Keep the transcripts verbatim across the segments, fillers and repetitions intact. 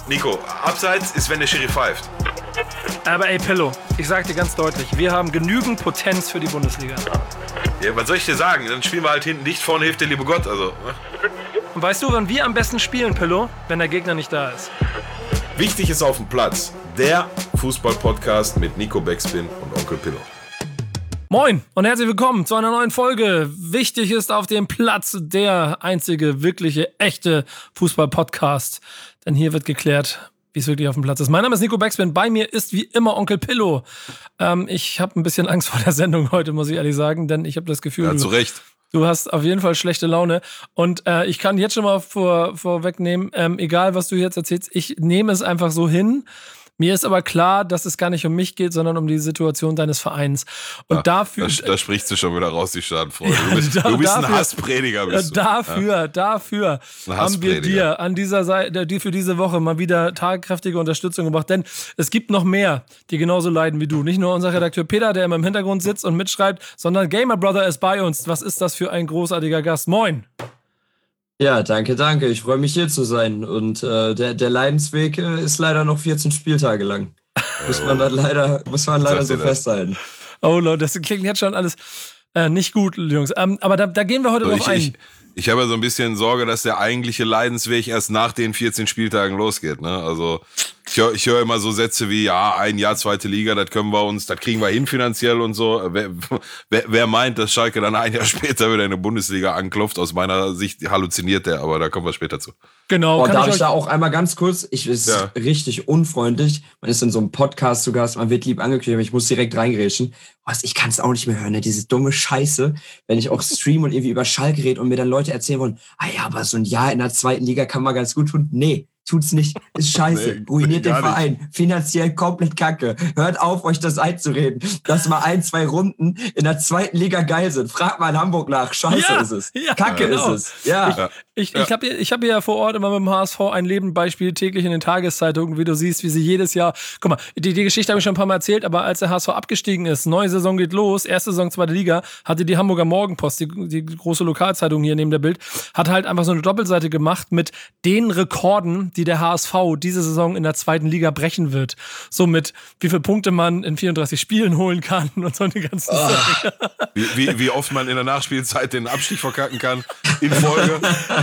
Nico, abseits ist, wenn der Schiri pfeift. Aber ey, Pillow, ich sag dir ganz deutlich, wir haben genügend Potenz für die Bundesliga. Ja, was soll ich dir sagen? Dann spielen wir halt hinten dicht, vorne hilft der liebe Gott. Also. Und weißt du, wann wir am besten spielen, Pillow? Wenn der Gegner nicht da ist. Wichtig ist auf dem Platz. Der Fußball-Podcast mit Nico Backspin und Onkel Pillow. Moin und herzlich willkommen zu einer neuen Folge. Wichtig ist auf dem Platz der einzige, wirkliche, echte Fußball-Podcast. Denn hier wird geklärt, wie es wirklich auf dem Platz ist. Mein Name ist Nico Backspin, bei mir ist wie immer Onkel Pillow. Ähm, ich habe ein bisschen Angst vor der Sendung heute, muss ich ehrlich sagen, denn ich habe das Gefühl, Ja, du, zu Recht. du hast auf jeden Fall schlechte Laune. Und äh, ich kann jetzt schon mal vor, vorwegnehmen, ähm, egal was du jetzt erzählst, ich nehme es einfach so hin. Mir ist aber klar, dass es gar nicht um mich geht, sondern um die Situation deines Vereins. Und ja, dafür... Da, da sprichst du schon wieder raus, die Schadenfreude. Ja, du bist, da, du bist dafür, ein Hassprediger. Bist du. Dafür, ja. dafür haben wir dir an dieser Seite, die für diese Woche mal wieder tatkräftige Unterstützung gebracht. Denn es gibt noch mehr, die genauso leiden wie du. Nicht nur unser Redakteur Peter, der immer im Hintergrund sitzt und mitschreibt, sondern Gamer Brother ist bei uns. Was ist das für ein großartiger Gast? Moin! Ja, danke, danke. Ich freue mich, hier zu sein. Und äh, der, der Leidensweg äh, ist leider noch vierzehn Spieltage lang. Muss man dann leider, muss man leider so festhalten. Oh Leute, das klingt jetzt schon alles äh, nicht gut, Jungs. Ähm, aber da, da gehen wir heute so, drauf ich, ein. Ich, ich habe ja so ein bisschen Sorge, dass der eigentliche Leidensweg erst nach den vierzehn Spieltagen losgeht. Ne? Also ich höre ich hör immer so Sätze wie, ja, ein Jahr zweite Liga, das können wir uns, das kriegen wir hin finanziell und so. Wer, wer, wer meint, dass Schalke dann ein Jahr später wieder in der Bundesliga anklopft? Aus meiner Sicht halluziniert der, aber da kommen wir später zu. Genau. Oh, kann darf ich, ich euch da auch einmal ganz kurz? Ich ist ja. richtig unfreundlich. Man ist in so einem Podcast zu Gast, man wird lieb angekündigt, aber ich muss direkt reingrätschen. Was, ich kann es auch nicht mehr hören, ne? Diese dumme Scheiße, wenn ich auch stream und irgendwie über Schalke rede und mir dann Leute erzählen wollen, ah ja, aber so ein Jahr in der zweiten Liga kann man ganz gut tun. Nee, tut's nicht. Ist scheiße. Nee, ruiniert den Verein. Nicht. Finanziell komplett kacke. Hört auf, euch das einzureden, dass mal ein, zwei Runden in der zweiten Liga geil sind. Fragt mal in Hamburg nach. Scheiße ja, ist es. Ja, kacke genau. ist es. Ja. Ich, ich, ja. ich habe ich hab ja vor Ort immer mit dem H S V ein Lebenbeispiel täglich in den Tageszeitungen, wie du siehst, wie sie jedes Jahr, guck mal, die, die Geschichte habe ich schon ein paar Mal erzählt, aber als der H S V abgestiegen ist, neue Saison geht los, erste Saison, zweite Liga, hatte die Hamburger Morgenpost, die, die große Lokalzeitung hier neben der Bild, hat halt einfach so eine Doppelseite gemacht mit den Rekorden, die der H S V diese Saison in der zweiten Liga brechen wird. So mit, wie viele Punkte man in vierunddreißig Spielen holen kann und so eine ganze oh. wie, wie, wie oft man in der Nachspielzeit den Abstieg verkacken kann in Folge.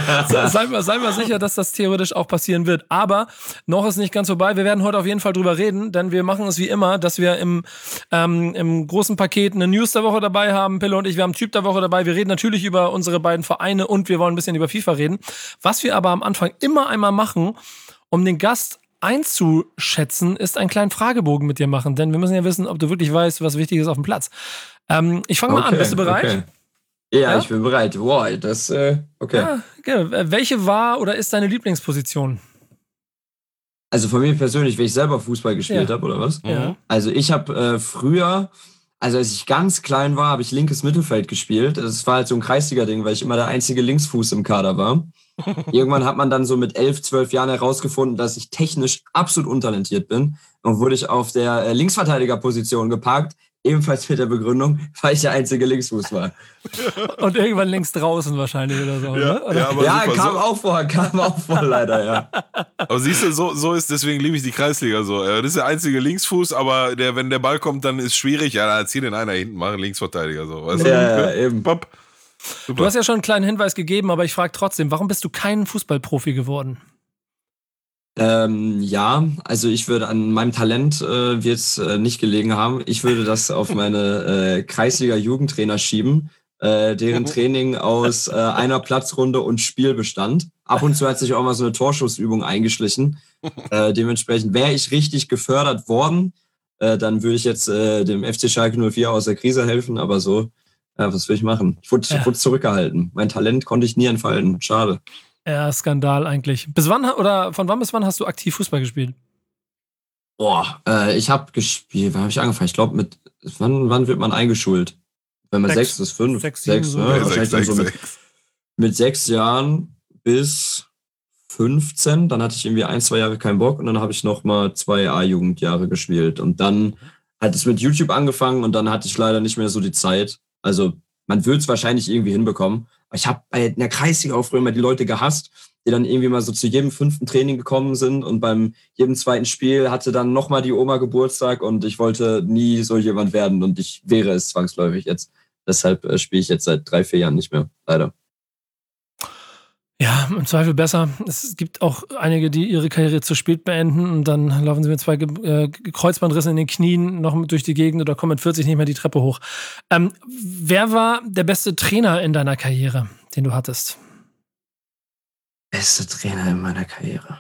Sei mal, sei mal sicher, dass das theoretisch auch passieren wird. Aber noch ist nicht ganz vorbei. Wir werden heute auf jeden Fall drüber reden, denn wir machen es wie immer, dass wir im, ähm, im großen Paket eine News der Woche dabei haben. Pille und ich, wir haben Typ der Woche dabei. Wir reden natürlich über unsere beiden Vereine und wir wollen ein bisschen über FIFA reden. Was wir aber am Anfang immer einmal machen, um den Gast einzuschätzen, ist einen kleinen Fragebogen mit dir machen. Denn wir müssen ja wissen, ob du wirklich weißt, was wichtig ist auf dem Platz. Ähm, ich fange mal okay, an. Bist du bereit? Okay. Ja, ja, ich bin bereit. Wow, das, äh, okay. Ja, okay. Welche war oder ist deine Lieblingsposition? Also von mir persönlich, wenn ich selber Fußball gespielt ja. habe, oder was? Ja. Also ich habe äh, früher, also als ich ganz klein war, habe ich linkes Mittelfeld gespielt. Das war halt so ein Kreisliga-Ding, weil ich immer der einzige Linksfuß im Kader war. Irgendwann hat man dann so mit elf, zwölf Jahren herausgefunden, dass ich technisch absolut untalentiert bin. Und wurde ich auf der äh, Linksverteidigerposition geparkt. Ebenfalls mit der Begründung, weil ich der einzige Linksfuß war. Und irgendwann links draußen wahrscheinlich oder so. Ja, ne? oder? ja, aber ja super, kam so. auch vor, kam auch vor leider, ja. Aber siehst du, so, so ist, deswegen liebe ich die Kreisliga so. Das ist der einzige Linksfuß, aber der, wenn der Ball kommt, dann ist schwierig. Ja, dann zieh den einer hinten, mach einen Linksverteidiger so. Weißt ja, du? ja, eben. Pop. Du hast ja schon einen kleinen Hinweis gegeben, aber ich frage trotzdem, warum bist du kein Fußballprofi geworden? Ähm, ja, also ich würde an meinem Talent äh, wird es äh, nicht gelegen haben. Ich würde das auf meine äh, Kreisliga-Jugendtrainer schieben, äh, deren Training aus äh, einer Platzrunde und Spiel bestand. Ab und zu hat sich auch mal so eine Torschussübung eingeschlichen. Äh, dementsprechend wäre ich richtig gefördert worden, äh, dann würde ich jetzt äh, dem F C Schalke null vier aus der Krise helfen, aber so, ja, was will ich machen? Ich wurde, ja. wurde zurückgehalten. Mein Talent konnte ich nie entfalten. Schade. Ja, Skandal eigentlich. Bis wann oder von wann bis wann hast du aktiv Fußball gespielt? Boah, äh, ich habe gespielt, wann habe ich angefangen? Ich glaube, mit wann, wann wird man eingeschult? Wenn man sechs, sechs ist fünf, sechs, sechs, sieben, ne? Ja, Wahrscheinlich sechs, dann so sechs, mit, sechs. mit sechs Jahren bis fünfzehn. Dann hatte ich irgendwie ein, zwei Jahre keinen Bock und dann habe ich noch mal zwei A-Jugendjahre gespielt. Und dann hat es mit YouTube angefangen und dann hatte ich leider nicht mehr so die Zeit. Also man wird es wahrscheinlich irgendwie hinbekommen, Ich habe bei der Kreisliga auch früher immer die Leute gehasst, die dann irgendwie mal so zu jedem fünften Training gekommen sind und beim jedem zweiten Spiel hatte dann nochmal die Oma Geburtstag und ich wollte nie so jemand werden und ich wäre es zwangsläufig jetzt. Deshalb äh, spiele ich jetzt seit drei, vier Jahren nicht mehr, leider. Ja, im Zweifel besser. Es gibt auch einige, die ihre Karriere zu spät beenden und dann laufen sie mit zwei äh, Kreuzbandrissen in den Knien noch mit durch die Gegend oder kommen mit vierzig nicht mehr die Treppe hoch. Ähm, wer war der beste Trainer in deiner Karriere, den du hattest? Beste Trainer in meiner Karriere.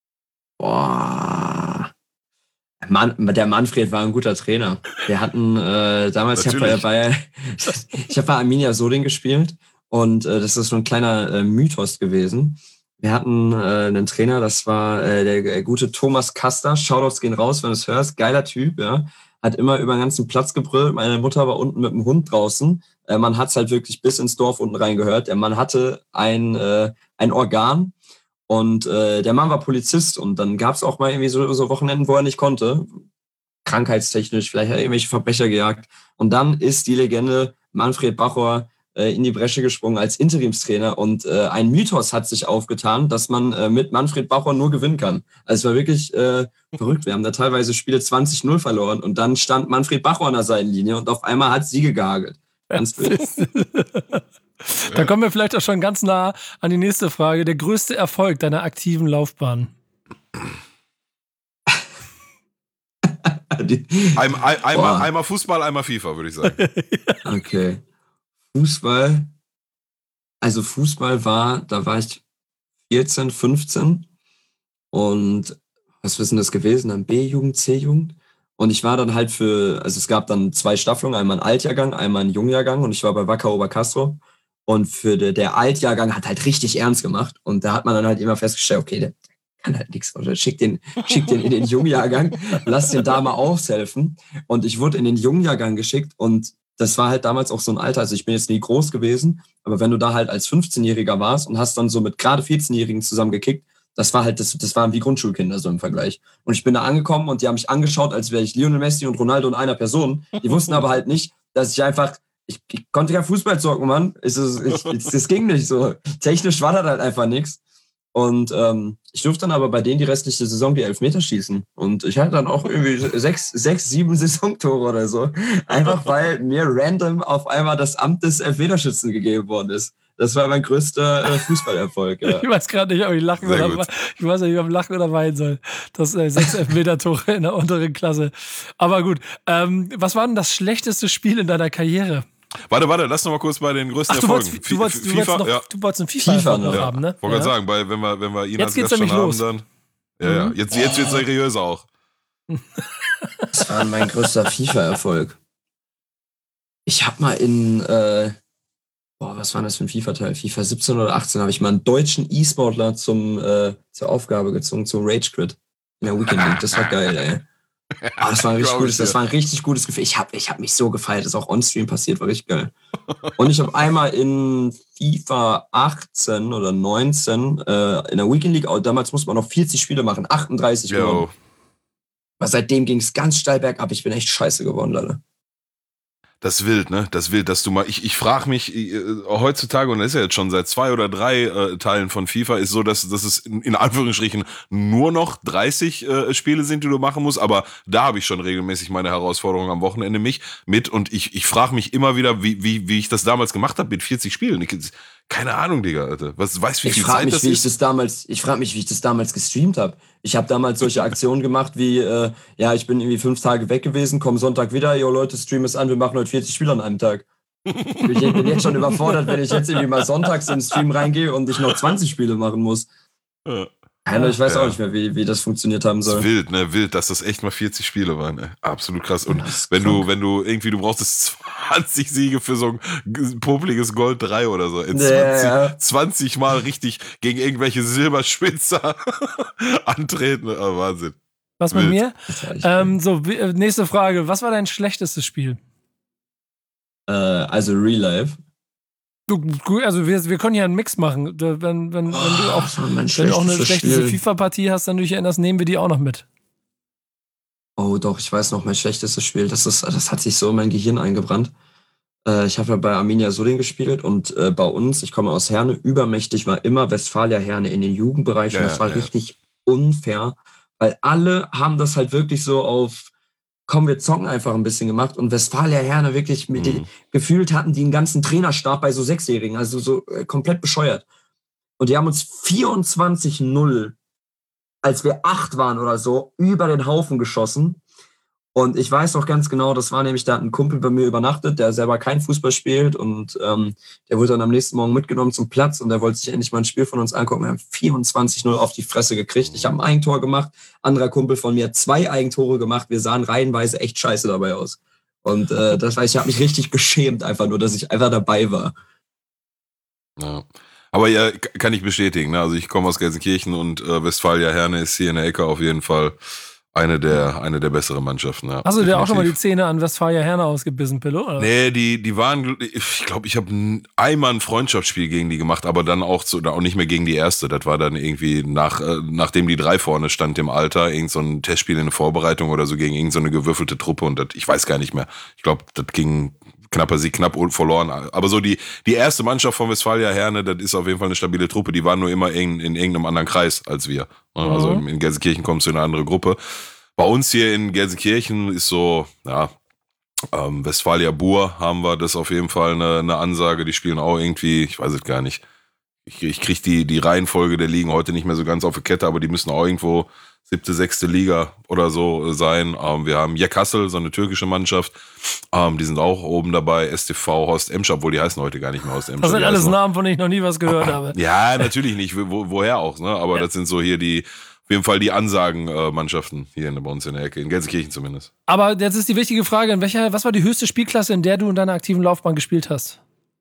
Boah. Mann, der Manfred war ein guter Trainer. Wir hatten äh, damals, ich habe bei, ich hab bei Arminia Solingen gespielt und äh, das ist so ein kleiner äh, Mythos gewesen. Wir hatten äh, einen Trainer, das war äh, der, der gute Thomas Kaster. Shoutouts gehen raus, wenn du es hörst. Geiler Typ, ja. Hat immer über den ganzen Platz gebrüllt. Meine Mutter war unten mit dem Hund draußen. Äh, man hat's halt wirklich bis ins Dorf unten reingehört. Der Mann hatte ein, äh, ein Organ und äh, der Mann war Polizist. Und dann gab's auch mal irgendwie so, so Wochenenden, wo er nicht konnte. Krankheitstechnisch, vielleicht hat er irgendwelche Verbrecher gejagt. Und dann ist die Legende Manfred Bachor äh, in die Bresche gesprungen als Interimstrainer. Und äh, ein Mythos hat sich aufgetan, dass man äh, mit Manfred Bachor nur gewinnen kann. Also es war wirklich äh, verrückt. Wir haben da teilweise Spiele zwanzig null verloren und dann stand Manfred Bachor an der Seitenlinie und auf einmal hat Siege gehagelt. Ganz wild. Da kommen wir vielleicht auch schon ganz nah an die nächste Frage. Der größte Erfolg deiner aktiven Laufbahn? die, ein, ein, einmal, einmal Fußball, einmal FIFA, würde ich sagen. Okay. Fußball. Also Fußball war, da war ich vierzehn, fünfzehn und was ist denn das gewesen? Dann B-Jugend, C-Jugend. Und ich war dann halt für, also es gab dann zwei Staffelungen, einmal ein Altjahrgang, einmal ein Jungjahrgang und ich war bei Wacker Obercastro. Und für de, der Altjahrgang hat halt richtig ernst gemacht. Und da hat man dann halt immer festgestellt, okay, der kann halt nichts. Oder schick den, schick den in den Jungjahrgang, lass den da mal aushelfen. Und ich wurde in den Jungjahrgang geschickt und das war halt damals auch so ein Alter, also ich bin jetzt nie groß gewesen, aber wenn du da halt als fünfzehnjähriger warst und hast dann so mit gerade vierzehnjährigen zusammen gekickt, das war halt, das, das waren wie Grundschulkinder so im Vergleich. Und ich bin da angekommen und die haben mich angeschaut, als wäre ich Lionel Messi und Ronaldo in einer Person. Die wussten aber halt nicht, dass ich einfach, ich, ich konnte kein Fußball zocken, Mann. Es, ich, ich, das ging nicht so. Technisch war das halt einfach nichts. Und ähm, ich durfte dann aber bei denen die restliche Saison die Elfmeter schießen. Und ich hatte dann auch irgendwie sechs, sechs, sieben Saisontore oder so. Einfach weil mir random auf einmal das Amt des Elfmeterschützen gegeben worden ist. Das war mein größter äh, Fußballerfolg. Ja. Ich weiß gerade nicht, ob ich lachen oder ich weiß nicht, ob ich lachen oder weinen soll. Das äh, sechs Elfmeter-Tore in der unteren Klasse. Aber gut. Ähm, was war denn das schlechteste Spiel in deiner Karriere? Warte, warte, lass noch mal kurz bei den größten Ach, du Erfolgen. wolltest, du wolltest, FIFA, du wolltest noch, ja. du wolltest einen FIFA-Erfolg FIFA, noch ja. haben, ne? Wollte ja. gerade sagen, weil wenn wir, wenn wir ihn jetzt als geht's Gast schon haben, los. dann ja, ja. Jetzt, jetzt wird es seriös auch. Das war mein größter FIFA-Erfolg. Ich habe mal in, äh, boah, was war das für ein FIFA-Teil? FIFA siebzehn oder achtzehn habe ich mal einen deutschen E-Sportler zum, äh, zur Aufgabe gezogen, zum Rage Quit in der Weekend League. Das war geil, ey. Oh, das war ein richtig gutes, das war ein richtig gutes Gefühl. Ich habe ich hab mich so gefeiert, das ist auch on-stream passiert, war richtig geil. Und ich habe einmal in FIFA achtzehn oder neunzehn äh, in der Weekend League, damals musste man noch vierzig Spiele machen, achtunddreißig Yo. gewonnen. Aber seitdem ging es ganz steil bergab. Ich bin echt scheiße geworden, Leute. Das ist wild, ne? Das ist wild, dass du mal. Ich, ich frage mich äh, heutzutage, und das ist ja jetzt schon seit zwei oder drei äh, Teilen von FIFA, ist so, dass, dass es in, in Anführungsstrichen nur noch dreißig äh, Spiele sind, die du machen musst. Aber da habe ich schon regelmäßig meine Herausforderung am Wochenende mich mit. Und ich, ich frage mich immer wieder, wie, wie, wie ich das damals gemacht habe mit vierzig Spielen. Ich, keine Ahnung, Digga, Alter. Was weißt du, wie ich viel frag Zeit mich, das wie ist? Ich das damals, ich frage mich, wie ich das damals gestreamt habe. Ich habe damals solche Aktionen gemacht wie, äh, ja, ich bin irgendwie fünf Tage weg gewesen, komm Sonntag wieder, yo Leute, stream es an, wir machen heute vierzig Spiele an einem Tag. Ich bin jetzt schon überfordert, wenn ich jetzt irgendwie mal sonntags in den Stream reingehe und ich noch zwanzig Spiele machen muss. Ja. Ja, ich weiß ja. auch nicht mehr, wie, wie das funktioniert haben soll. Das ist wild, ne? Wild, dass das echt mal vierzig Spiele waren, ne? Absolut krass. Und wenn du, wenn du irgendwie, du brauchst zwanzig Siege für so ein popeliges Gold drei oder so. In zwanzig, ja. zwanzig Mal richtig gegen irgendwelche Silberspitzer antreten. Oh, Wahnsinn. Was mit mir? Ähm, so, nächste Frage. Was war dein schlechtestes Spiel? Äh, also Real Life. Also wir, wir können ja einen Mix machen. Wenn, wenn, wenn, oh, du, auch, wenn du auch eine schlechteste FIFA-Partie hast, dann dich erinnerst, nehmen wir die auch noch mit. Oh doch, ich weiß noch, mein schlechtestes Spiel. Das, ist, das hat sich so in mein Gehirn eingebrannt. Äh, ich habe ja bei Arminia Solingen gespielt und äh, bei uns, ich komme aus Herne, übermächtig war immer Westfalia Herne in den Jugendbereichen. Ja, das war ja. richtig unfair, weil alle haben das halt wirklich so auf, komm, wir zocken einfach ein bisschen gemacht und Westfalia Herne wirklich mit Mhm. den, gefühlt hatten die einen ganzen Trainerstab bei so Sechsjährigen, also so äh, komplett bescheuert. Und die haben uns vierundzwanzig null, als wir acht waren oder so, über den Haufen geschossen. Und ich weiß auch ganz genau, das war nämlich, da hat ein Kumpel bei mir übernachtet, der selber kein Fußball spielt und ähm, der wurde dann am nächsten Morgen mitgenommen zum Platz und der wollte sich endlich mal ein Spiel von uns angucken. Wir haben vierundzwanzig null auf die Fresse gekriegt. Ich habe ein Eigentor gemacht, anderer Kumpel von mir zwei Eigentore gemacht. Wir sahen reihenweise echt scheiße dabei aus. Und äh, das heißt, ich habe mich richtig geschämt, einfach nur, dass ich einfach dabei war. Ja. Aber ja, k- kann ich bestätigen. Ne? Also ich komme aus Gelsenkirchen und äh, Westfalia Herne ist hier in der Ecke auf jeden Fall eine der, eine der besseren Mannschaften. Ja, Hast du dir auch schon mal die definitiv. Zähne an Westfalia Herne ausgebissen, Pillow? Oder? Nee, die, die waren, ich glaube, ich habe einmal ein Freundschaftsspiel gegen die gemacht, aber dann auch so, auch nicht mehr gegen die erste. Das war dann irgendwie nach, äh, nachdem die drei vorne stand im Alter, irgend so ein Testspiel in der Vorbereitung oder so gegen irgend so eine gewürfelte Truppe und das, ich weiß gar nicht mehr. Ich glaube, das ging knapper Sieg, knapp verloren. Aber so die, die erste Mannschaft von Westfalia Herne, das ist auf jeden Fall eine stabile Truppe. Die waren nur immer in, in irgendeinem anderen Kreis als wir. Also Mhm. in Gelsenkirchen kommst du in eine andere Gruppe. Bei uns hier in Gelsenkirchen ist so, ja, ähm, Westfalia Bur haben wir, das ist auf jeden Fall eine, eine Ansage. Die spielen auch irgendwie, ich weiß es gar nicht. Ich, ich kriege die, die Reihenfolge der Ligen heute nicht mehr so ganz auf die Kette, aber die müssen auch irgendwo siebte, sechste Liga oder so sein. Ähm, wir haben Jack Hassel, so eine türkische Mannschaft. Ähm, die sind auch oben dabei. S T V Horst Emscher, obwohl die heißen heute gar nicht mehr Horst Emscher. Das sind Die alles heißen noch- Namen, von denen ich noch nie was gehört habe. Ja, natürlich nicht. Wo, woher auch, ne? Aber das sind so hier die, auf jeden Fall die Ansagen-Mannschaften hier in, bei uns in der Ecke, in Gelsenkirchen zumindest. Aber jetzt ist die wichtige Frage, in welcher, was war die höchste Spielklasse, in der du in deiner aktiven Laufbahn gespielt hast?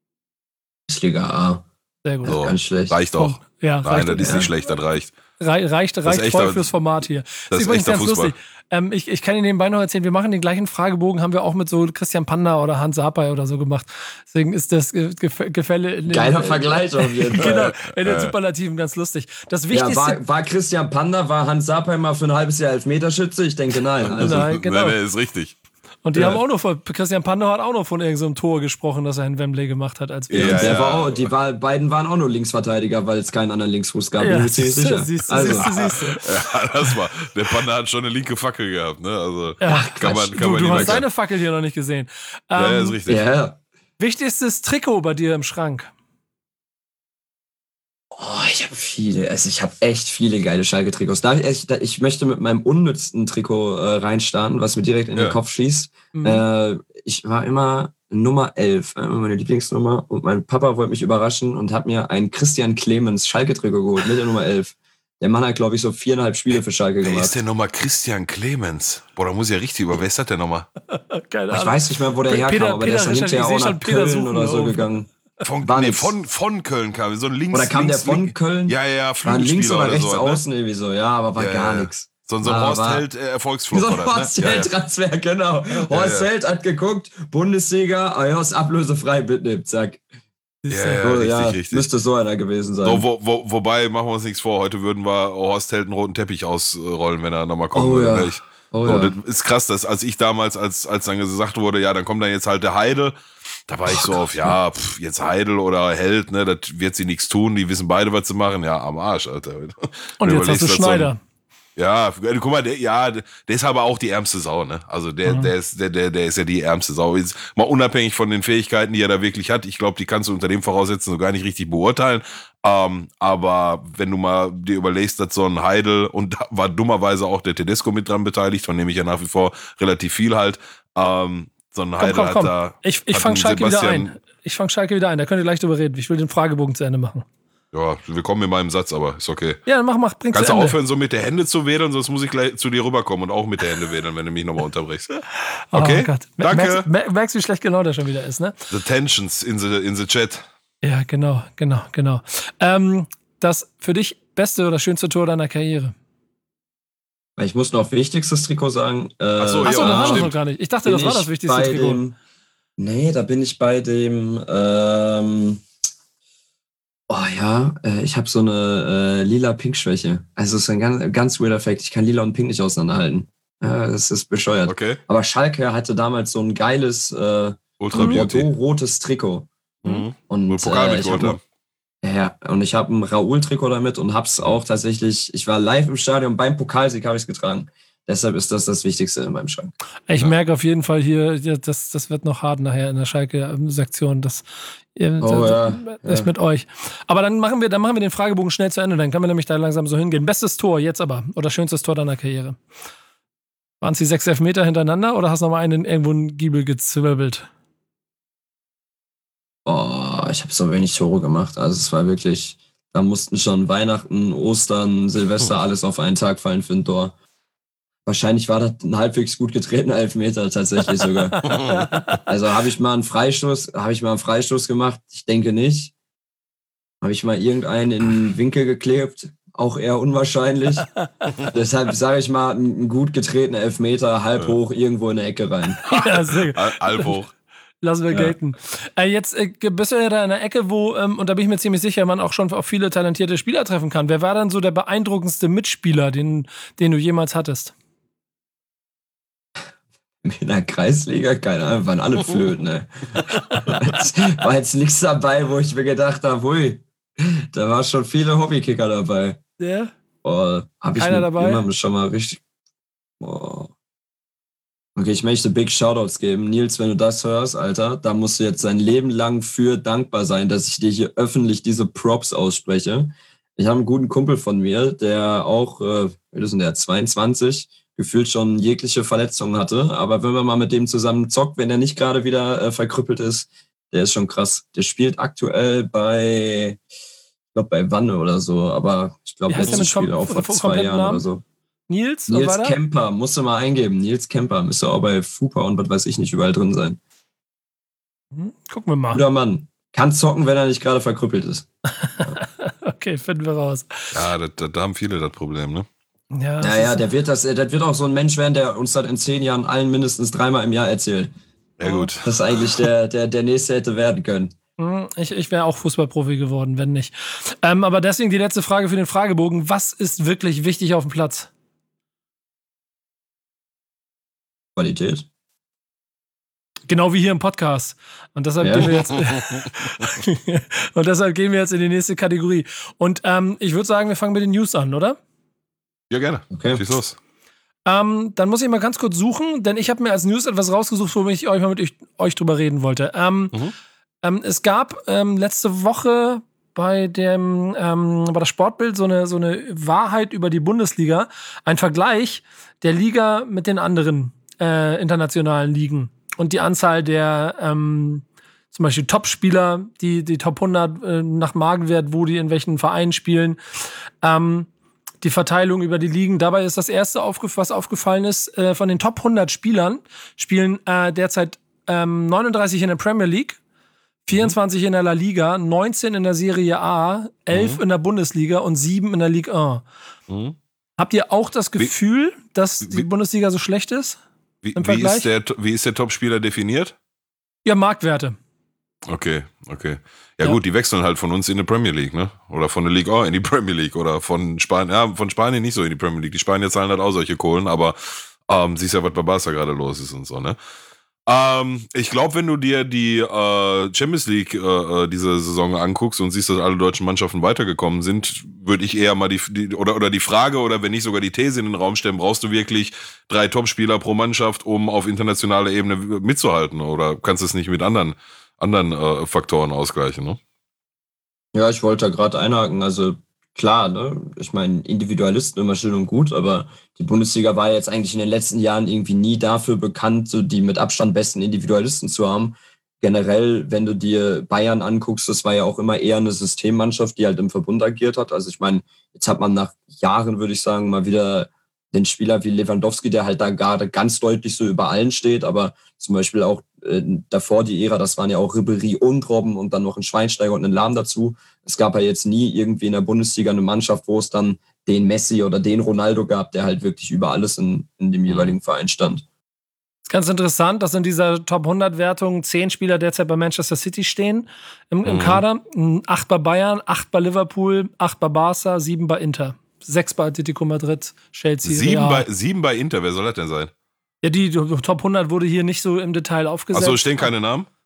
Liga A, Sehr gut. So, ganz schlecht. reicht auch. Ja, Nein, reicht, das ist ja. nicht schlecht, das reicht. Rei- Reicht, ist reicht echter- voll fürs Format hier. das ist übrigens echter ganz Fußball. lustig. Ähm, ich, ich kann Ihnen nebenbei noch erzählen, wir machen den gleichen Fragebogen, haben wir auch mit so Christian Panda oder Hans Sapai oder so gemacht. Deswegen ist das Ge- Gef- Gefälle in den, Geiler Vergleich auf jeden Fall. Genau, in den Äh. Superlativen ganz lustig. Das Ja, Wichtigste. war, war Christian Panda, war Hans Sapai mal für ein halbes Jahr Elfmeterschütze? Ich denke nein. Also, Nein, genau. Nee, nee, ist richtig. Und die Ja. haben auch noch von, Christian Panda hat auch noch von irgendeinem so Tor gesprochen, das er in Wembley gemacht hat. Als wir Ja, der ja. war auch, die war, beiden waren auch nur Linksverteidiger, weil es keinen anderen Linksfuß gab. Bin Ja, ich mir ziemlich siehst du, sicher. siehst du, Also, siehst du, siehst du. Ja, das war. Der Panda hat schon eine linke Fackel gehabt, ne? Also Ja, kann man, kann du man du nicht hast meckern. deine Fackel hier noch nicht gesehen. Ja, ja, Ähm, ist richtig. ja. wichtigstes Trikot bei dir im Schrank? Oh, ich habe viele, also ich habe echt viele geile Schalke-Trikots. Darf ich, ich, ich möchte mit meinem unnützten Trikot äh, reinstarten, was mir direkt in Ja. den Kopf schießt. Mhm. Äh, ich war immer Nummer elf, immer meine Lieblingsnummer. Und mein Papa wollte mich überraschen und hat mir ein Christian Clemens Schalke-Trikot geholt mit der Nummer elf. Der Mann hat, glaube ich, so viereinhalb Spiele für Schalke Wer gemacht. ist denn nochmal Christian Clemens? Boah, da muss ich ja richtig über. Wer ist das denn nochmal? Keine Ich Ahnung. weiß nicht mehr, wo der Peter- herkam, aber Peter der ist dann recherchiert, hinterher ich auch seh schon nach Peter Köln suchen oder so auf. gegangen. Von, War nee, nix. von, von Köln kam. So ein links. Oder kam links, der von links, Köln? Ja, ja, War links Flügelspieler oder oder rechts so. außen Ne? irgendwie so, ja, aber war Ja, gar ja. nichts. So, so ein Aber- Horst Held äh, Erfolgsflug. So oder, Horst ne? Ja, Held ja. Transfer, genau. Horst ja. Held hat geguckt, Bundesliga, Ayos ablösefrei mitnimmt, zack. Ja, Siehst du. ja, So, richtig, ja, richtig. müsste so einer gewesen sein. So, wo, wo, wobei, machen wir uns nichts vor, heute würden wir Horst Held einen roten Teppich ausrollen, wenn er nochmal kommen Oh würde. ja. ne? Ich, oh, so, ja. das ist krass, dass als ich damals, als, als dann gesagt wurde, ja, dann kommt dann jetzt halt der Heidel, da war ich so auf, ja, pff, jetzt Heidel oder Held, ne, das wird sie nichts tun, die wissen beide, was sie machen, ja, am Arsch, Alter. Und Wenn jetzt hast überlegst, du dass so ein- Schneider. Ja, guck mal, der, ja, der ist aber auch die ärmste Sau, ne? Also der, Mhm. der ist, der, der, der ist ja die ärmste Sau. Jetzt mal unabhängig von den Fähigkeiten, die er da wirklich hat. Ich glaube, die kannst du unter dem Voraussetzen so gar nicht richtig beurteilen. Ähm, aber wenn du mal dir überlegst, dass so ein Heidel und da war dummerweise auch der Tedesco mit dran beteiligt, von dem ich ja nach wie vor relativ viel halt. Ähm, so ein Komm, Heidel komm, hat komm. da. Ich, ich hat fange einen Schalke wieder Sebastian- ein. Ich fange Schalke wieder ein. Da könnt ihr gleich drüber reden. Ich will den Fragebogen zu Ende machen. Ja, wir kommen in meinem Satz, aber ist okay. Ja, dann mach, mach, bring Kannst zu du Ende. aufhören, so mit der Hände zu wedeln, sonst muss ich gleich zu dir rüberkommen und auch mit der Hände wedeln, wenn du mich nochmal unterbrichst. Oh Okay, Gott. danke. Merkst, mer- merkst du, wie schlecht genau der schon wieder ist, ne? The tensions in the, in the chat. Ja, genau, genau, genau. Ähm, das für dich beste oder schönste Tor deiner Karriere? Ich muss noch wichtigstes Trikot sagen. Äh, Ach so, Achso, ja, das war das stimmt. noch gar nicht. Ich dachte, bin das war ich das wichtigste bei Trikot. Dem, nee, da bin ich bei dem, ähm, oh ja, äh, ich habe so eine äh, lila-pink-Schwäche. Also es ist ein ganz, ganz weirder Fact. Ich kann lila und pink nicht auseinanderhalten. Ja, das ist bescheuert. Okay. Aber Schalke hatte damals so ein geiles, äh, Ultra Beauty. Bordeaux-rotes Trikot. Mhm. Und Wo Pokal äh, ich mitgeholt hab, haben. ja, und ich habe ein Raoul-Trikot damit und hab's auch tatsächlich, ich war live im Stadion, beim Pokalsieg habe ich es getragen. Deshalb ist das das Wichtigste in meinem Schrank. Ich Ja. merke auf jeden Fall hier, ja, das, das wird noch hart nachher in der Schalke-Sektion. Das, äh, Oh, das ja, ist ja. mit euch. Aber dann machen wir, dann machen wir den Fragebogen schnell zu Ende. Dann können wir nämlich da langsam so hingehen. Bestes Tor jetzt aber oder schönstes Tor deiner Karriere? Waren es die sechs Elfmeter hintereinander oder hast du noch mal einen irgendwo einen Giebel gezwirbelt? Oh, ich habe so wenig Tore gemacht. Also es war wirklich, da mussten schon Weihnachten, Ostern, Silvester alles auf einen Tag fallen für ein Tor. Wahrscheinlich war das ein halbwegs gut getretener Elfmeter tatsächlich sogar. Also habe ich mal einen Freistoß, habe ich mal einen Freistoß gemacht? Ich denke nicht. Habe ich mal irgendeinen in den Winkel geklebt? Auch eher unwahrscheinlich. Deshalb sage ich mal, ein gut getretener Elfmeter, halb hoch, irgendwo in der Ecke rein. Ja, sehr gut. Al- Alp hoch. Lassen wir Ja. gelten. Äh, jetzt äh, bist du ja da in einer Ecke, wo, ähm, und da bin ich mir ziemlich sicher, man auch schon auf viele talentierte Spieler treffen kann. Wer war dann so der beeindruckendste Mitspieler, den, den du jemals hattest? In der Kreisliga, keine Ahnung, waren alle Flöten, ne? War jetzt, war jetzt nichts dabei, wo ich mir gedacht habe, hui, da waren schon viele Hobbykicker dabei. Der? Boah, hab ich Keiner mit dabei? jemandem schon mal richtig. Boah. Okay, ich möchte Big Shoutouts geben. Nils, wenn du das hörst, Alter, da musst du jetzt dein Leben lang für dankbar sein, dass ich dir hier öffentlich diese Props ausspreche. Ich habe einen guten Kumpel von mir, der auch, äh, wie ist denn der, zweiundzwanzig, gefühlt schon jegliche Verletzungen hatte. Aber wenn man mal mit dem zusammen zockt, wenn er nicht gerade wieder äh, verkrüppelt ist, der ist schon krass. Der spielt aktuell bei, ich glaube bei Wanne oder so, aber ich glaube Wie heißt der letztes mit Spiel kom- auch vor vor- zwei kompletten Jahren Namen? oder so. Nils? und Nils weiter? Kemper, musst du mal eingeben. Nils Kemper, müsste auch bei FUPA und was weiß ich nicht überall drin sein. Hm, gucken wir mal. Guter Mann. Kann zocken, wenn er nicht gerade verkrüppelt ist. Okay, finden wir raus. Ja, da, da, da haben viele das Problem, ne? Ja, das Naja, ist- der wird das, das wird auch so ein Mensch werden, der uns das in zehn Jahren allen mindestens dreimal im Jahr erzählt. Ja, gut. Das ist eigentlich der, der, der nächste hätte werden können. Hm, Ich, ich wäre auch Fußballprofi geworden, wenn nicht. Ähm, aber deswegen die letzte Frage für den Fragebogen. Was ist wirklich wichtig auf dem Platz? Qualität. Genau wie hier im Podcast. Und deshalb, Ja. gehen, wir jetzt, und deshalb gehen wir jetzt in die nächste Kategorie. Und ähm, ich würde sagen, wir fangen mit den News an, oder? Ja, gerne. Okay. Schieß los. Ähm, dann muss ich mal ganz kurz suchen, denn ich habe mir als News etwas rausgesucht, worüber ich euch mal mit euch, euch drüber reden wollte. Ähm, Mhm. ähm, es gab ähm, letzte Woche bei dem ähm, bei der Sportbild so eine so eine Wahrheit über die Bundesliga, ein Vergleich der Liga mit den anderen äh, internationalen Ligen und die Anzahl der ähm, zum Beispiel Top-Spieler, die die Top hundert äh, nach Magenwert, wo die in welchen Vereinen spielen. Ähm, die Verteilung über die Ligen. Dabei ist das erste, aufgef- was aufgefallen ist, äh, von den Top hundert Spielern spielen äh, derzeit ähm, neununddreißig in der Premier League, vierundzwanzig in der La Liga, neunzehn in der Serie A, elf Mhm. in der Bundesliga und sieben in der Ligue eins. Mhm. Habt ihr auch das Gefühl, dass die wie- Bundesliga so schlecht ist? Wie, Im wie, Vergleich? ist der, wie ist der Topspieler definiert? Ja, Marktwerte. Okay, okay. Ja, Ja. gut, die wechseln halt von uns in die Premier League, ne? Oder von der Ligue eins in die Premier League oder von Spanien, ja, von Spanien nicht so in die Premier League. Die Spanier zahlen halt auch solche Kohlen, aber ähm, siehst ja, was bei Barca gerade los ist und so, ne? Ähm, ich glaube, wenn du dir die äh, Champions League äh, diese Saison anguckst und siehst, dass alle deutschen Mannschaften weitergekommen sind, würde ich eher mal die, die oder oder die Frage oder wenn nicht sogar die These in den Raum stellen: Brauchst du wirklich drei Topspieler pro Mannschaft, um auf internationaler Ebene mitzuhalten, oder kannst du es nicht mit anderen anderen äh, Faktoren ausgleichen, ne? Ja, ich wollte da gerade einhaken. Also klar, ne? Ich meine, Individualisten immer schön und gut, aber die Bundesliga war jetzt eigentlich in den letzten Jahren irgendwie nie dafür bekannt, so die mit Abstand besten Individualisten zu haben. Generell, wenn du dir Bayern anguckst, das war ja auch immer eher eine Systemmannschaft, die halt im Verbund agiert hat. Also ich meine, jetzt hat man nach Jahren, würde ich sagen, mal wieder den Spieler wie Lewandowski, der halt da gerade ganz deutlich so über allen steht, aber zum Beispiel auch äh, davor die Ära, das waren ja auch Ribéry und Robben und dann noch ein Schweinsteiger und ein Lahm dazu. Es gab ja jetzt nie irgendwie in der Bundesliga eine Mannschaft, wo es dann den Messi oder den Ronaldo gab, der halt wirklich über alles in, in dem jeweiligen Verein stand. Ganz interessant, dass in dieser Top hundert Wertung zehn Spieler derzeit bei Manchester City stehen im, im Mhm. Kader. acht bei Bayern, acht bei Liverpool, acht bei Barca, sieben bei Inter. sechs bei Atletico Madrid, Chelsea, Sieben Real. bei, sieben bei Inter, wer soll das denn sein? Ja, die Top hundert wurde hier nicht so im Detail aufgesetzt. Achso, stehen keine Namen?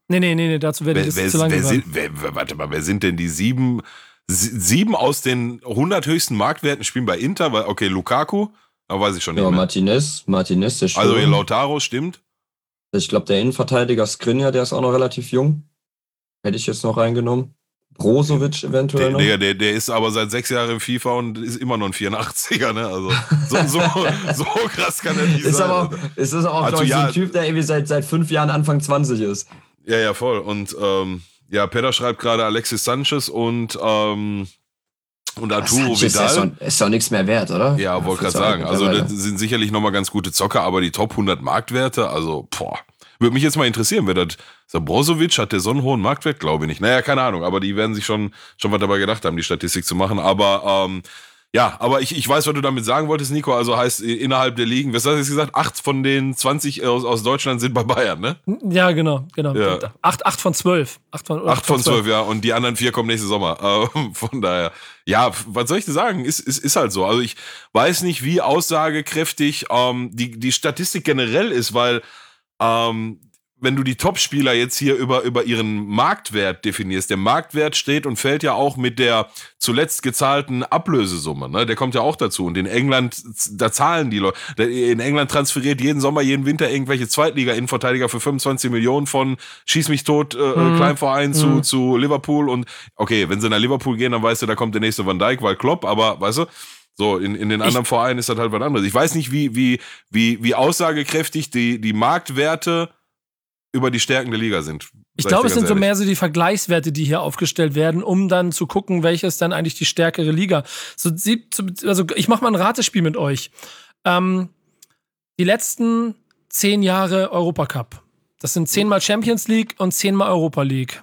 Nee, nee, nee, nee, dazu wäre Wer, das wer, zu lange wer, geworden. sind, wer, wer, warte mal, wer sind denn die sieben, sie- sieben aus den hundert höchsten Marktwerten spielen bei Inter? Weil, okay, Lukaku, aber weiß ich schon nicht Ja, mehr. Martinez, Martinez, der Also hier Stürmer. Lautaro, stimmt. Ich glaube, der Innenverteidiger Skriniar, der ist auch noch relativ jung. Hätte ich jetzt noch reingenommen. Brozovic eventuell Der, noch. der, der, der ist aber seit sechs Jahren im FIFA und ist immer noch ein vierundachtziger, ne? Also so, so, so krass kann er nicht ist sein. aber auch, ist das auch Also, glaub ich, so ja. ein Typ, der irgendwie seit, seit fünf Jahren Anfang zwanzig ist. Ja, ja, voll. Und ähm, ja, Pedder schreibt gerade Alexis Sanchez und, ähm, und Arturo Sanchez Vidal. Ist doch, ist doch nichts mehr wert, oder? Ja, wollte gerade sagen. Also das sind sicherlich nochmal ganz gute Zocker, aber die Top hundert Marktwerte, also boah. Würde mich jetzt mal interessieren, wer das. So Brozovic, hat der so einen hohen Marktwert? Glaube ich nicht. Naja, keine Ahnung, aber die werden sich schon, schon was dabei gedacht haben, die Statistik zu machen. Aber ähm, ja, aber ich, ich weiß, was du damit sagen wolltest, Nico. Also heißt innerhalb der Ligen, was hast du jetzt gesagt? Acht von den zwanzig aus, aus Deutschland sind bei Bayern, ne? Ja, genau, genau. Ja. Acht, acht von zwölf. Acht von, Acht von zwölf, ja. Und die anderen vier kommen nächsten Sommer. Äh, von daher, ja, was soll ich dir sagen? Ist, ist, ist halt so. Also ich weiß nicht, wie aussagekräftig ähm, die, die Statistik generell ist, weil ähm, wenn du die Topspieler jetzt hier über, über ihren Marktwert definierst, der Marktwert steht und fällt ja auch mit der zuletzt gezahlten Ablösesumme, ne? Der kommt ja auch dazu. Und in England, da zahlen die Leute, in England transferiert jeden Sommer, jeden Winter irgendwelche Zweitliga-Innenverteidiger für fünfundzwanzig Millionen von Schieß mich tot, äh, mhm. Kleinverein zu, mhm. zu Liverpool. Und okay, wenn sie nach Liverpool gehen, dann weißt du, da kommt der nächste Van Dijk, weil Klopp, aber weißt du, so, in, in den anderen ich, Vereinen ist das halt was anderes. Ich weiß nicht, wie, wie, wie, wie aussagekräftig die, die Marktwerte über die Stärken der Liga sind. Ich glaube, es sind ehrlich. so mehr so die Vergleichswerte, die hier aufgestellt werden, um dann zu gucken, welches dann eigentlich die stärkere Liga. So, also ich mache mal ein Ratespiel mit euch. Ähm, die letzten zehn Jahre Europacup. Das sind zehnmal Champions League und zehnmal Europa League.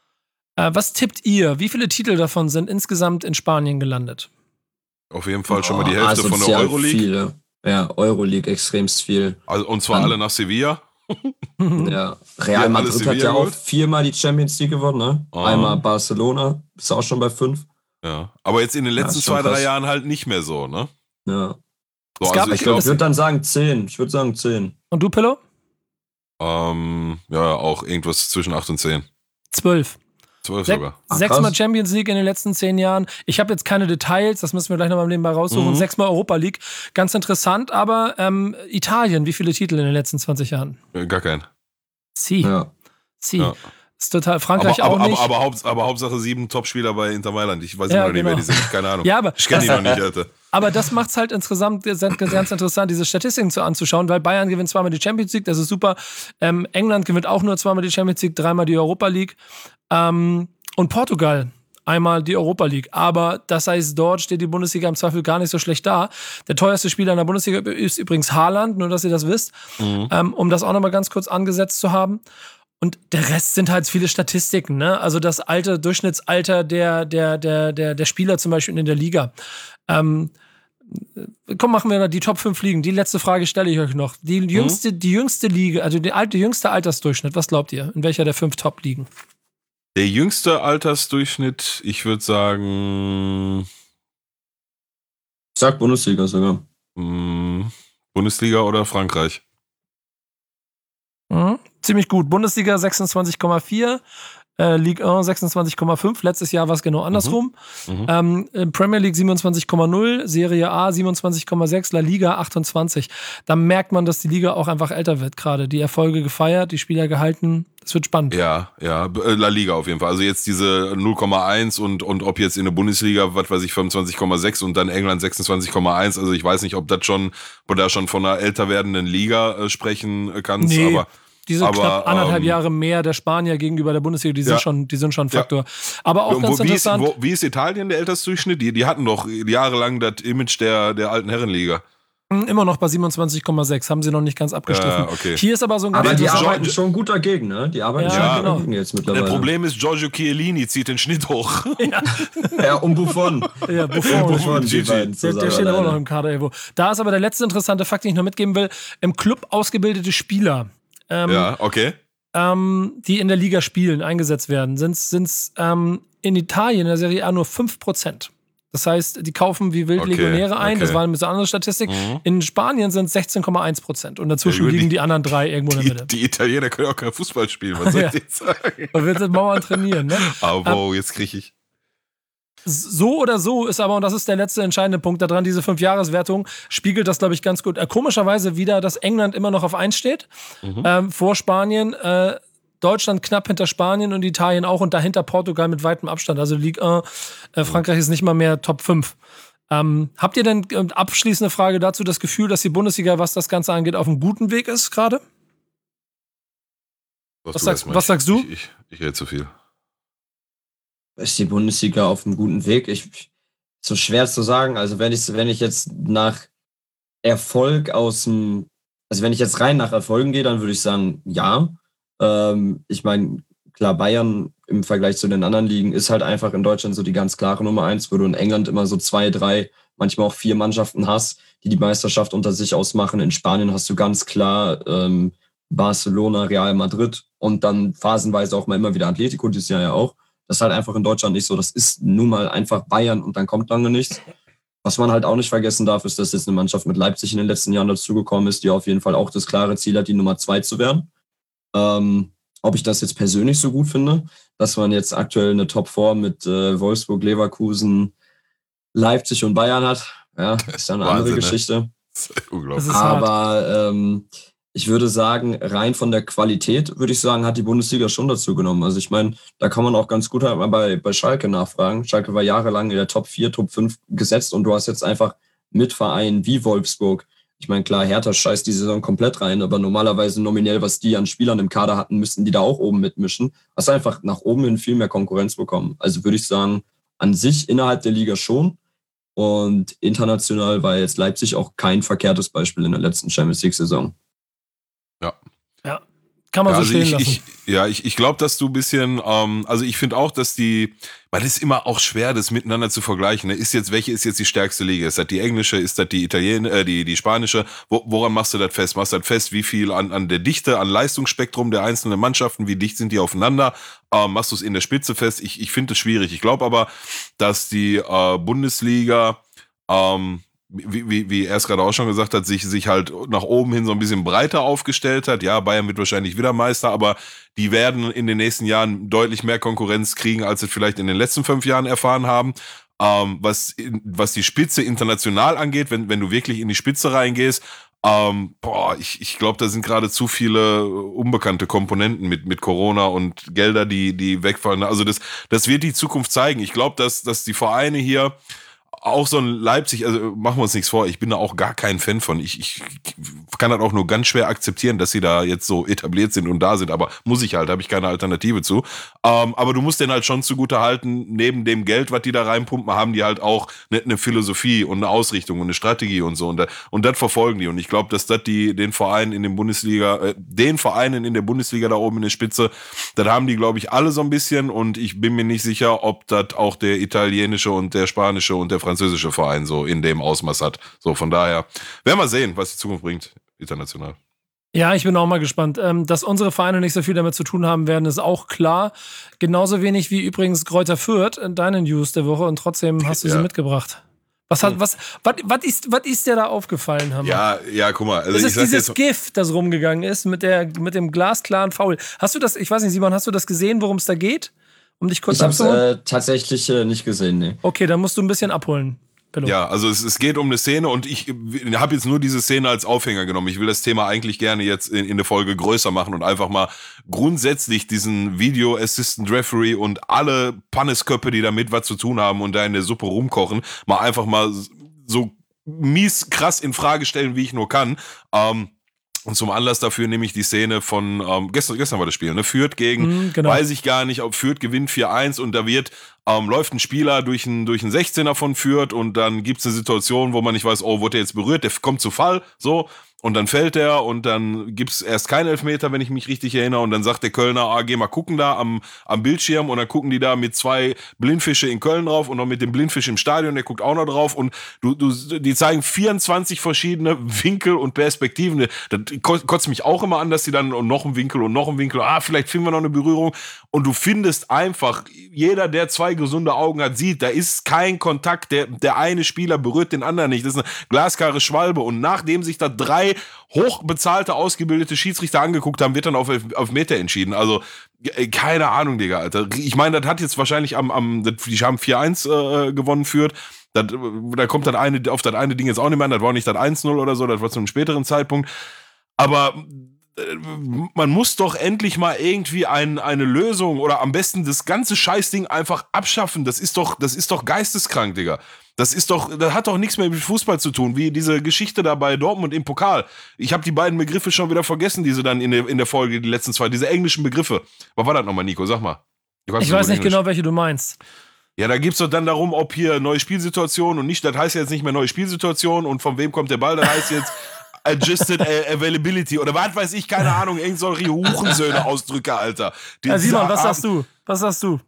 Äh, was tippt ihr? Wie viele Titel davon sind insgesamt in Spanien gelandet? Auf jeden Fall schon mal die Hälfte oh, von der Euroleague. Viele. Ja, Euroleague extremst viel. Also, und zwar An- alle nach Sevilla. Ja, Real Madrid hat ja auch viermal die Champions League gewonnen, ne? Oh. Einmal Barcelona, ist auch schon bei fünf. Ja, aber jetzt in den letzten ja, zwei, drei Jahren halt nicht mehr so, ne? Ja. So, also ich, ich würde dann sagen zehn. Ich würde sagen zehn. Und du, Pillow? Ähm, ja, auch irgendwas zwischen acht und zehn. zwölf. zwölf Se- sogar. Ach, Sechsmal Champions League in den letzten zehn Jahren. Ich habe jetzt keine Details, das müssen wir gleich nochmal nebenbei raussuchen. Mhm. Sechsmal Europa League. Ganz interessant, aber ähm, Italien, wie viele Titel in den letzten zwanzig Jahren? Gar keinen. Sie. Ja. Sie. Ja. Ist total. Frankreich aber, aber, auch nicht. Aber, aber, Haupt, aber Hauptsache sieben Topspieler bei Inter Mailand. Ich weiß ja, immer noch genau. nicht, wer die sind. Keine Ahnung. Ja, aber ich kenne die noch nicht, Alter. Aber das macht es halt insgesamt ganz interessant, diese Statistiken zu anzuschauen, weil Bayern gewinnt zweimal die Champions League, das ist super. Ähm, England gewinnt auch nur zweimal die Champions League, dreimal die Europa League. Ähm, und Portugal einmal die Europa League. Aber das heißt, dort steht die Bundesliga im Zweifel gar nicht so schlecht da. Der teuerste Spieler in der Bundesliga ist übrigens Haaland, nur dass ihr das wisst, mhm. ähm, um das auch nochmal ganz kurz angesetzt zu haben. Und der Rest sind halt viele Statistiken, ne? Also das Alter, Durchschnittsalter der, der, der, der, der Spieler zum Beispiel in der Liga. Ähm, komm, machen wir die Top fünf Ligen. Die letzte Frage stelle ich euch noch. Die jüngste, mhm. die jüngste Liga, also der alte, jüngste Altersdurchschnitt, was glaubt ihr? In welcher der fünf Top-Ligen? Der jüngste Altersdurchschnitt, ich würde sagen. Ich sag Bundesliga sogar. Mh, Bundesliga oder Frankreich? Mhm. Ziemlich gut. Bundesliga sechsundzwanzig Komma vier, äh, Ligue eins sechsundzwanzig Komma fünf. Letztes Jahr war es genau andersrum. Mhm. Ähm, Premier League siebenundzwanzig Komma null, Serie A siebenundzwanzig Komma sechs, La Liga achtundzwanzig. Da merkt man, dass die Liga auch einfach älter wird gerade. Die Erfolge gefeiert, die Spieler gehalten. Es wird spannend. Ja, ja, La Liga auf jeden Fall. Also jetzt diese null Komma eins und, und ob jetzt in der Bundesliga, was weiß ich, fünfundzwanzig Komma sechs und dann England sechsundzwanzig Komma eins. Also ich weiß nicht, ob das schon, ob da schon von einer älter werdenden Liga äh, sprechen kannst, nee. aber Diese aber, knapp anderthalb ähm, Jahre mehr der Spanier gegenüber der Bundesliga, die sind, ja. schon, die sind schon ein Faktor. Ja. Aber auch wo, ganz wie interessant. Ist, wo, wie ist Italien der Altersdurchschnitt? Die, die hatten doch jahrelang das Image der, der alten Herrenliga. Immer noch bei siebenundzwanzig Komma sechs, haben sie noch nicht ganz abgestriffen. Ja, okay. Hier ist aber so ein ganz Aber die interessanter- arbeiten schon gut dagegen, ne? Die arbeiten Ja, schon genau. dagegen jetzt mittlerweile. Das Problem ist, Giorgio Chiellini zieht den Schnitt hoch. Ja, Ja, und Buffon. ja Buffon. Buffon, die Gigi. beiden Der, zusammen der steht aber auch alleine. noch im Kader irgendwo. Da ist aber der letzte interessante Fakt, den ich noch mitgeben will. Im Club ausgebildete Spieler, ähm, Ja, okay. ähm, die in der Liga spielen, eingesetzt werden, sind es ähm, in Italien in der Serie A nur fünf Prozent. Das heißt, die kaufen wie wild Okay, Legionäre ein. okay. Das war eine bisschen andere Statistik. Mhm. In Spanien sind es sechzehn Komma eins Prozent. Und dazwischen Ja, gut, liegen die- die anderen drei irgendwo in der Die, Mitte. die Italiener können auch kein Fußball spielen, was soll Ja. ich jetzt sagen? Man wird in Mauern trainieren, ne? Aber wow, jetzt kriege ich. So oder so ist aber, und das ist der letzte entscheidende Punkt daran, diese Fünfjahreswertung spiegelt das, glaube ich, ganz gut. Äh, komischerweise wieder, dass England immer noch auf eins steht, Mhm. ähm, vor Spanien, äh, Deutschland knapp hinter Spanien und Italien auch und dahinter Portugal mit weitem Abstand. Also Ligue eins, äh, Frankreich ist nicht mal mehr Top fünf. Ähm, habt ihr denn, äh, abschließende Frage dazu, das Gefühl, dass die Bundesliga, was das Ganze angeht, auf einem guten Weg ist gerade? Was du sagst- erst mal. was sagst du? Ich, ich, ich rede zu viel. Ist die Bundesliga auf einem guten Weg? Ich, so schwer zu sagen. Also wenn ich, wenn ich jetzt nach Erfolg aus dem, also wenn ich jetzt rein nach Erfolgen gehe, dann würde ich sagen, ja. Ähm, ich meine, klar, Bayern im Vergleich zu den anderen Ligen ist halt einfach in Deutschland so die ganz klare Nummer eins, wo du in England immer so zwei, drei, manchmal auch vier Mannschaften hast, die die Meisterschaft unter sich ausmachen. In Spanien hast du ganz klar ähm, Barcelona, Real Madrid und dann phasenweise auch mal immer wieder Atletico, dieses Jahr ja auch. Das ist halt einfach in Deutschland nicht so. Das ist nun mal einfach Bayern und dann kommt lange nichts. Was man halt auch nicht vergessen darf, ist, dass jetzt eine Mannschaft mit Leipzig in den letzten Jahren dazugekommen ist, die auf jeden Fall auch das klare Ziel hat, die Nummer zwei zu werden. Ähm, ob ich das jetzt persönlich so gut finde, dass man jetzt aktuell eine Top vier mit äh, Wolfsburg, Leverkusen, Leipzig und Bayern hat, ja, ist dann eine Wahnsinn, andere ne? Geschichte. Das ist unglaublich. Das ist hart. Aber ähm, ich würde sagen, rein von der Qualität, würde ich sagen, hat die Bundesliga schon dazu genommen. Also ich meine, da kann man auch ganz gut halt mal bei, bei Schalke nachfragen. Schalke war jahrelang in der Top vier, Top fünf gesetzt und du hast jetzt einfach mit Vereinen wie Wolfsburg, ich meine, klar, Hertha scheißt die Saison komplett rein, aber normalerweise nominell, was die an Spielern im Kader hatten, müssten die da auch oben mitmischen. Hast einfach nach oben hin viel mehr Konkurrenz bekommen. Also würde ich sagen, an sich innerhalb der Liga schon. Und international war jetzt Leipzig auch kein verkehrtes Beispiel in der letzten Champions League-Saison. Ja. Ja, kann man Ja, so also stehen ich, lassen. ich, ja, ich, ich glaube, dass du ein bisschen, ähm, also ich finde auch, dass die, weil es ist immer auch schwer, das miteinander zu vergleichen. Ne? Ist jetzt, welche ist jetzt die stärkste Liga? Ist das die englische? Ist das die italienische, äh, die, die spanische? Wo, woran machst du das fest? Machst du das fest, wie viel an, an der Dichte, an Leistungsspektrum der einzelnen Mannschaften, wie dicht sind die aufeinander? Ähm, machst du es in der Spitze fest? Ich, ich finde es schwierig. Ich glaube aber, dass die äh, Bundesliga, ähm, Wie, wie, wie er es gerade auch schon gesagt hat, sich, sich halt nach oben hin so ein bisschen breiter aufgestellt hat. Ja, Bayern wird wahrscheinlich wieder Meister, aber die werden in den nächsten Jahren deutlich mehr Konkurrenz kriegen, als sie vielleicht in den letzten fünf Jahren erfahren haben. Ähm, was, was die Spitze international angeht, wenn, wenn du wirklich in die Spitze reingehst, ähm, boah, ich, ich glaube, da sind gerade zu viele unbekannte Komponenten mit, mit Corona und Gelder, die, die wegfallen. Also das, das wird die Zukunft zeigen. Ich glaube, dass, dass die Vereine hier auch so ein Leipzig, also machen wir uns nichts vor, ich bin da auch gar kein Fan von. Ich, ich kann das auch nur ganz schwer akzeptieren, dass sie da jetzt so etabliert sind und da sind, aber muss ich halt, habe ich keine Alternative zu. Ähm, aber du musst den halt schon zugute halten, neben dem Geld, was die da reinpumpen, haben die halt auch eine, eine Philosophie und eine Ausrichtung und eine Strategie und so. Und, da, und das verfolgen die. Und ich glaube, dass das die den Vereinen in den Bundesliga, äh, den Vereinen in der Bundesliga da oben in der Spitze, das haben die, glaube ich, alle so ein bisschen. Und ich bin mir nicht sicher, ob das auch der italienische und der spanische und der französische Verein so in dem Ausmaß hat. So, von daher werden wir sehen, was die Zukunft bringt, international. Ja, ich bin auch mal gespannt. Ähm, dass unsere Vereine nicht so viel damit zu tun haben werden, ist auch klar. Genauso wenig wie übrigens Greuther Fürth in deinen News der Woche und trotzdem hast du Ja. sie mitgebracht. Was hat, was, was, was ist, was ist dir da aufgefallen, Hammer? Ja, ja, guck mal. Also Das ich ist sag dieses jetzt, GIF, das rumgegangen ist mit der, mit dem glasklaren Foul. Hast du das, ich weiß nicht, Simon, hast du das gesehen, worum es da geht? Um dich kurz Ich habe es abzuholen? äh, tatsächlich äh, nicht gesehen, nee. Okay, dann musst du ein bisschen abholen. Bello. ja, also es, es geht um eine Szene und ich habe jetzt nur diese Szene als Aufhänger genommen. Ich will das Thema eigentlich gerne jetzt in, in der Folge größer machen und einfach mal grundsätzlich diesen Video Assistant Referee und alle Pannesköpfe, die damit was zu tun haben und da in der Suppe rumkochen, mal einfach mal so mies krass in Frage stellen, wie ich nur kann. Ähm, Und zum Anlass dafür nehme ich die Szene von, ähm, gestern, gestern war das Spiel, ne? Fürth gegen, Mhm, genau. weiß ich gar nicht, ob Fürth gewinnt vier eins und da wird, ähm, läuft ein Spieler durch einen, durch einen sechzehner von Fürth und dann gibt's eine Situation, wo man nicht weiß, oh, wurde der jetzt berührt, der kommt zu Fall, so. Und dann fällt er und dann gibt's erst keinen Elfmeter, wenn ich mich richtig erinnere. Und dann sagt der Kölner, ah, geh mal gucken da am, am Bildschirm. Und dann gucken die da mit zwei Blindfische in Köln drauf und noch mit dem Blindfisch im Stadion, der guckt auch noch drauf. Und du, du, die zeigen vierundzwanzig verschiedene Winkel und Perspektiven. Das kotzt mich auch immer an, dass die dann noch einen Winkel und noch einen Winkel. Ah, vielleicht finden wir noch eine Berührung. Und du findest einfach, jeder, der zwei zwei gesunde Augen hat, sieht, da ist kein Kontakt, der, der eine Spieler berührt den anderen nicht, das ist eine glasklare Schwalbe und nachdem sich da drei hochbezahlte, ausgebildete Schiedsrichter angeguckt haben, wird dann auf, auf Meter entschieden, also keine Ahnung, Digga, Alter. Ich meine, das hat jetzt wahrscheinlich am, am die haben vier eins äh, gewonnen führt. Das, da kommt das eine, auf das eine Ding jetzt auch nicht mehr an. Das war auch nicht das eins null oder so, das war zu einem späteren Zeitpunkt. Aber äh, man muss doch endlich mal irgendwie ein, eine Lösung oder am besten das ganze Scheißding einfach abschaffen. Das ist doch, das ist doch geisteskrank, Digga. Das ist doch, das hat doch nichts mehr mit Fußball zu tun, wie diese Geschichte da bei Dortmund im Pokal. Ich habe die beiden Begriffe schon wieder vergessen, diese dann in der, in der Folge, die letzten zwei, diese englischen Begriffe. Was war das nochmal, Nico? Sag mal. Ich weiß nicht Englisch. Genau, welche du meinst. Ja, da geht's doch dann darum, ob hier neue Spielsituation und nicht, das heißt jetzt nicht mehr neue Spielsituation und von wem kommt der Ball, das heißt jetzt Adjusted Availability oder was weiß ich, keine Ahnung, irgend solche Hurensöhne-Ausdrücke, Alter. Die, ja, Simon, was sagst du? Was sagst du?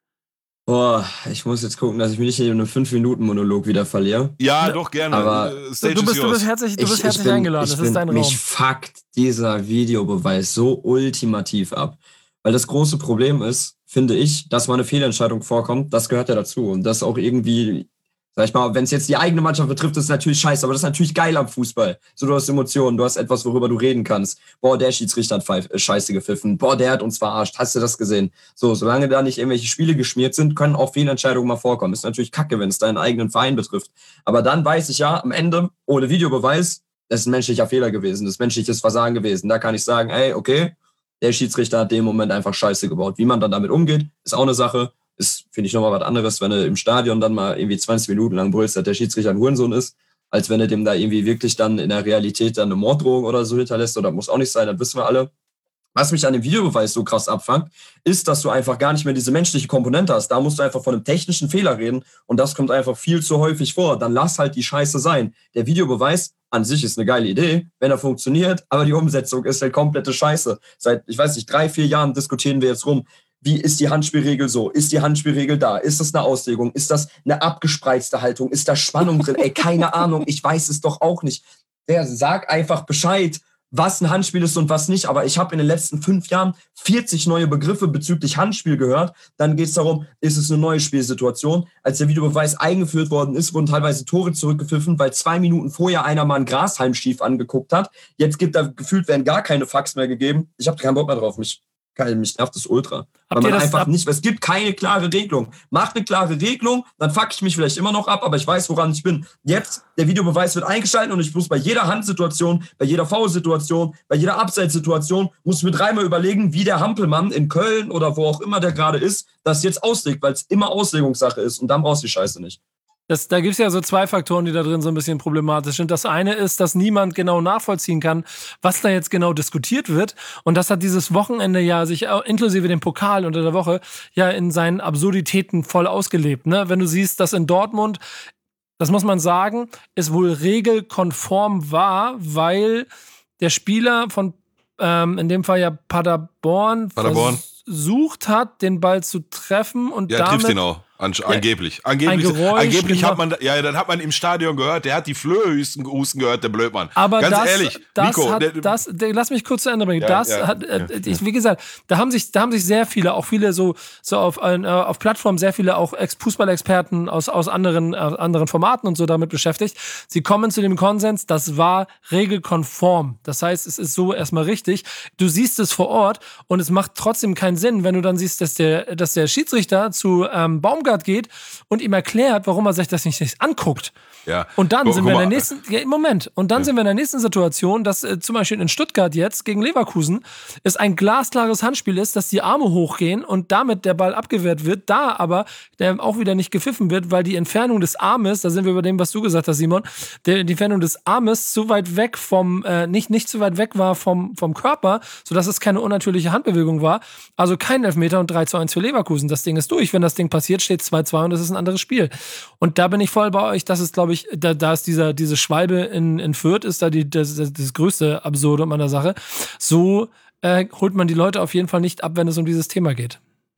Boah, ich muss jetzt gucken, dass ich mich nicht in einem fünf Minuten Monolog wieder verliere. Ja, doch, gerne. Aber du bist, du bist herzlich, du bist ich, herzlich ich bin, eingeladen, ich das bin, ist dein Raum. Mich fuckt dieser Videobeweis so ultimativ ab. Weil das große Problem ist, finde ich, dass mal eine Fehlentscheidung vorkommt, das gehört ja dazu. Und das auch irgendwie, sag ich mal, wenn es jetzt die eigene Mannschaft betrifft, ist es natürlich scheiße, aber das ist natürlich geil am Fußball. So, du hast Emotionen, du hast etwas, worüber du reden kannst. Boah, der Schiedsrichter hat pfeif- scheiße gepfiffen. Boah, der hat uns verarscht. Hast du das gesehen? So, solange da nicht irgendwelche Spiele geschmiert sind, können auch Fehlentscheidungen mal vorkommen. Ist natürlich kacke, wenn es deinen eigenen Verein betrifft. Aber dann weiß ich ja, am Ende, ohne Videobeweis, das ist ein menschlicher Fehler gewesen, das ist menschliches Versagen gewesen. Da kann ich sagen, ey, okay, der Schiedsrichter hat in dem Moment einfach Scheiße gebaut. Wie man dann damit umgeht, ist auch eine Sache. Ist, finde ich, nochmal was anderes, wenn du im Stadion dann mal irgendwie zwanzig Minuten lang brüllst, dass der Schiedsrichter ein Hurensohn ist, als wenn er dem da irgendwie wirklich dann in der Realität dann eine Morddrohung oder so hinterlässt. Oder muss auch nicht sein, das wissen wir alle. Was mich an dem Videobeweis so krass abfangt, ist, dass du einfach gar nicht mehr diese menschliche Komponente hast. Da musst du einfach von einem technischen Fehler reden und das kommt einfach viel zu häufig vor. Dann lass halt die Scheiße sein. Der Videobeweis an sich ist eine geile Idee, wenn er funktioniert, aber die Umsetzung ist halt komplette Scheiße. Seit, ich weiß nicht, drei, vier Jahren diskutieren wir jetzt rum, wie ist die Handspielregel so? Ist die Handspielregel da? Ist das eine Auslegung? Ist das eine abgespreizte Haltung? Ist da Spannung drin? Ey, keine Ahnung, ich weiß es doch auch nicht. Der sag einfach Bescheid, was ein Handspiel ist und was nicht. Aber ich habe in den letzten fünf Jahren vierzig neue Begriffe bezüglich Handspiel gehört. Dann geht es darum, ist es eine neue Spielsituation? Als der Videobeweis eingeführt worden ist, wurden teilweise Tore zurückgepfiffen, weil zwei Minuten vorher einer mal einen Grashalm schief angeguckt hat. Jetzt gibt da gefühlt, werden gar keine Fax mehr gegeben. Ich habe keinen Bock mehr drauf. Mich, mich nervt das ultra. Weil man einfach nicht, es gibt keine klare Regelung. Macht eine klare Regelung, dann fuck ich mich vielleicht immer noch ab, aber ich weiß, woran ich bin. Jetzt, der Videobeweis wird eingeschaltet und ich muss bei jeder Handsituation, bei jeder Foul-Situation, bei jeder Abseitssituation, muss ich mir dreimal überlegen, wie der Hampelmann in Köln oder wo auch immer der gerade ist, das jetzt auslegt, weil es immer Auslegungssache ist und dann brauchst du die Scheiße nicht. Das, da gibt es ja so zwei Faktoren, die da drin so ein bisschen problematisch sind. Das eine ist, dass niemand genau nachvollziehen kann, was da jetzt genau diskutiert wird. Und das hat dieses Wochenende ja sich auch, inklusive dem Pokal unter der Woche, ja in seinen Absurditäten voll ausgelebt. Ne? Wenn du siehst, dass in Dortmund, das muss man sagen, es wohl regelkonform war, weil der Spieler von, ähm, in dem Fall ja Paderborn, Paderborn. versucht hat, den Ball zu treffen und ja, damit... trifft ihn auch. An, ja, angeblich. Angeblich, ein Geräusch, angeblich hat man, ja, dann hat man im Stadion gehört, der hat die Flöhe husten gehört, der Blödmann. Aber ganz das, ehrlich, das Nico, hat, der, das, der, lass mich kurz zu Ende bringen. Ja, das ja, hat, ja, äh, ja. ich, wie gesagt, da haben sich, da haben sich sehr viele, auch viele so, so auf, äh, auf Plattformen, sehr viele auch Ex- Fußballexperten aus, aus anderen, äh, anderen Formaten und so damit beschäftigt. Sie kommen zu dem Konsens, das war regelkonform. Das heißt, es ist so erstmal richtig. Du siehst es vor Ort und es macht trotzdem keinen Sinn, wenn du dann siehst, dass der, dass der Schiedsrichter zu ähm, Baumgart geht und ihm erklärt, warum er sich das nicht anguckt. Ja. Und dann Guck, sind wir in der mal. nächsten, ja, Moment, und dann Ja. sind wir in der nächsten Situation, dass äh, zum Beispiel in Stuttgart jetzt gegen Leverkusen es ein glasklares Handspiel ist, dass die Arme hochgehen und damit der Ball abgewehrt wird, da aber der auch wieder nicht gepfiffen wird, weil die Entfernung des Armes, da sind wir bei dem, was du gesagt hast, Simon, der, die Entfernung des Armes zu weit weg vom, äh, nicht, nicht zu weit weg war vom, vom Körper, sodass es keine unnatürliche Handbewegung war. Also kein Elfmeter und drei zu eins für Leverkusen. Das Ding ist durch. Wenn das Ding passiert, steht zwei zwei und es ist ein anderes Spiel. Und da bin ich voll bei euch, das ist, glaube ich, da, da ist dieser, diese Schwalbe in, in Fürth, ist da die, das, das, das größte Absurdum an der Sache. So äh, holt man die Leute auf jeden Fall nicht ab, wenn es um dieses Thema geht.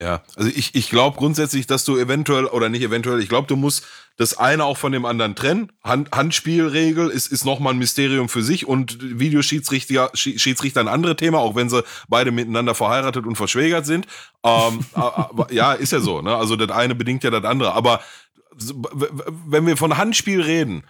Ja, also ich, ich glaube grundsätzlich, dass du eventuell, oder nicht eventuell, ich glaube, du musst das eine auch von dem anderen trennen. Hand, Handspielregel ist, ist nochmal ein Mysterium für sich und Videoschiedsrichter Schiedsrichter ein anderes Thema, auch wenn sie beide miteinander verheiratet und verschwägert sind. Ähm, aber, ja, ist ja so, ne? Also das eine bedingt ja das andere. Aber wenn wir von Handspiel reden,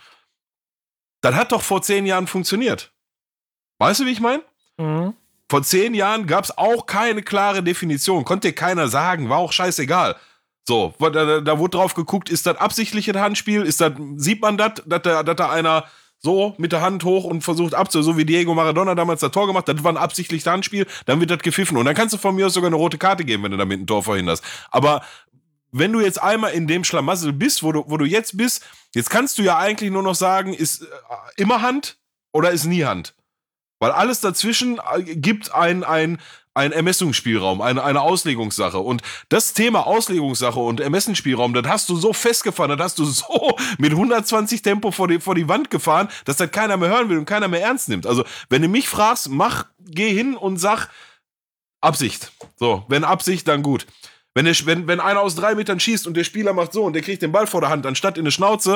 das hat doch vor zehn Jahren funktioniert. Weißt du, wie ich meine? Mhm. Vor zehn Jahren gab es auch keine klare Definition. Konnte dir keiner sagen, war auch scheißegal. So, da, da wurde drauf geguckt, ist das absichtliches Handspiel? Ist das, sieht man das, dass da, dass da einer so mit der Hand hoch und versucht abzu, so wie Diego Maradona damals das Tor gemacht, das war ein absichtliches Handspiel, dann wird das gepfiffen. Und dann kannst du von mir aus sogar eine rote Karte geben, wenn du damit ein Tor verhinderst. Aber wenn du jetzt einmal in dem Schlamassel bist, wo du, wo du jetzt bist, jetzt kannst du ja eigentlich nur noch sagen, ist immer Hand oder ist nie Hand? Weil alles dazwischen gibt ein, ein, ein Ermessungsspielraum, eine, eine Auslegungssache. Und das Thema Auslegungssache und Ermessensspielraum, das hast du so festgefahren, das hast du so mit hundertzwanzig Tempo vor die, vor die Wand gefahren, dass das keiner mehr hören will und keiner mehr ernst nimmt. Also, wenn du mich fragst, mach, geh hin und sag Absicht. So, wenn Absicht, dann gut. Wenn, der, wenn, wenn einer aus drei Metern schießt und der Spieler macht so und der kriegt den Ball vor der Hand, anstatt in die Schnauze,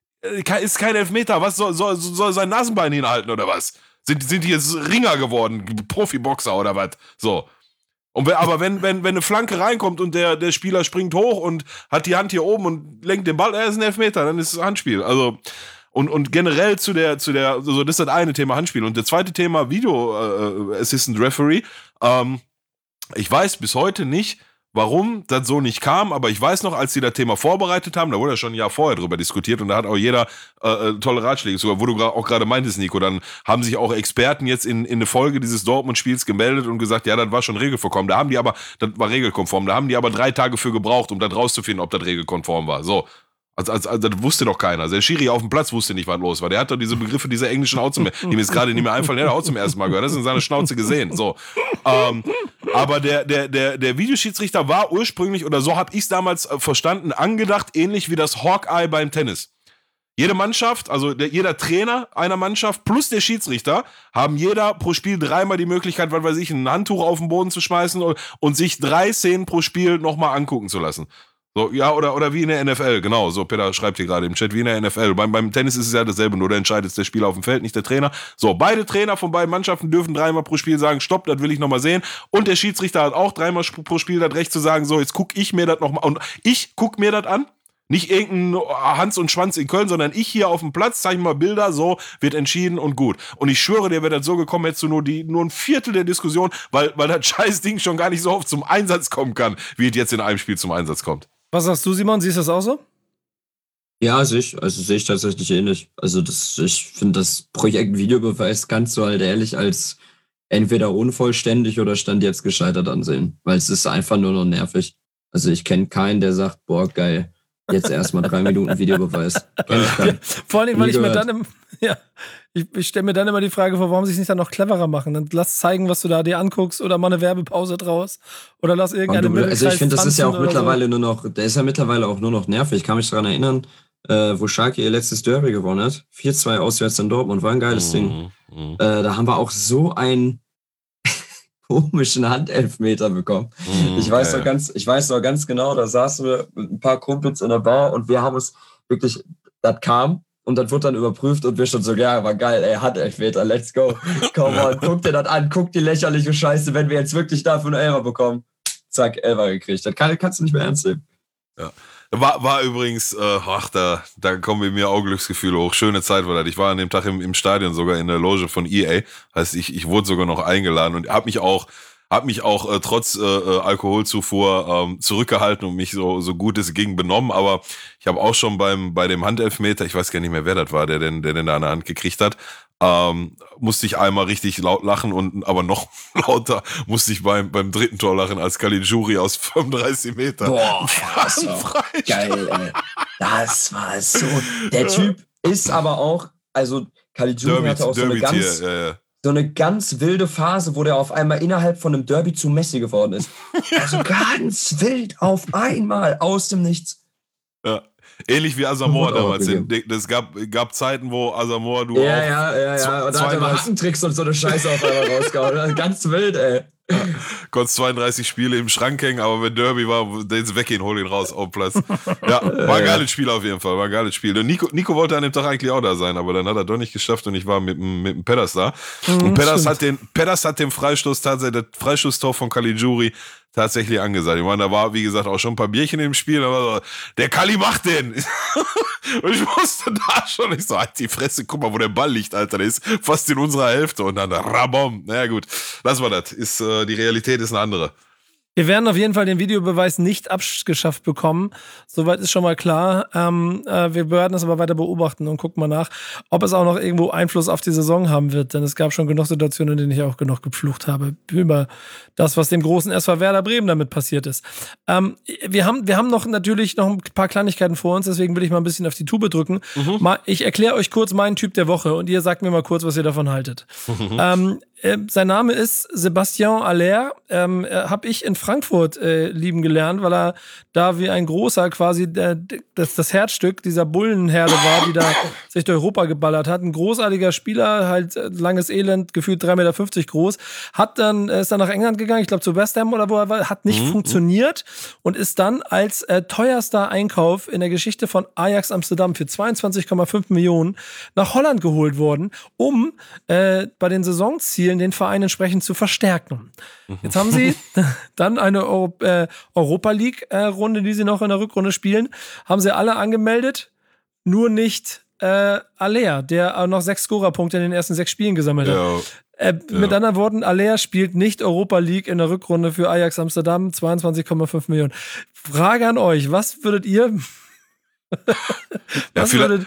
ist kein Elfmeter. Was soll, soll, soll sein Nasenbein hinhalten oder was? Sind, sind die jetzt Ringer geworden, Profiboxer oder was? So. Und wenn, aber wenn, wenn, wenn eine Flanke reinkommt und der, der Spieler springt hoch und hat die Hand hier oben und lenkt den Ball, er ist ein Elfmeter, dann ist es Handspiel. Also, und, und generell zu der, zu der, also das ist das eine Thema Handspiel. Und das zweite Thema Video äh, Assistant Referee. Ähm, ich weiß bis heute nicht, warum das so nicht kam, aber ich weiß noch, als sie das Thema vorbereitet haben, da wurde ja schon ein Jahr vorher drüber diskutiert und da hat auch jeder äh, tolle Ratschläge, sogar wo du auch gerade meintest, Nico, dann haben sich auch Experten jetzt in, in eine Folge dieses Dortmund-Spiels gemeldet und gesagt, ja, das war schon regelkonform, da haben die aber, das war regelkonform, da haben die aber drei Tage für gebraucht, um das rauszufinden, ob das regelkonform war, so. Also, also, also, das wusste doch keiner. Der Schiri auf dem Platz wusste nicht, was los war. Der hat doch diese Begriffe dieser englischen auch zum, die mir jetzt gerade nicht mehr einfallen, der hat auch zum ersten Mal gehört. Das ist in seiner Schnauze gesehen. So. Ähm, aber der, der, der, der Videoschiedsrichter war ursprünglich, oder so habe ich es damals verstanden, angedacht, ähnlich wie das Hawkeye beim Tennis. Jede Mannschaft, also der, jeder Trainer einer Mannschaft plus der Schiedsrichter haben jeder pro Spiel dreimal die Möglichkeit, was weiß ich, ein Handtuch auf den Boden zu schmeißen und, und sich drei Szenen pro Spiel nochmal angucken zu lassen. So, ja, oder, oder wie in der N F L, genau, so, Peter schreibt hier gerade im Chat, wie in der N F L. Beim, beim Tennis ist es ja dasselbe, nur da entscheidet der Spieler auf dem Feld, nicht der Trainer. So, beide Trainer von beiden Mannschaften dürfen dreimal pro Spiel sagen, stopp, das will ich nochmal sehen. Und der Schiedsrichter hat auch dreimal pro Spiel das Recht zu sagen, so, jetzt guck ich mir das nochmal, und ich guck mir das an. Nicht irgendein Hans und Schwanz in Köln, sondern ich hier auf dem Platz, zeig mal Bilder, so, wird entschieden und gut. Und ich schwöre dir, wäre das so gekommen, hättest du nur, die, nur ein Viertel der Diskussion, weil, weil das scheiß Ding schon gar nicht so oft zum Einsatz kommen kann, wie es jetzt in einem Spiel zum Einsatz kommt. Was sagst du, Simon? Siehst du das auch so? Ja, sehe ich. Also sehe ich tatsächlich ähnlich. Also das, ich finde das Projekt Videobeweis kannst du halt ehrlich als entweder unvollständig oder Stand jetzt gescheitert ansehen. Weil es ist einfach nur noch nervig. Also ich kenne keinen, der sagt, boah, geil, jetzt erstmal drei Minuten Videobeweis. Kenn ich keinen. Vor allem, weil Nie ich mir gehört. dann im, ja, ich, ich stelle mir dann immer die Frage vor, warum sie es nicht dann noch cleverer machen. Dann lass zeigen, was du da dir anguckst oder mal eine Werbepause draus oder lass irgendeine Und du, also ich finde, das ist ja auch tanzen oder mittlerweile nur noch, der ist ja mittlerweile auch nur noch nervig. Ich kann mich daran erinnern, äh, wo Schalke ihr letztes Derby gewonnen hat. vier zwei auswärts in Dortmund, war ein geiles Mhm, Ding. mhm, Äh, da haben wir auch so einen komischen Handelfmeter bekommen. mhm, Ich weiß ja, noch ganz, ich weiß noch ganz genau, da saßen wir mit ein paar Kumpels in der Bar und wir haben uns wirklich, das kam und das wurde dann überprüft und wir schon so, ja, war geil, ey, Handelfmeter, let's go. Komm on, guck dir das an, guck die lächerliche Scheiße, wenn wir jetzt wirklich dafür einen Elfer bekommen. Zack, Elfer gekriegt. Das kann, kannst du nicht mehr ernst nehmen. Ja. War, war übrigens, äh, ach, da, da kommen mir auch Glücksgefühle hoch. Schöne Zeit war das. Ich war an dem Tag im, im Stadion sogar in der Loge von E A. Heißt, ich, ich wurde sogar noch eingeladen und habe mich auch, hab mich auch äh, trotz äh, Alkoholzufuhr ähm, zurückgehalten und mich so, so gut es ging benommen. Aber ich habe auch schon beim, bei dem Handelfmeter, ich weiß gar nicht mehr, wer das war, der den, der den da an der Hand gekriegt hat, ähm, musste ich einmal richtig laut lachen und aber noch lauter musste ich beim, beim dritten Tor lachen als Caligiuri aus fünfunddreißig Meter. Boah, das war geil, ey. Das war so. Der Typ ist aber auch, also Caligiuri hatte auch so eine ganz, ja, ja. so eine ganz wilde Phase, wo der auf einmal innerhalb von einem Derby zu Messi geworden ist. Also ganz wild auf einmal aus dem Nichts. Ja. Ähnlich wie Asamoah Wurde auch damals. gegeben. Es gab, gab Zeiten, wo Asamoah du Ja, auch ja, ja, ja. Und da hat er mal Hackentricks und so eine Scheiße auf einmal rausgehauen. Ganz wild, ey. Konntest zweiunddreißig Spiele im Schrank hängen, aber wenn Derby war, den sie weggehen, hol ihn raus auf Platz. Ja, war ein geiles Spiel auf jeden Fall, war ein geiles Spiel. Und Nico, Nico wollte an dem Tag eigentlich auch da sein, aber dann hat er doch nicht geschafft und ich war mit, mit dem Pedders da. Und mhm, Pedders hat, den, Pedders hat den Freistoß tatsächlich, das Freistoßtor von Caligiuri tatsächlich angesagt. Ich meine, da war, wie gesagt, auch schon ein paar Bierchen im Spiel, aber so, der Kali macht den! Und ich wusste da schon, ich so, halt die Fresse, guck mal, wo der Ball liegt, Alter, der ist fast in unserer Hälfte und dann rabom. Naja gut, lassen wir das. Ist, äh, die Realität ist eine andere. Wir werden auf jeden Fall den Videobeweis nicht abgeschafft bekommen. Soweit ist schon mal klar. Ähm, äh, wir werden das aber weiter beobachten und gucken mal nach, ob es auch noch irgendwo Einfluss auf die Saison haben wird. Denn es gab schon genug Situationen, in denen ich auch genug geflucht habe über das, was dem großen S V Werder Bremen damit passiert ist. Ähm, wir haben, wir haben noch natürlich noch ein paar Kleinigkeiten vor uns, deswegen will ich mal ein bisschen auf die Tube drücken. Mhm. Mal, ich erkläre euch kurz meinen Typ der Woche und ihr sagt mir mal kurz, was ihr davon haltet. Mhm. Ähm, äh, sein Name ist Sébastien Haller. Ähm, äh, habe ich in Frankfurt äh, lieben gelernt, weil er da wie ein großer quasi äh, das, das Herzstück dieser Bullenherde war, die da sich durch Europa geballert hat. Ein großartiger Spieler, halt äh, langes Elend, gefühlt drei Meter fünfzig groß. Hat dann, äh, ist dann nach England gegangen, ich glaube zu West Ham oder wo er war, hat nicht mhm. funktioniert und ist dann als äh, teuerster Einkauf in der Geschichte von Ajax Amsterdam für zweiundzwanzig Komma fünf Millionen nach Holland geholt worden, um äh, bei den Saisonzielen den Verein entsprechend zu verstärken. Jetzt haben sie dann eine Euro, äh, Europa League äh, Runde, die sie noch in der Rückrunde spielen, haben sie alle angemeldet, nur nicht äh, Haller, der noch sechs Scorerpunkte in den ersten sechs Spielen gesammelt hat. Ja. Äh, ja. Mit anderen Worten, Haller spielt nicht Europa League in der Rückrunde für Ajax Amsterdam, zweiundzwanzig Komma fünf Millionen. Frage an euch, was würdet ihr was ja, würdet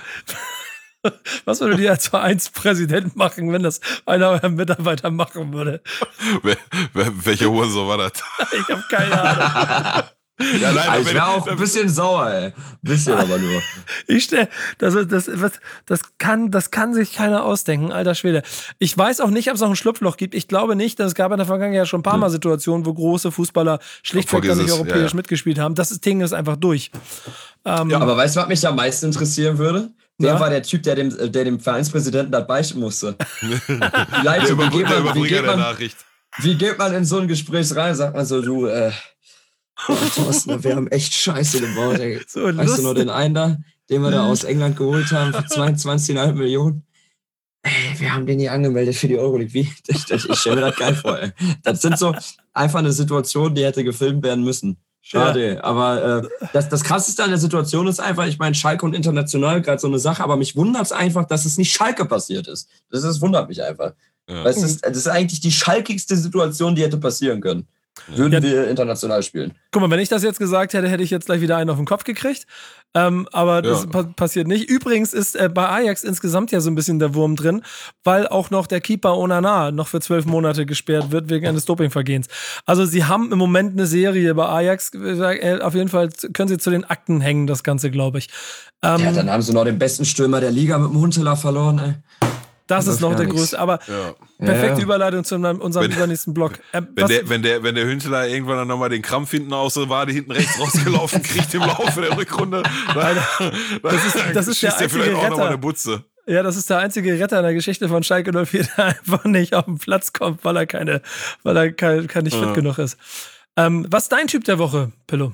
Was würdet ihr als Vereinspräsident machen, wenn das einer eurer Mitarbeiter machen würde? Wel- wel- welche Hurensohn war das? Ich habe keine Ahnung. Ja, nein, ich wäre auch ein bisschen sauer, ey. Ein bisschen aber nur. Ich stell, das, das, das, das, kann, das kann sich keiner ausdenken, alter Schwede. Ich weiß auch nicht, ob es noch ein Schlupfloch gibt. Ich glaube nicht, denn es gab in der Vergangenheit ja schon ein paar Mal Situationen, wo große Fußballer schlichtweg gar nicht europäisch ja, ja. mitgespielt haben. Das Ding ist einfach durch. Ähm, ja, aber weißt du, was mich am meisten interessieren würde? Wer ja? war der Typ, der dem, der dem Vereinspräsidenten das beichten musste? Leute, wie, geht man, wie, geht man, wie geht man in so ein Gespräch rein? Sagt man so, du, äh, Thorsten, wir haben echt Scheiße gebaut. Ey. So weißt lustig. Du nur den einen da, den wir da aus England geholt haben für zweiundzwanzig Komma fünf Millionen? Ey, wir haben den hier angemeldet für die Euroleague. Wie? Ich, ich, ich stelle mir das geil vor. Ey. Das sind so einfach eine Situation, die hätte gefilmt werden müssen. Schade, ja. aber äh, das, das Krasseste an der Situation ist einfach, ich meine, Schalke und international gerade so eine Sache, aber mich wundert es einfach, dass es nicht Schalke passiert ist. Das, das wundert mich einfach. Ja. Weil es ist, das ist eigentlich die schalkigste Situation, die hätte passieren können. Würden ja. wir international spielen. Guck mal, wenn ich das jetzt gesagt hätte, hätte ich jetzt gleich wieder einen auf den Kopf gekriegt. Ähm, aber das ja. pa- passiert nicht. Übrigens ist äh, bei Ajax insgesamt ja so ein bisschen der Wurm drin, weil auch noch der Keeper Onana noch für zwölf Monate gesperrt wird wegen eines Dopingvergehens. Also sie haben im Moment eine Serie bei Ajax. Äh, auf jeden Fall können sie zu den Akten hängen, das Ganze, glaube ich. Ähm, ja, dann haben sie noch den besten Stürmer der Liga mit dem Huntelaar verloren, ey. Das, das ist noch der nichts. größte, aber ja. perfekte ja. Überleitung zu unserem wenn, übernächsten Block. Äh, wenn, der, wenn, der, wenn der Hünteler irgendwann dann nochmal den Krampf hinten aus der Wade hinten rechts rausgelaufen kriegt im Laufe der Rückrunde, dann, das ist, das ist der einzige vielleicht auch Retter. Noch mal eine Butze. Ja, das ist der einzige Retter in der Geschichte von Schalke null vier, der einfach nicht auf den Platz kommt, weil er keine, weil er kein, kein nicht fit ja. genug ist. Ähm, was ist dein Typ der Woche, Pillow?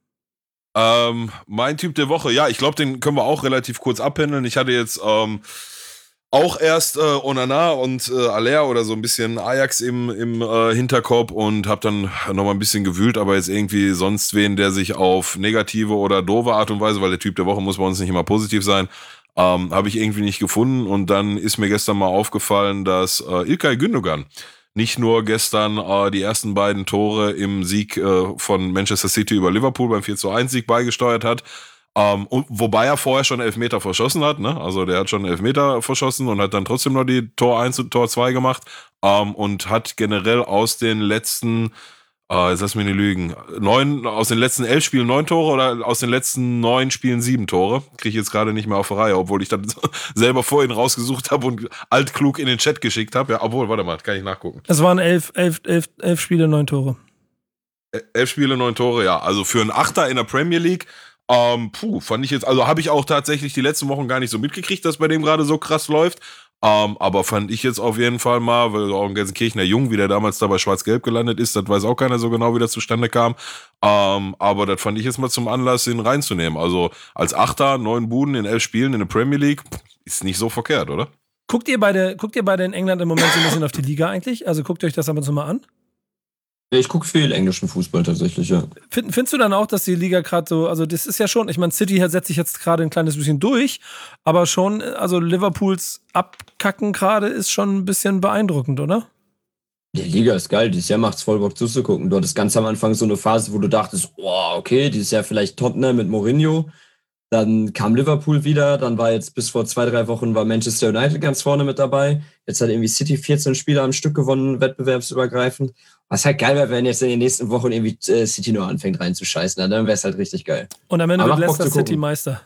Ähm, mein Typ der Woche, ja, ich glaube, den können wir auch relativ kurz abhandeln. Ich hatte jetzt ähm, auch erst äh, Onana und äh, Haller oder so ein bisschen Ajax im, im äh, Hinterkopf und habe dann nochmal ein bisschen gewühlt, aber jetzt irgendwie sonst wen, der sich auf negative oder doofe Art und Weise, weil der Typ der Woche muss bei uns nicht immer positiv sein, ähm, habe ich irgendwie nicht gefunden. Und dann ist mir gestern mal aufgefallen, dass äh, İlkay Gündogan nicht nur gestern äh, die ersten beiden Tore im Sieg äh, von Manchester City über Liverpool beim vier zu eins Sieg beigesteuert hat, Um, und wobei er vorher schon Elfmeter verschossen hat, ne? Also der hat schon Elfmeter verschossen und hat dann trotzdem noch die Tor eins und Tor zwei gemacht um, und hat generell aus den letzten, uh, jetzt lass mich nicht lügen, neun, aus den letzten elf Spielen neun Tore oder aus den letzten neun Spielen sieben Tore. Kriege ich jetzt gerade nicht mehr auf die Reihe, obwohl ich dann selber vorhin rausgesucht habe und altklug in den Chat geschickt habe. Ja, obwohl, warte mal, kann ich nachgucken. Es waren elf, elf, elf, elf Spiele, neun Tore. Elf Spiele, neun Tore, ja. Also für einen Achter in der Premier League. Ähm, puh, fand ich jetzt, also habe ich auch tatsächlich die letzten Wochen gar nicht so mitgekriegt, dass bei dem gerade so krass läuft. Ähm, aber fand ich jetzt auf jeden Fall mal, weil auch ein Gelsenkirchener Jung, wie der damals da bei Schwarz-Gelb gelandet ist, das weiß auch keiner so genau, wie das zustande kam. Ähm, aber das fand ich jetzt mal zum Anlass, ihn reinzunehmen. Also als Achter, neun Buden in elf Spielen in der Premier League, ist nicht so verkehrt, oder? Guckt ihr beide, guckt ihr beide in England im Moment so ein bisschen auf die Liga eigentlich? Also guckt ihr euch das ab und zu mal an? Ich gucke viel englischen Fußball tatsächlich, ja. Find, findest du dann auch, dass die Liga gerade so, also das ist ja schon, ich meine, City setzt sich jetzt gerade ein kleines bisschen durch, aber schon, also Liverpools Abkacken gerade ist schon ein bisschen beeindruckend, oder? Die Liga ist geil, dieses Jahr macht's voll Bock zuzugucken. Du hattest ganz am Anfang so eine Phase, wo du dachtest, oh, okay, dieses Jahr vielleicht Tottenham mit Mourinho. Dann kam Liverpool wieder, dann war jetzt bis vor zwei, drei Wochen war Manchester United ganz vorne mit dabei. Jetzt hat irgendwie City vierzehn Spiele am Stück gewonnen, wettbewerbsübergreifend. Was halt geil wäre, wenn jetzt in den nächsten Wochen irgendwie äh, City nur anfängt reinzuscheißen. Dann wäre es halt richtig geil. Und am Ende Aber wird macht Bock Leicester zu City gucken. Meister.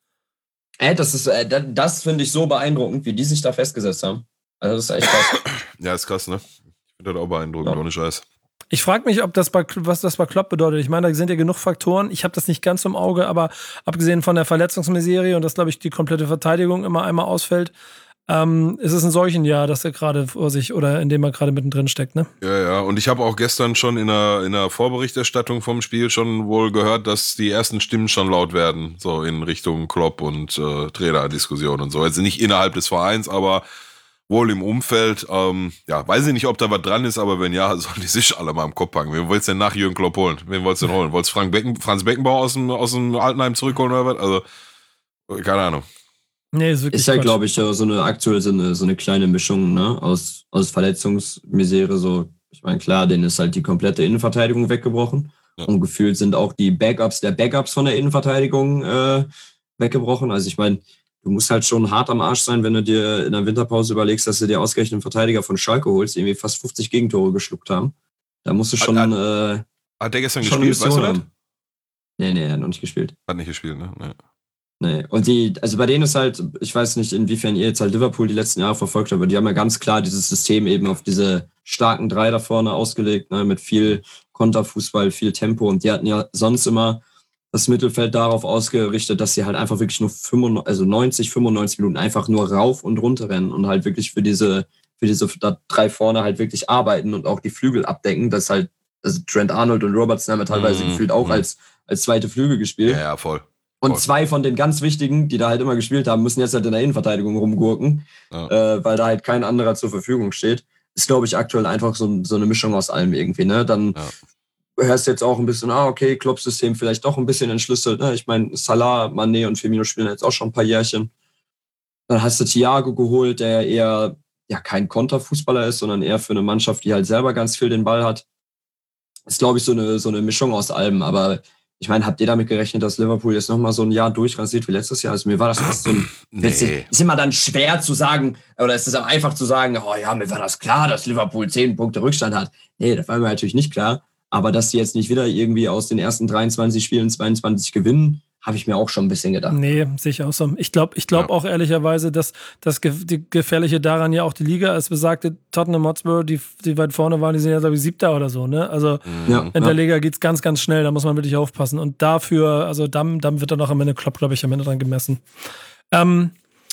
Ey, das ist, äh, das, das finde ich so beeindruckend, wie die sich da festgesetzt haben. Also das ist echt krass. Ja, ist krass, ne? Ich finde das auch beeindruckend, Ja. ohne Scheiß. Ich frage mich, ob das bei, was das bei Klopp bedeutet. Ich meine, da sind ja genug Faktoren. Ich habe das nicht ganz im Auge, aber abgesehen von der Verletzungsmiserie und dass, glaube ich, die komplette Verteidigung immer einmal ausfällt, ähm, ist es ein solchen Jahr, dass er gerade vor sich oder in dem er gerade mittendrin steckt, ne? Ja, ja. Und ich habe auch gestern schon in der, in der Vorberichterstattung vom Spiel schon wohl gehört, dass die ersten Stimmen schon laut werden, so in Richtung Klopp und äh, Trainerdiskussion und so. Also nicht innerhalb des Vereins, aber wohl im Umfeld. Ähm, ja, weiß ich nicht, ob da was dran ist, aber wenn ja, sollen die sich alle mal am Kopf packen. Wen wolltest du denn nach Jürgen Klopp holen? Wen wolltest du denn holen? Wolltest du Frank Becken, Franz Beckenbauer aus dem, aus dem Altenheim zurückholen oder was? Also, keine Ahnung. Nee, ist wirklich Ist ja, Quatsch. glaube ich, so eine aktuell so eine, so eine kleine Mischung, ne, aus, aus Verletzungsmisere. So, ich meine, klar, denen ist halt die komplette Innenverteidigung weggebrochen. Ja. Und gefühlt sind auch die Backups der Backups von der Innenverteidigung äh, weggebrochen. Also ich meine, du musst halt schon hart am Arsch sein, wenn du dir in der Winterpause überlegst, dass du dir ausgerechnet einen Verteidiger von Schalke holst, die irgendwie fast fünfzig Gegentore geschluckt haben. Da musst du schon, Hat- äh, Hat der gestern schon eine gespielt, weißt Mission du das? haben. Nee, nee, er hat noch nicht gespielt. Hat nicht gespielt, ne? Nee. Nee, und die, also bei denen ist halt, ich weiß nicht, inwiefern ihr jetzt halt Liverpool die letzten Jahre verfolgt habt, aber die haben ja ganz klar dieses System eben auf diese starken Drei da vorne ausgelegt, ne, mit viel Konterfußball, viel Tempo, und die hatten ja sonst immer das Mittelfeld darauf ausgerichtet, dass sie halt einfach wirklich nur fünfundneunzig, also neunzig, fünfundneunzig Minuten einfach nur rauf und runter rennen und halt wirklich für diese, für diese drei vorne halt wirklich arbeiten und auch die Flügel abdecken, das halt, also Trent Arnold und Robertson haben ja teilweise Mhm, gefühlt auch mhm. als, als zweite Flügel gespielt. Ja, ja, voll. Und Voll. zwei von den ganz wichtigen, die da halt immer gespielt haben, müssen jetzt halt in der Innenverteidigung rumgurken, Ja. äh, weil da halt kein anderer zur Verfügung steht. Ist, glaube ich, aktuell einfach so, so eine Mischung aus allem irgendwie, ne? Dann Ja. hörst du jetzt auch ein bisschen, ah, okay, Klopp-System vielleicht doch ein bisschen entschlüsselt, ne? Ich meine, Salah, Mané und Firmino spielen jetzt auch schon ein paar Jährchen. Dann hast du Thiago geholt, der eher ja kein Konterfußballer ist, sondern eher für eine Mannschaft, die halt selber ganz viel den Ball hat. Ist, glaube ich, so eine, so eine Mischung aus allem, aber ich meine, habt ihr damit gerechnet, dass Liverpool jetzt nochmal so ein Jahr durchrasiert wie letztes Jahr? Also mir war das fast so ein... Nee. Ist immer dann schwer zu sagen, oder ist es auch einfach zu sagen, oh ja, mir war das klar, dass Liverpool zehn Punkte Rückstand hat. Nee, das war mir natürlich nicht klar. Aber dass die jetzt nicht wieder irgendwie aus den ersten dreiundzwanzig Spielen zweiundzwanzig gewinnen, habe ich mir auch schon ein bisschen gedacht. Nee, sehe ich auch so. Ich glaube ich glaub Ja. auch ehrlicherweise, dass das Ge die Gefährliche daran ja auch die Liga ist. Besagte Tottenham Hotspur, die, die weit vorne waren, die sind ja, glaube ich, Siebter oder so, ne? Also Ja, in der ja. Liga geht's ganz, ganz schnell, da muss man wirklich aufpassen. Und dafür, also dann, dann wird dann auch am Ende Klopp, glaube ich, am Ende dran gemessen. Ähm,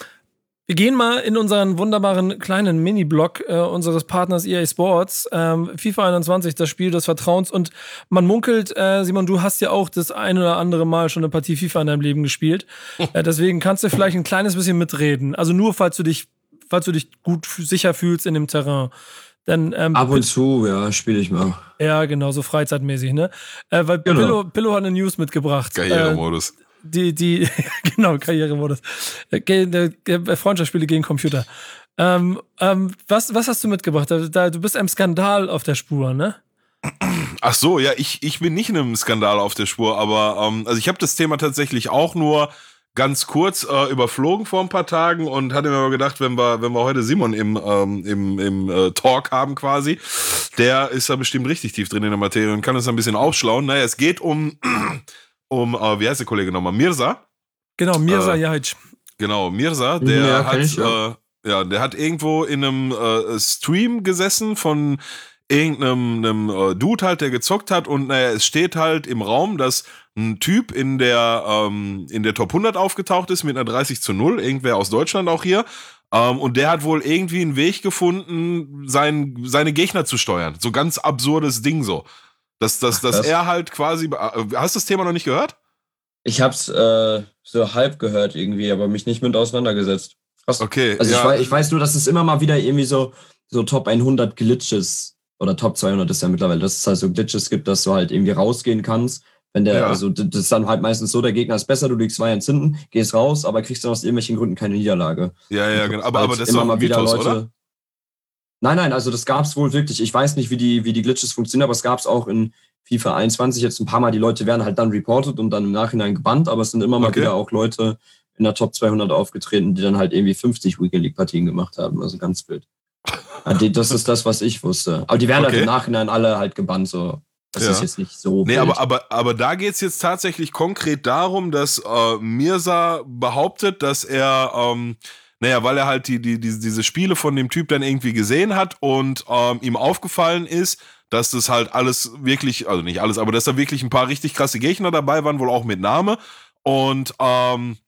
wir gehen mal in unseren wunderbaren kleinen Mini-Blog äh, unseres Partners E A Sports. Ähm, FIFA einundzwanzig, das Spiel des Vertrauens. Und man munkelt, äh, Simon, du hast ja auch das ein oder andere Mal schon eine Partie FIFA in deinem Leben gespielt. Äh, deswegen kannst du vielleicht ein kleines bisschen mitreden. Also nur, falls du dich, falls du dich gut f- sicher fühlst in dem Terrain. Denn, ähm, Ab und zu, ja, spiele ich mal. ja, genau, so freizeitmäßig, ne? Äh, weil Genau. Pillow, Pillow hat eine News mitgebracht. Äh, Karrieremodus. die, die, genau, Karrieremodus. Äh, ge- äh, Freundschaftsspiele gegen Computer. Ähm, ähm, was, was hast du mitgebracht? Da, da, du bist einem Skandal auf der Spur, ne? Ach so, ja, ich, ich bin nicht in einem Skandal auf der Spur, aber ähm, also ich habe das Thema tatsächlich auch nur ganz kurz äh, überflogen vor ein paar Tagen und hatte mir aber gedacht, wenn wir, wenn wir heute Simon im, ähm, im, im äh, Talk haben quasi, der ist da bestimmt richtig tief drin in der Materie und kann uns ein bisschen aufschlauen. Naja, es geht um, um äh, wie heißt der Kollege nochmal? Mirza. Genau, Mirza Äh, Jahic. Genau, Mirza, der Ja, kenn hat, ich, ja. äh, ja, der hat irgendwo in einem äh, Stream gesessen von irgendeinem einem, äh, Dude halt, der gezockt hat und naja, es steht halt im Raum, dass ein Typ in der ähm, in der Top hundert aufgetaucht ist mit einer dreißig zu null, irgendwer aus Deutschland auch hier, Ähm, und der hat wohl irgendwie einen Weg gefunden, sein, seine Gegner zu steuern. So ganz absurdes Ding so. Dass, dass, dass er halt quasi. Hast du das Thema noch nicht gehört? Ich hab's äh, so halb gehört irgendwie, aber mich nicht mit auseinandergesetzt. Krass. Okay. Also ja. ich, weiß, ich weiß nur, dass es immer mal wieder irgendwie so, so Top hundert Glitches oder Top zweihundert ist ja mittlerweile, dass es halt so Glitches gibt, dass du halt irgendwie rausgehen kannst. Wenn der, Ja. also das ist dann halt meistens so, der Gegner ist besser, du liegst zwei eins hinten, gehst raus, aber kriegst dann aus irgendwelchen Gründen keine Niederlage. Ja, ja, genau. Aber, Halt aber das ist doch ein Mythos, oder? Nein, nein, also das gab's wohl wirklich. Ich weiß nicht, wie die, wie die Glitches funktionieren, aber es gab's auch in FIFA einundzwanzig jetzt ein paar Mal. Die Leute werden halt dann reported und dann im Nachhinein gebannt, aber es sind immer mal Okay. wieder auch Leute in der Top zweihundert aufgetreten, die dann halt irgendwie fünfzig Weekend League Partien gemacht haben. Also ganz wild. Ja, die, das ist das, was ich wusste. Aber die werden Okay. halt im Nachhinein alle halt gebannt. So. Das Ja. ist jetzt nicht so Nee, wild. aber, aber, aber da geht's jetzt tatsächlich konkret darum, dass äh, Mirza behauptet, dass er, ähm, naja, weil er halt die, die, die, diese Spiele von dem Typ dann irgendwie gesehen hat und ähm, ihm aufgefallen ist, dass das halt alles wirklich, also nicht alles, aber dass da wirklich ein paar richtig krasse Gegner dabei waren, wohl auch mit Name. Und ähm,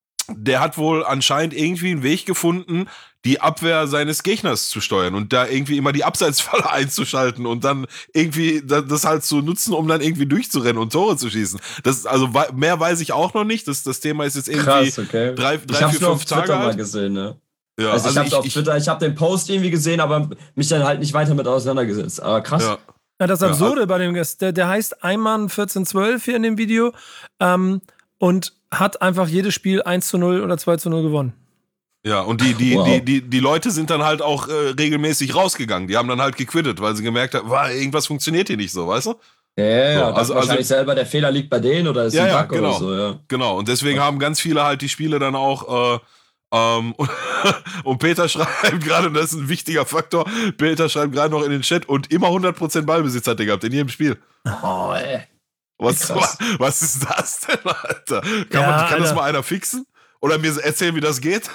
der hat wohl anscheinend irgendwie einen Weg gefunden, die Abwehr seines Gegners zu steuern und da irgendwie immer die Abseitsfalle einzuschalten und dann irgendwie das halt zu nutzen, um dann irgendwie durchzurennen und Tore zu schießen. Das, also mehr weiß ich auch noch nicht. Das, das Thema ist jetzt irgendwie krass, okay. drei, ich drei hab's vier, nur fünf auf Twitter Tage mal alt. gesehen, ne? Ja, also, ich also hab's auf ich, Twitter, ich habe den Post irgendwie gesehen, aber mich dann halt nicht weiter mit auseinandergesetzt. Aber krass. ja. Ja, das Ja, Absurde bei dem Gast, der, der heißt Ayman vierzehn zwölf hier in dem Video ähm, und hat einfach jedes Spiel eins zu null oder zwei zu null gewonnen. Ja, und die, die, Wow. die, die, die Leute sind dann halt auch äh, regelmäßig rausgegangen. Die haben dann halt gequittet, weil sie gemerkt haben, wow, irgendwas funktioniert hier nicht so, weißt du? Ja, ja, ja. So, also- wahrscheinlich also- selber der Fehler liegt bei denen oder ist Ja, ein ja, Bug genau. oder so, ja. Genau, und deswegen haben ganz viele halt die Spiele dann auch, äh, ähm, und, und Peter schreibt gerade, und das ist ein wichtiger Faktor, Peter schreibt gerade noch in den Chat, und immer hundert Prozent Ballbesitz hat er gehabt, in jedem Spiel. Oh, ey. Was, Krass. was ist das denn, Alter? Kann, Ja, man, kann das Alter. mal einer fixen? Oder mir erzählen, wie das geht?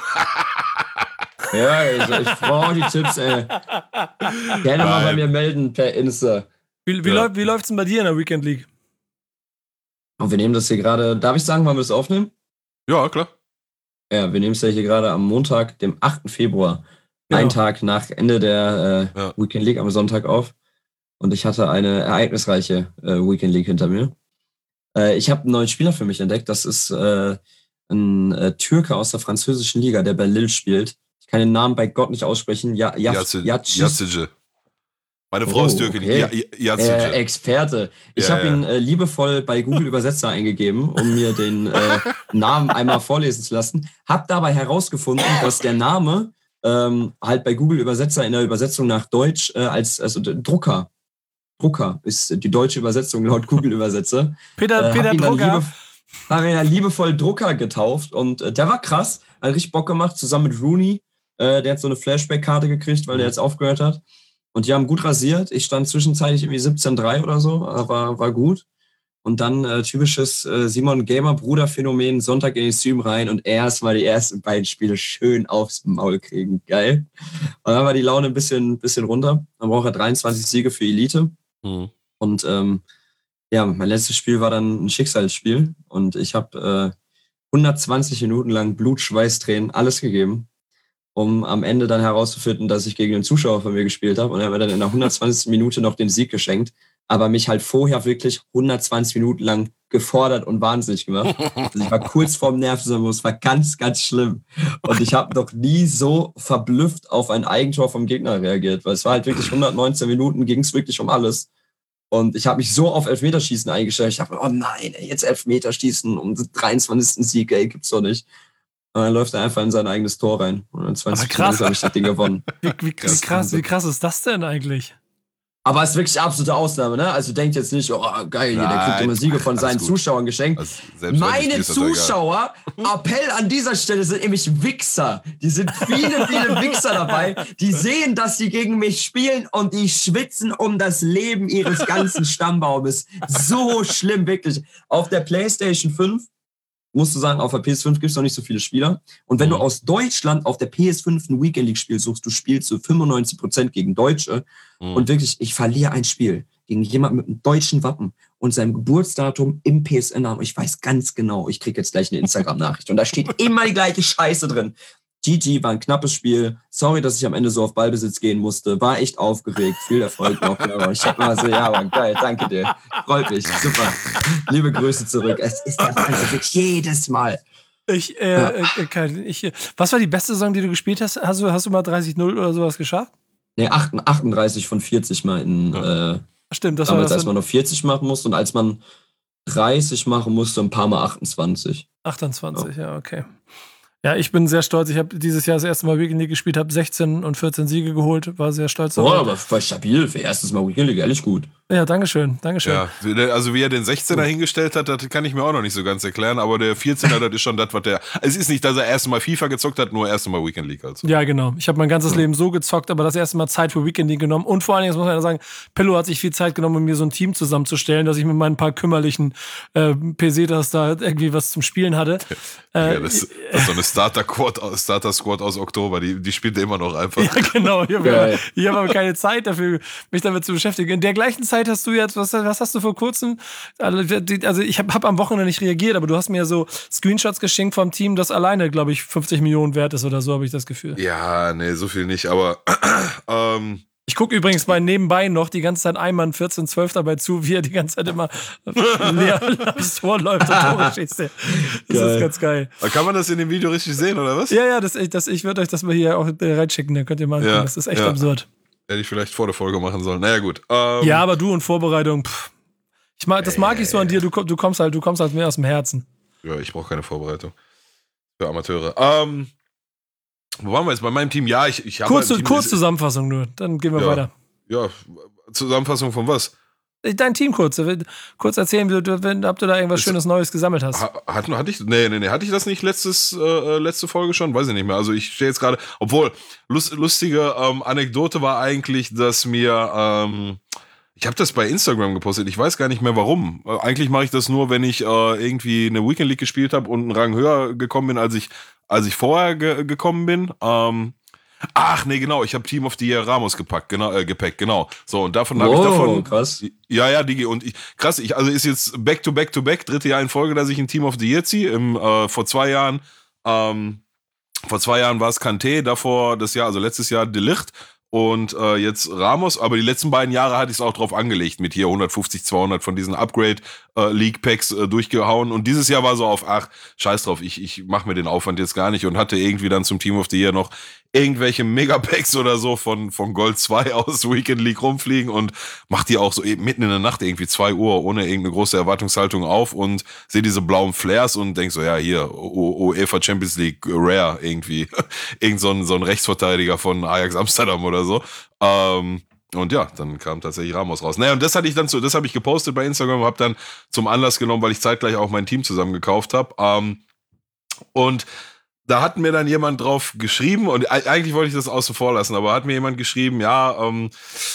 Ja, also ich brauche die Tipps, ey. Gerne mal Nein. bei mir melden per Insta. Wie, wie, Ja. läuft, wie läuft's denn bei dir in der Weekend League? Und wir nehmen das hier gerade, darf ich sagen, wann wir das aufnehmen? Ja, klar. Ja, wir nehmen es ja hier gerade am Montag, dem achten Februar, Genau. einen Tag nach Ende der äh, Ja. Weekend League am Sonntag auf. Und ich hatte eine ereignisreiche äh, Weekend League hinter mir. Äh, ich habe einen neuen Spieler für mich entdeckt. Das ist äh, ein äh, Türke aus der französischen Liga, der bei Lille spielt. Ich kann den Namen bei Gott nicht aussprechen. Ja, ja, Yazice. Meine Frau Oh, ist Türkin. okay. Ja, Yazice. Äh, Experte. Ich Ja, habe ja. ihn äh, liebevoll bei Google Übersetzer eingegeben, um mir den äh, Namen einmal vorlesen zu lassen. Hab dabei herausgefunden, dass der Name ähm, halt bei Google Übersetzer in der Übersetzung nach Deutsch äh, als also d- Drucker. Drucker ist die deutsche Übersetzung laut Google Übersetzer. Peter, Äh, Peter hab ihn dann Drucker. liebe, hab ihn dann liebevoll Drucker getauft und äh, der war krass. Hat richtig Bock gemacht, zusammen mit Rooney. Äh, der hat so eine Flashback-Karte gekriegt, weil der jetzt aufgehört hat. Und die haben gut rasiert. Ich stand zwischenzeitlich irgendwie siebzehn drei oder so, aber war gut. Und dann äh, typisches äh, Simon Gamer-Bruder-Phänomen, Sonntag in den Stream rein und erstmal die ersten beiden Spiele schön aufs Maul kriegen. Geil. Und dann war die Laune ein bisschen, bisschen runter. Dann braucht er dreiundzwanzig Siege für Elite. Mhm. Und ähm, ja, mein letztes Spiel war dann ein Schicksalsspiel. Und ich habe äh, hundertzwanzig Minuten lang Blut, Schweiß, Tränen, alles gegeben, um am Ende dann herauszufinden, dass ich gegen einen Zuschauer von mir gespielt habe. Und er hat mir dann in der hundertzwanzigsten Minute noch den Sieg geschenkt, aber mich halt vorher wirklich hundertzwanzig Minuten lang gefordert und wahnsinnig gemacht. Also ich war kurz vorm Nervenzusammenbruch, es war ganz, ganz schlimm. Und ich habe noch nie so verblüfft auf ein Eigentor vom Gegner reagiert, weil es war halt wirklich hundertneunzehn Minuten, ging es wirklich um alles. Und ich habe mich so auf Elfmeterschießen eingestellt. Ich dachte, oh nein, ey, jetzt Elfmeterschießen um den dreiundzwanzigsten Sieg, ey, gibt's doch nicht. Und dann läuft er einfach in sein eigenes Tor rein. Und in zwanzig Aber krass. Minuten habe ich das Ding gewonnen. Wie, wie, wie, krass, wie krass ist das denn eigentlich? Aber es ist wirklich absolute Ausnahme, ne? Also denkt jetzt nicht, oh geil, hier, der kriegt Nein, immer Siege von alles seinen gut. Zuschauern geschenkt. Also, selbstverständlich Meine ist das doch egal. Zuschauer, Appell an dieser Stelle, sind nämlich Wichser. Die sind viele, viele Wichser dabei. Die sehen, dass sie gegen mich spielen und die schwitzen um das Leben ihres ganzen Stammbaumes. So schlimm, wirklich. Auf der PlayStation fünf, musst du sagen, auf der P S fünf gibt es noch nicht so viele Spieler. Und wenn Mhm. du aus Deutschland auf der P S fünf ein Weekend League Spiel suchst, du spielst zu fünfundneunzig Prozent gegen Deutsche. Mhm. Und wirklich, ich verliere ein Spiel gegen jemanden mit einem deutschen Wappen und seinem Geburtsdatum im P S N-Namen. Ich weiß ganz genau, ich kriege jetzt gleich eine Instagram-Nachricht. Und da steht immer die gleiche Scheiße drin. G G, war ein knappes Spiel. Sorry, dass ich am Ende so auf Ballbesitz gehen musste. War echt aufgeregt. Viel Erfolg noch. Aber ich hab mal so, ja, Mann, geil, danke dir. Freut mich, super. Liebe Grüße zurück. Es ist das also jedes Mal. Ich, äh, ja. äh, kann, ich, was war die beste Saison, die du gespielt hast? Hast du, hast du mal dreißig null oder sowas geschafft? Nee, achtunddreißig von vierzig mal in, ja. äh, Stimmt, das damals, war das als man noch vierzig machen musste und als man dreißig machen musste, ein paar Mal achtundzwanzig. achtundzwanzig, ja, ja okay. Ja, ich bin sehr stolz. Ich habe dieses Jahr das erste Mal Weekend League gespielt, habe sechzehn und vierzehn Siege geholt, war sehr stolz. Boah, aber war stabil für erstes Mal Weekend League, ehrlich gut. Ja, dankeschön, dankeschön. Ja, also wie er den sechzehner hingestellt hat, das kann ich mir auch noch nicht so ganz erklären, aber der vierzehner, das ist schon das, was der, es ist nicht, dass er erste Mal FIFA gezockt hat, nur erste Mal Weekend League. Also. Ja, genau. Ich habe mein ganzes ja. Leben so gezockt, aber das erste Mal Zeit für Weekend League genommen und vor allen Dingen, das muss man ja sagen, Pillow hat sich viel Zeit genommen, um mir so ein Team zusammenzustellen, dass ich mit meinen paar kümmerlichen äh, Pesetas da irgendwie was zum Spielen hatte. Äh, ja, das, das ist so eine Starter-Squad Starter Squad aus Oktober, die, die spielt immer noch einfach. Ja, genau. Ich habe hab aber keine Zeit dafür, mich damit zu beschäftigen. In der gleichen Zeit hast du jetzt, was, was hast du vor kurzem? Also ich habe hab am Wochenende nicht reagiert, aber du hast mir so Screenshots geschenkt vom Team, das alleine, glaube ich, fünfzig Millionen wert ist oder so, habe ich das Gefühl. Ja, nee, so viel nicht, aber ähm, ich gucke übrigens bei nebenbei noch die ganze Zeit Eimann vierzehn zwölf dabei zu, wie er die ganze Zeit immer leer aufs Tor läuft und Tore schießt. Das geil. Ist ganz geil. Kann man das in dem Video richtig sehen, oder was? Ja, ja, das, das, ich würde euch das mal hier auch reinschicken, dann könnt ihr mal angucken. Ja, das ist echt ja. absurd. Hätte ich vielleicht vor der Folge machen sollen. Naja, gut. Ähm, ja, aber du und Vorbereitung, pff. Ich mag, das mag ich so an dir, du, du kommst halt, du kommst halt mehr aus dem Herzen. Ja, ich brauche keine Vorbereitung. Für Amateure. Ähm, wo waren wir jetzt? Bei meinem Team? Ja, ich, ich habe. Kurz, Team, kurz Zusammenfassung nur, dann gehen wir ja, weiter. Ja, Zusammenfassung von was? Dein Team kurz. Kurz erzählen, wie du, wenn, ob du da irgendwas ist, Schönes Neues gesammelt hast. Hat, hatte ich, nee, nee, nee, hatte ich das nicht letztes, äh, letzte Folge schon? Weiß ich nicht mehr. Also ich stehe jetzt gerade, obwohl, lust, lustige ähm, Anekdote war eigentlich, dass mir, ähm, ich habe das bei Instagram gepostet, ich weiß gar nicht mehr warum. Äh, eigentlich mache ich das nur, wenn ich äh, irgendwie eine Weekend League gespielt habe und einen Rang höher gekommen bin, als ich, als ich vorher ge- gekommen bin. Ähm, Ach, nee, genau, ich habe Team of the Year Ramos gepackt, genau, äh, gepackt, genau. So, und davon habe ich davon. Krass. Ja, ja, Digi, und ich, krass, ich, also ist jetzt back to back to back, dritte Jahr in Folge, dass ich ein Team of the Year ziehe. Im, äh, vor zwei Jahren, ähm, vor zwei Jahren war es Kanté, davor das Jahr, also letztes Jahr De Ligt und äh, jetzt Ramos, aber die letzten beiden Jahre hatte ich es auch drauf angelegt, mit hier hundertfünfzig, zweihundert von diesen Upgrade-League-Packs äh, äh, durchgehauen und dieses Jahr war so auf, ach, scheiß drauf, ich, ich mache mir den Aufwand jetzt gar nicht und hatte irgendwie dann zum Team of the Year noch irgendwelche Megapacks oder so von, von Gold zwei aus Weekend League rumfliegen und mach die auch so eben mitten in der Nacht irgendwie zwei Uhr ohne irgendeine große Erwartungshaltung auf und sehe diese blauen Flares und denk so, ja, hier, UEFA Champions League Rare irgendwie. Irgend so ein, so ein Rechtsverteidiger von Ajax Amsterdam oder so. Ähm, und ja, dann kam tatsächlich Ramos raus. Naja, und das hatte ich dann so, das habe ich gepostet bei Instagram, habe dann zum Anlass genommen, weil ich zeitgleich auch mein Team zusammen gekauft habe. Ähm, und da hat mir dann jemand drauf geschrieben, und eigentlich wollte ich das außen vor lassen, aber hat mir jemand geschrieben, ja, ähm,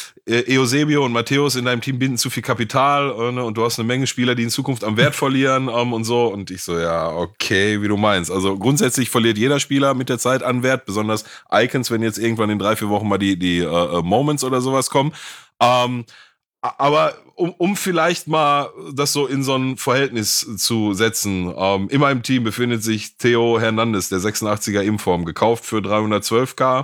Eusebio und Matthäus in deinem Team binden zu viel Kapital äh, ne, und du hast eine Menge Spieler, die in Zukunft am Wert verlieren ähm, und so. Und ich so, ja, okay, wie du meinst. Also grundsätzlich verliert jeder Spieler mit der Zeit an Wert, besonders Icons, wenn jetzt irgendwann in drei, vier Wochen mal die, die äh, Moments oder sowas kommen. Ähm, aber um, um vielleicht mal das so in so ein Verhältnis zu setzen, ähm, in meinem Team befindet sich Theo Hernandez, der sechsundachtziger Inform, gekauft für dreihundertzwölftausend.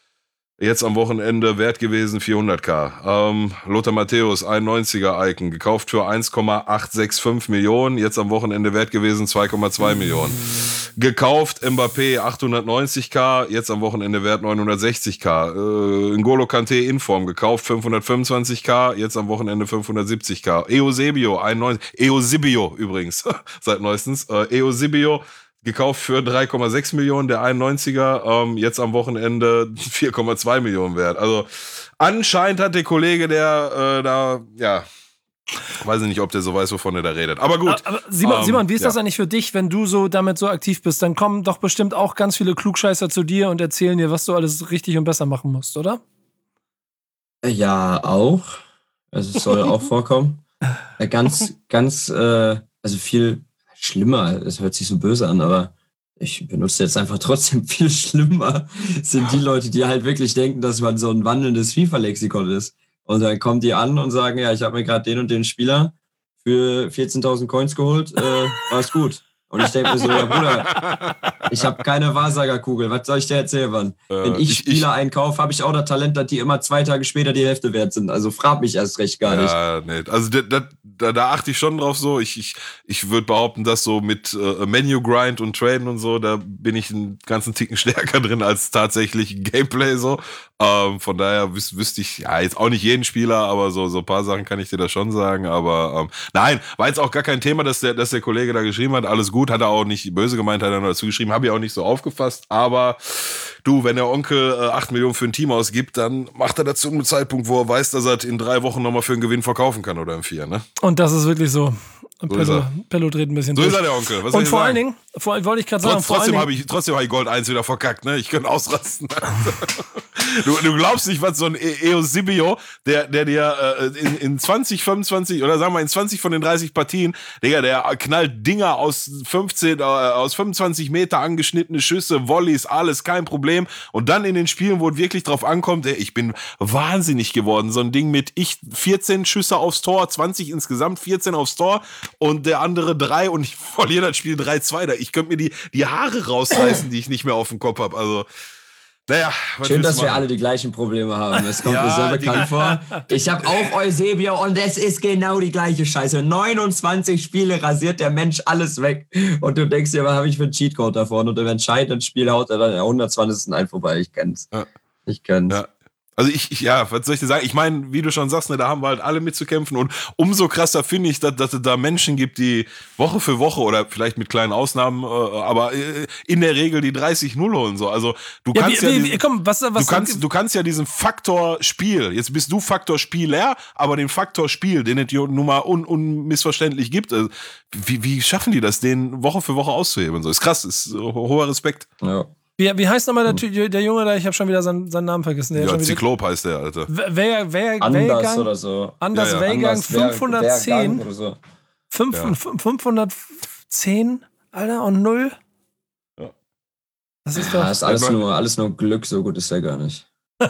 Jetzt am Wochenende wert gewesen vierhunderttausend. Ähm, Lothar Matthäus, einundneunziger Icon, gekauft für eins Komma acht sechs fünf Millionen, jetzt am Wochenende wert gewesen zwei Komma zwei Millionen. Gekauft Mbappé achthundertneunzigtausend, jetzt am Wochenende wert neunhundertsechzigtausend. Äh, N'Golo Kanté Inform, gekauft fünfhundertfünfundzwanzigtausend, jetzt am Wochenende fünfhundertsiebzigtausend. Eusebio, einundneunzig, Eusebio übrigens, seit neuestens. Äh, Eusebio, gekauft für drei Komma sechs Millionen, der einundneunziger, ähm, jetzt am Wochenende vier Komma zwei Millionen wert. Also anscheinend hat der Kollege, der äh, da, ja, weiß ich nicht, ob der so weiß, wovon er da redet. Aber gut. Aber Simon, ähm, Simon, wie ist ja. das eigentlich für dich, wenn du so damit so aktiv bist? Dann kommen doch bestimmt auch ganz viele Klugscheißer zu dir und erzählen dir, was du alles richtig und besser machen musst, oder? Ja, auch. Also es soll auch vorkommen. Ganz, ganz, äh, also viel schlimmer, es hört sich so böse an, aber ich benutze jetzt einfach trotzdem viel schlimmer, sind die Leute, die halt wirklich denken, dass man so ein wandelndes FIFA-Lexikon ist. Und dann kommen die an und sagen, ja, ich habe mir gerade den und den Spieler für vierzehntausend Coins geholt, äh, war's gut. Und ich denke mir so, ja Bruder, ich habe keine Wahrsagerkugel, was soll ich dir erzählen, Mann? Äh, Wenn ich, ich- Spieler ich- einkaufe, habe ich auch das Talent, dass die immer zwei Tage später die Hälfte wert sind. Also frag mich erst recht gar nicht. Ja, nee. Also da, da, da, da achte ich schon drauf so. Ich, ich, ich würde behaupten, dass so mit äh, Menu-Grind und Traden und so, da bin ich einen ganzen Ticken stärker drin als tatsächlich Gameplay so. Ähm, von daher wüs wüsste ich, ja, jetzt auch nicht jeden Spieler, aber so, so ein paar Sachen kann ich dir da schon sagen. Aber ähm, nein, war jetzt auch gar kein Thema, dass der, dass der Kollege da geschrieben hat. Alles gut, hat er auch nicht böse gemeint, hat er nur dazu geschrieben, habe ich auch nicht so aufgefasst. Aber du, wenn der Onkel äh, acht Millionen für ein Team ausgibt, dann macht er das zu einem Zeitpunkt, wo er weiß, dass er in drei Wochen nochmal für einen Gewinn verkaufen kann oder in vier, ne? Und das ist wirklich so. So ist Pello, er. Pello dreht ein bisschen So durch. ist er, der Onkel. Was soll Und ich vor sagen? allen Dingen, vor, allem wollte ich gerade sagen, Trotz, vor allen trotzdem Dingen, habe ich, trotzdem hab ich Gold eins wieder verkackt, ne? Ich könnte ausrasten. du, du glaubst nicht, was so ein E- Eusebio, der, der dir äh, in, in zwanzig, fünfundzwanzig oder sagen wir in zwanzig von den dreißig Partien, Digga, der knallt Dinger aus fünfzehn, äh, aus fünfundzwanzig Meter angeschnittene Schüsse, Volleys, alles, kein Problem. Und dann in den Spielen, wo es wirklich drauf ankommt, ey, ich bin wahnsinnig geworden. So ein Ding mit ich vierzehn Schüsse aufs Tor, zwanzig insgesamt, vierzehn aufs Tor und der andere drei und ich verliere das Spiel drei zwei. Ich könnte mir die, die Haare rausreißen, die ich nicht mehr auf dem Kopf habe. Also, naja. was Schön, willst dass du wir machen? alle die gleichen Probleme haben. Es kommt Ja, mir sehr die- bekannt vor. Ich habe auch Eusebio und es ist genau die gleiche Scheiße. neunundzwanzig Spiele rasiert der Mensch alles weg. Und du denkst dir, was habe ich für einen Cheatcode davon? Und im entscheidenden Spiel haut er dann der hundertzwanzigsten ein vorbei. Ich kenn's. Ja. Ich kenn's. Ja. Also ich, ich, ja, was soll ich dir sagen? Ich meine, wie du schon sagst, ne, da haben wir halt alle mitzukämpfen und umso krasser finde ich, dass, dass es da Menschen gibt, die Woche für Woche oder vielleicht mit kleinen Ausnahmen, äh, aber äh, in der Regel die dreißig null holen so. Also du ja, kannst wie, ja, wie, diesen, wie, komm, was, was, du kannst, du kannst ja diesen Faktor Spiel. Jetzt bist du Faktor Spieler, aber den Faktor Spiel, den es hier nun mal un, unmissverständlich gibt. Also, wie, wie schaffen die das, den Woche für Woche auszuheben? So ist krass, ist ho- hoher Respekt. Ja. wie, wie heißt nochmal der, Ty- der Junge da? Ich habe schon wieder seinen, seinen Namen vergessen. Der Ja, schon wieder, Zyklop heißt der, Alter. wer, wer, Anders Wehrgang, oder so. Anders Ja, ja. Wehrgang Anders Wehr- fünfhundertzehn. Wehrgang oder so. fünf, Ja. fünfhundertzehn, Alter, und null. Ja. Das ist Ja, doch. ist alles nur, alles nur Glück, so gut ist er gar nicht.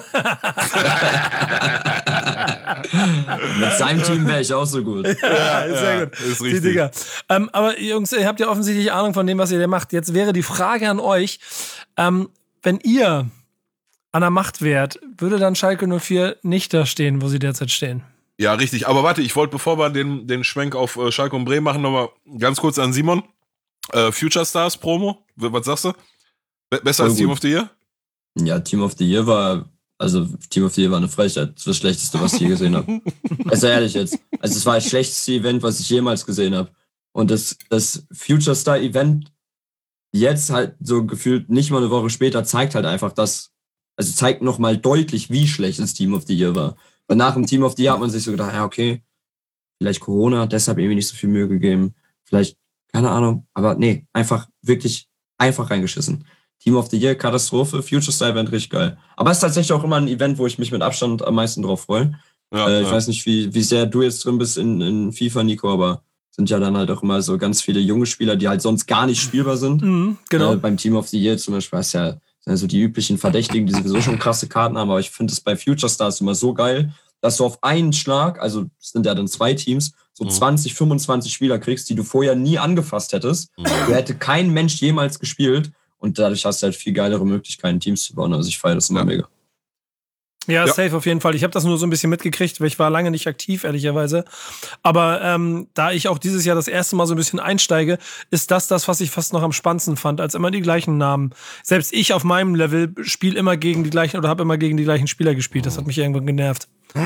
Mit seinem Team wäre ich auch so gut. Ja, ist sehr gut. Ist Die richtig. Dinger. Ähm, aber Jungs, ihr habt ja offensichtlich Ahnung von dem, was ihr da macht. Jetzt wäre die Frage an euch, ähm, wenn ihr an der Macht wärt, würde dann Schalke null vier nicht da stehen, wo sie derzeit stehen? Ja, richtig. Aber warte, ich wollte, bevor wir den, den Schwenk auf äh, Schalke und Bremen machen, nochmal ganz kurz an Simon. Äh, Future Stars Promo, W- was sagst du? Be besser Voll als Team gut. of the Year? Ja, Team of the Year war, also Team of the Year war eine Frechheit. Das war das Schlechteste, was ich je gesehen habe. Also ehrlich jetzt. Also es war das schlechteste Event, was ich jemals gesehen habe. Und das, das Future Star Event jetzt halt so gefühlt nicht mal eine Woche später zeigt halt einfach das, also zeigt nochmal deutlich, wie schlecht das Team of the Year war. Weil nach dem Team of the Year hat man sich so gedacht, ja okay, vielleicht Corona, deshalb irgendwie nicht so viel Mühe gegeben. Vielleicht, keine Ahnung, aber nee, einfach wirklich einfach reingeschissen. Team of the Year, Katastrophe, Future Star Event, richtig geil. Aber es ist tatsächlich auch immer ein Event, wo ich mich mit Abstand am meisten drauf freue. Ja, Äh, ich ja. weiß nicht, wie, wie sehr du jetzt drin bist in, in FIFA, Nico, aber sind ja dann halt auch immer so ganz viele junge Spieler, die halt sonst gar nicht spielbar sind. Mhm, genau. Äh, beim Team of the Year zum Beispiel ist ja also die üblichen Verdächtigen, die sowieso schon krasse Karten haben, aber ich finde es bei Future Stars immer so geil, dass du auf einen Schlag, also es sind ja dann zwei Teams, so Mhm. zwanzig, fünfundzwanzig Spieler kriegst, die du vorher nie angefasst hättest. Mhm. Du hätte kein Mensch jemals gespielt und dadurch hast du halt viel geilere Möglichkeiten, Teams zu bauen. Also ich feiere das immer Ja. mega. Ja, Ja. safe auf jeden Fall. Ich habe das nur so ein bisschen mitgekriegt, weil ich war lange nicht aktiv, ehrlicherweise. Aber ähm, da ich auch dieses Jahr das erste Mal so ein bisschen einsteige, ist das das, was ich fast noch am spannendsten fand, als immer die gleichen Namen. Selbst ich auf meinem Level spiele immer gegen die gleichen oder habe immer gegen die gleichen Spieler gespielt. Das hat mich irgendwann genervt.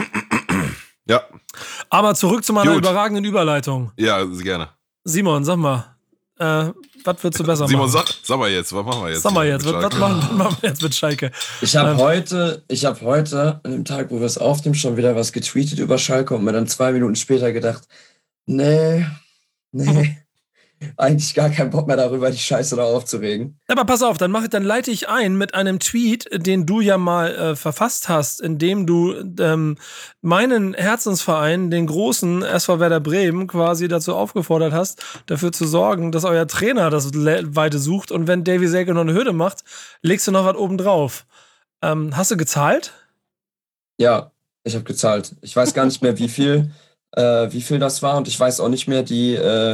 Ja, Aber zurück zu meiner Gut. überragenden Überleitung. ja, gerne. Simon, sag mal, äh, was würdest du besser Simon, machen? sag, sag mal jetzt, was machen wir jetzt? Sag mal hier jetzt, mit was, was, Schalke? machen, was machen wir jetzt mit Schalke? Ich habe Ähm. heute, ich habe heute, an dem Tag, wo wir es aufnehmen, schon wieder was getweetet über Schalke und mir dann zwei Minuten später gedacht, nee, nee, eigentlich gar keinen Bock mehr darüber, die Scheiße da aufzuregen. Aber pass auf, dann, mach, dann leite ich ein mit einem Tweet, den du ja mal äh, verfasst hast, in dem du ähm, meinen Herzensverein, den großen S V Werder Bremen, quasi dazu aufgefordert hast, dafür zu sorgen, dass euer Trainer das Le- Weite sucht und wenn Davy Selke noch eine Hürde macht, legst du noch was oben drauf. Ähm, hast du gezahlt? Ja, ich habe gezahlt. Ich weiß gar nicht mehr, wie viel, äh, wie viel das war und ich weiß auch nicht mehr die, äh,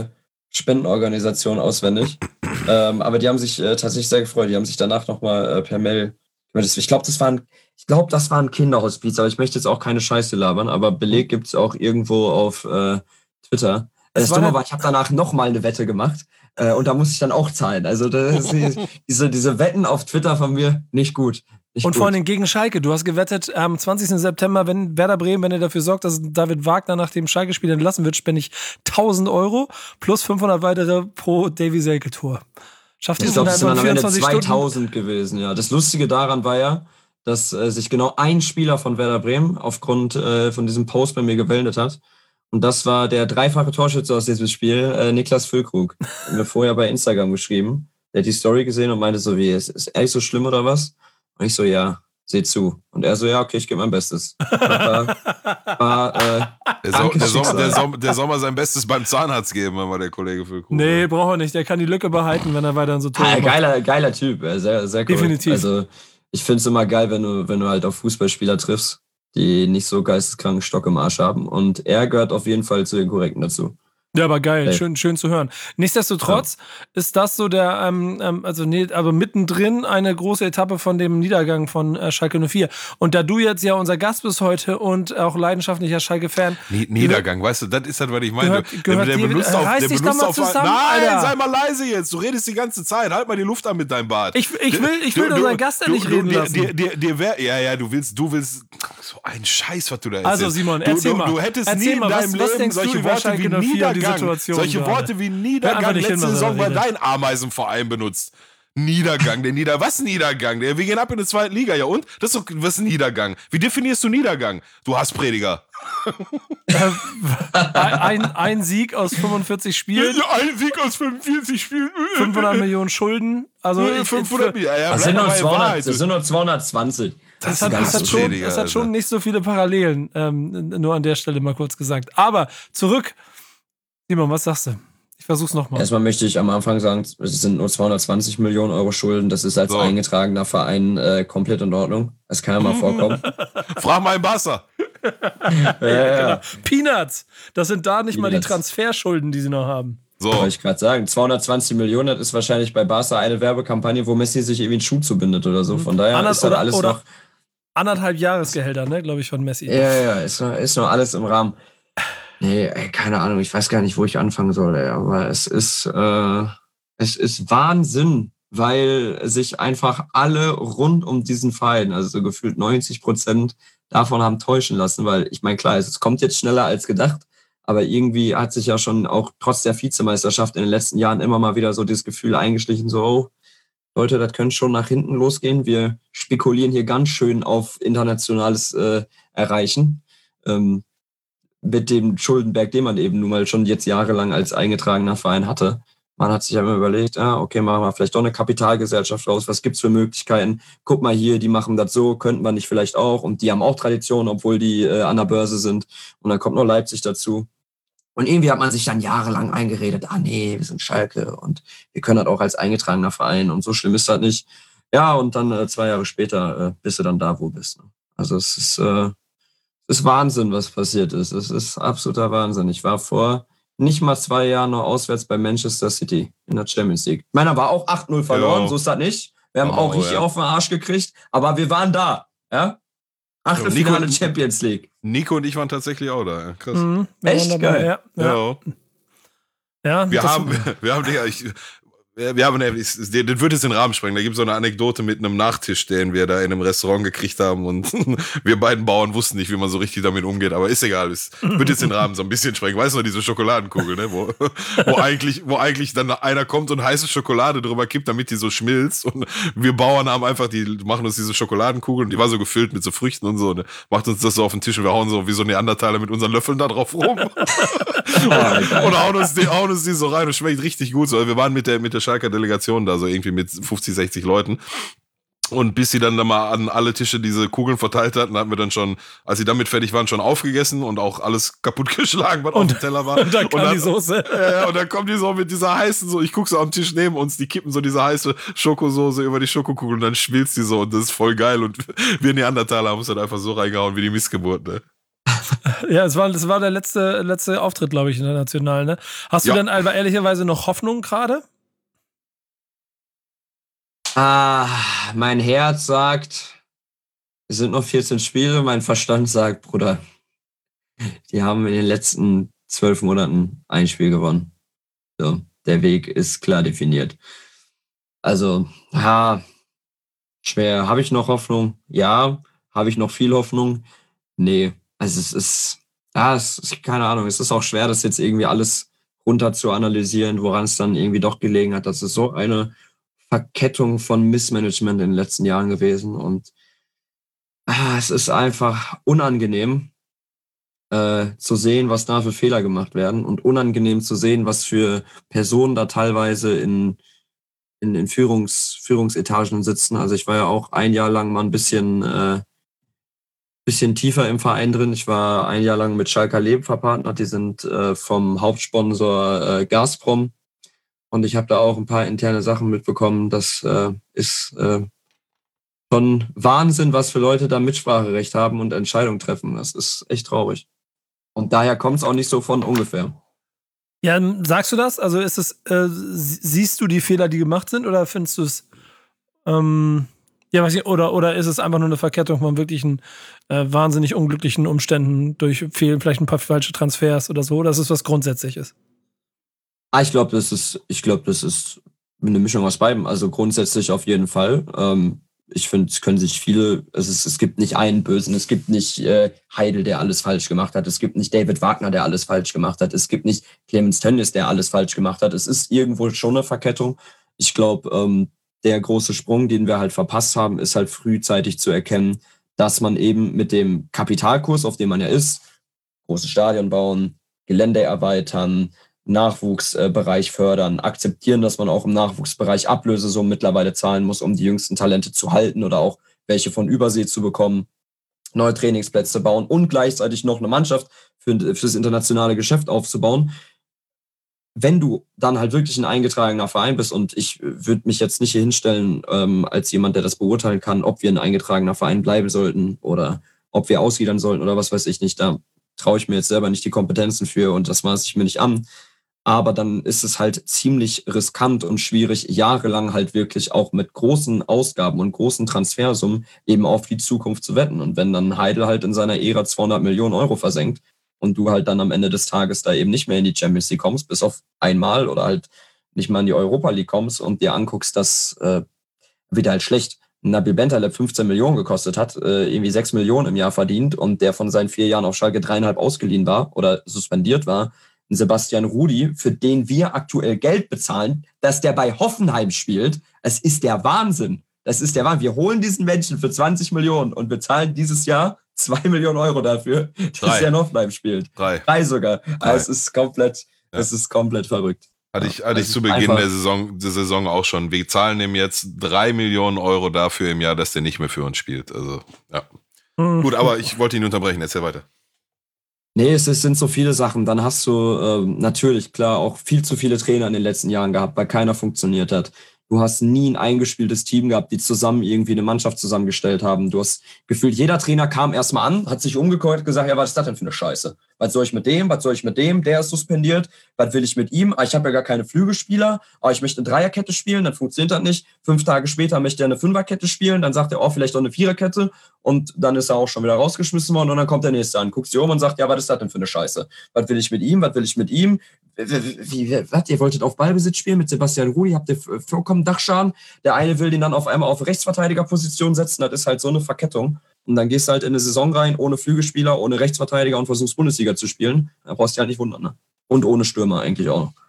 Spendenorganisation auswendig. ähm, aber die haben sich äh, tatsächlich sehr gefreut. Die haben sich danach nochmal äh, per Mail. Ich glaube, das war ein, ich glaube, das war ein Kinderhospiz, aber ich möchte jetzt auch keine Scheiße labern, aber Beleg gibt es auch irgendwo auf äh, Twitter. Das, das Dumme war, ich habe danach nochmal eine Wette gemacht äh, und da muss ich dann auch zahlen. Also das ist, diese, diese Wetten auf Twitter von mir nicht gut. Nicht und gut. vor allem gegen Schalke. Du hast gewettet, am zwanzigsten September, wenn Werder Bremen, wenn er dafür sorgt, dass David Wagner nach dem Schalke-Spiel entlassen wird, spende ich tausend Euro plus fünfhundert weitere pro Davy Selke-Tor. Schafft ich glaube, es sind dann am Ende zweitausend Stunden? Gewesen. Ja. Das Lustige daran war ja, dass äh, sich genau ein Spieler von Werder Bremen aufgrund äh, von diesem Post bei mir gemeldet hat. Und das war der dreifache Torschütze aus diesem Spiel, äh, Niklas Füllkrug. Haben wir vorher bei Instagram geschrieben. Der hat die Story gesehen und meinte so, wie, ist, ist ehrlich so schlimm oder was? Und ich so, ja, seh zu. Und er so, ja, okay, ich gebe mein Bestes. War, war, äh, der, so, der, Sommer, der, Sommer, der Sommer sein Bestes beim Zahnarzt geben, wenn mal der Kollege Füllkrug. Nee, braucht er nicht. Der kann die Lücke behalten, wenn er weiter so Tore ah, macht. Geiler, geiler Typ, sehr, sehr cool. Definitiv. Also, ich finde es immer geil, wenn du, wenn du halt auf Fußballspieler triffst, die nicht so geisteskranken Stock im Arsch haben. Und er gehört auf jeden Fall zu den Korrekten dazu. Ja, aber geil, hey. schön, schön zu hören. Nichtsdestotrotz ja. ist das so der, ähm, also nee, aber mittendrin eine große Etappe von dem Niedergang von äh, Schalke null vier. Und da du jetzt ja unser Gast bist heute und auch leidenschaftlicher Schalke-Fan. Niedergang, gehört, weißt du, das ist halt, was ich meine. Gehört, gehört der, der benutzt auf, reiß der dich benutzt doch mal auf, zusammen, nein, Alter. sei mal leise jetzt. Du redest die ganze Zeit. Halt mal die Luft an mit deinem Bart. Ich, ich will, ich will du, unseren Gast endlich reden dir, lassen. Dir, dir, dir wär, ja, ja, du willst, du willst, so ein Scheiß, was du da erzählst. Also Simon, erzähl du, mal. Du, du hättest erzähl nie mal, in deinem was, was Leben solche Worte wie Niedergang, solche Worte wie Niedergang letzte Saison bei deinem Ameisenverein benutzt. Niedergang, der Nieder, was Niedergang? Der, wir gehen ab in die zweite Liga, ja und? Das ist doch, was ist Niedergang? Wie definierst du Niedergang? Du Hassprediger. ein, ein Sieg aus fünfundvierzig Spielen. Ein Sieg aus fünfundvierzig Spielen. fünfhundert Millionen Schulden. Also fünfhundert Millionen. Ja, das, sind nur zweihundert, das sind nur zweihundertzwanzig. Das, das, hat, das, hat schon, das hat schon nicht so viele Parallelen. Ähm, nur an der Stelle mal kurz gesagt. Aber zurück. Simon, was sagst du? Ich versuch's nochmal. Erstmal möchte ich am Anfang sagen, es sind nur zweihundertzweißig Millionen Euro Schulden. Das ist als so. eingetragener Verein äh, komplett in Ordnung. Das kann ja mal vorkommen. Frag mal im Barca. ja, ja, genau. Peanuts. Das sind da nicht Peanuts. Mal die Transferschulden, die sie noch haben. So. Wollte ich gerade sagen. zweihundertzwanzig Millionen, das ist wahrscheinlich bei Barca eine Werbekampagne, wo Messi sich irgendwie einen Schuh zubindet oder so. Von daher Anderth- ist das alles oder noch... Anderthalb Jahresgehälter, ne, glaube ich, von Messi. Ja, ja, ist noch, ist noch alles im Rahmen. Nee, ey, keine Ahnung, ich weiß gar nicht, wo ich anfangen soll, ey, aber es ist, äh, es ist Wahnsinn, weil sich einfach alle rund um diesen Verein, also so gefühlt neunzig Prozent davon haben täuschen lassen, weil ich meine, klar, es kommt jetzt schneller als gedacht, aber irgendwie hat sich ja schon auch trotz der Vizemeisterschaft in den letzten Jahren immer mal wieder so dieses Gefühl eingeschlichen, so, oh, Leute, das könnte schon nach hinten losgehen, wir spekulieren hier ganz schön auf internationales äh, Erreichen. Ähm, mit dem Schuldenberg, den man eben nun mal schon jetzt jahrelang als eingetragener Verein hatte. Man hat sich ja immer überlegt, ah, okay, machen wir vielleicht doch eine Kapitalgesellschaft raus, was gibt's für Möglichkeiten? Guck mal hier, die machen das so, könnten wir nicht vielleicht auch? Und die haben auch Tradition, obwohl die äh, an der Börse sind. Und dann kommt noch Leipzig dazu. Und irgendwie hat man sich dann jahrelang eingeredet, ah nee, wir sind Schalke und wir können das auch als eingetragener Verein und so schlimm ist das nicht. Ja, und dann äh, zwei Jahre später äh, bist du dann da, wo du bist. Ne? Also es ist... Äh, Es ist Wahnsinn, was passiert ist. Es ist absoluter Wahnsinn. Ich war vor nicht mal zwei Jahren noch auswärts bei Manchester City in der Champions League. Ich meine, da war auch acht null verloren, ja. So ist das nicht. Wir haben oh, auch richtig ja. auf den Arsch gekriegt, aber wir waren da. Ja? Achtelfinale ja, Champions League. Nico und ich waren tatsächlich auch da. Krass. Mhm, echt geil. Ja, ja. ja. ja wir, haben, wir haben, wir ich, wir haben, das wird jetzt den Rahmen sprengen. Da gibt es so eine Anekdote mit einem Nachtisch, den wir da in einem Restaurant gekriegt haben und wir beiden Bauern wussten nicht, wie man so richtig damit umgeht, aber ist egal, es wird jetzt den Rahmen so ein bisschen sprengen. Weißt du noch, diese Schokoladenkugel, ne? wo, wo, eigentlich, wo eigentlich dann einer kommt und heiße Schokolade drüber kippt, damit die so schmilzt und wir Bauern haben einfach, die machen uns diese Schokoladenkugel und die war so gefüllt mit so Früchten und so, ne? Macht uns das so auf den Tisch und wir hauen so wie so Neandertaler mit unseren Löffeln da drauf rum und, und hauen, uns die, hauen uns die so rein und schmeckt richtig gut. So, wir waren mit der, mit der Schalker Delegation da, so irgendwie mit fünfzig, sechzig Leuten. Und bis sie dann da mal an alle Tische diese Kugeln verteilt hatten, hatten wir dann schon, als sie damit fertig waren, schon aufgegessen und auch alles kaputtgeschlagen, was und, auf dem Teller war. Und dann kam und dann, die Soße. Äh, und dann kommen die so mit dieser heißen, so, ich guck so am Tisch neben uns, die kippen so diese heiße Schokosoße über die Schokokugel und dann schmilzt die so und das ist voll geil und wir Neandertaler haben uns dann einfach so reingehauen wie die Missgeburt, ne? Ja, es war, es war der letzte, letzte Auftritt, glaube ich, international. Ne? Hast du Ja. denn aber ehrlicherweise noch Hoffnung gerade? Ah, mein Herz sagt, es sind noch vierzehn Spiele. Mein Verstand sagt, Bruder, die haben in den letzten zwölf Monaten ein Spiel gewonnen. So, der Weg ist klar definiert. Also, ja, schwer. Habe ich noch Hoffnung? Ja. Habe ich noch viel Hoffnung? Nee. Also es ist, ja, es ist, keine Ahnung, es ist auch schwer, das jetzt irgendwie alles runter zu analysieren, woran es dann irgendwie doch gelegen hat. Das ist so eine Verkettung von Missmanagement in den letzten Jahren gewesen und ah, es ist einfach unangenehm äh, zu sehen, was da für Fehler gemacht werden und unangenehm zu sehen, was für Personen da teilweise in in, in Führungs, Führungsetagen sitzen. Also ich war ja auch ein Jahr lang mal ein bisschen, äh, bisschen tiefer im Verein drin. Ich war ein Jahr lang mit Schalker Leben verpartnert. Die sind äh, vom Hauptsponsor äh, Gazprom. Und ich habe da auch ein paar interne Sachen mitbekommen. Das äh, ist äh, schon Wahnsinn, was für Leute da Mitspracherecht haben und Entscheidungen treffen. Das ist echt traurig. Und daher kommt es auch nicht so von ungefähr. Ja, sagst du das? Also ist es, äh, siehst du die Fehler, die gemacht sind, oder findest du es, ähm, ja, weiß ich, oder, oder ist es einfach nur eine Verkettung von wirklichen äh, wahnsinnig unglücklichen Umständen durch fehlen vielleicht ein paar falsche Transfers oder so, oder ist es was Grundsätzliches? Ah, ich glaube, das ist, ich glaube, das ist eine Mischung aus beidem. Also grundsätzlich auf jeden Fall. Ähm, ich finde, es können sich viele, es, ist, es gibt nicht einen Bösen, es gibt nicht äh, Heidel, der alles falsch gemacht hat, es gibt nicht David Wagner, der alles falsch gemacht hat, es gibt nicht Clemens Tönnies, der alles falsch gemacht hat. Es ist irgendwo schon eine Verkettung. Ich glaube, ähm, der große Sprung, den wir halt verpasst haben, ist halt frühzeitig zu erkennen, dass man eben mit dem Kapitalkurs, auf dem man ja ist, große Stadion bauen, Gelände erweitern, Nachwuchsbereich fördern, akzeptieren, dass man auch im Nachwuchsbereich Ablösesummen mittlerweile zahlen muss, um die jüngsten Talente zu halten oder auch welche von Übersee zu bekommen, neue Trainingsplätze bauen und gleichzeitig noch eine Mannschaft für, für das internationale Geschäft aufzubauen. Wenn du dann halt wirklich ein eingetragener Verein bist, und ich würde mich jetzt nicht hier hinstellen ähm, als jemand, der das beurteilen kann, ob wir ein eingetragener Verein bleiben sollten oder ob wir ausgliedern sollten oder was weiß ich nicht, da traue ich mir jetzt selber nicht die Kompetenzen für und das maße ich mir nicht an. Aber dann ist es halt ziemlich riskant und schwierig, jahrelang halt wirklich auch mit großen Ausgaben und großen Transfersummen eben auf die Zukunft zu wetten. Und wenn dann Heidel halt in seiner Ära zweihundert Millionen Euro versenkt und du halt dann am Ende des Tages da eben nicht mehr in die Champions League kommst, bis auf einmal oder halt nicht mal in die Europa League kommst und dir anguckst, dass äh, wieder halt schlecht Nabil Bentaleb fünfzehn Millionen gekostet hat, äh, irgendwie sechs Millionen im Jahr verdient und der von seinen vier Jahren auf Schalke dreieinhalb ausgeliehen war oder suspendiert war, Sebastian Rudi, für den wir aktuell Geld bezahlen, dass der bei Hoffenheim spielt. Es ist der Wahnsinn. Das ist der Wahnsinn. Wir holen diesen Menschen für zwanzig Millionen und bezahlen dieses Jahr zwei Millionen Euro dafür, dass Drei. der in Hoffenheim spielt. Drei. Drei sogar. Drei. Also es ist komplett, Ja. es ist komplett verrückt. Hatte ich, hatte Also ich zu es ist Beginn einfach- der Saison, der Saison auch schon. Wir zahlen ihm jetzt drei Millionen Euro dafür im Jahr, dass der nicht mehr für uns spielt. Also, ja. Hm. Gut, aber ich wollte ihn unterbrechen. Erzähl weiter. Nee, es, es sind so viele Sachen. Dann hast du ähm, natürlich, klar, auch viel zu viele Trainer in den letzten Jahren gehabt, weil keiner funktioniert hat. Du hast nie ein eingespieltes Team gehabt, die zusammen irgendwie eine Mannschaft zusammengestellt haben. Du hast gefühlt, jeder Trainer kam erstmal an, hat sich umgeguckt und gesagt, ja, was ist das denn für eine Scheiße? Was soll ich mit dem? Was soll ich mit dem? Der ist suspendiert. Was will ich mit ihm? Ah, ich habe ja gar keine Flügelspieler. Ah, ich möchte eine Dreierkette spielen, dann funktioniert das nicht. Fünf Tage später möchte er eine Fünferkette spielen, dann sagt er, oh, vielleicht auch eine Viererkette. Und dann ist er auch schon wieder rausgeschmissen worden und dann kommt der Nächste an, guckst dir um und sagt, ja, was ist das denn für eine Scheiße? Was will ich mit ihm? Was will ich mit ihm? Wie, wie, was, ihr wolltet auf Ballbesitz spielen mit Sebastian Rudi, habt ihr vollkommen Dachschaden. Der eine will den dann auf einmal auf Rechtsverteidigerposition setzen, das ist halt so eine Verkettung. Und dann gehst du halt in eine Saison rein, ohne Flügelspieler, ohne Rechtsverteidiger und versuchst Bundesliga zu spielen. Da brauchst du dich halt nicht wundern, ne? Und ohne Stürmer eigentlich auch noch.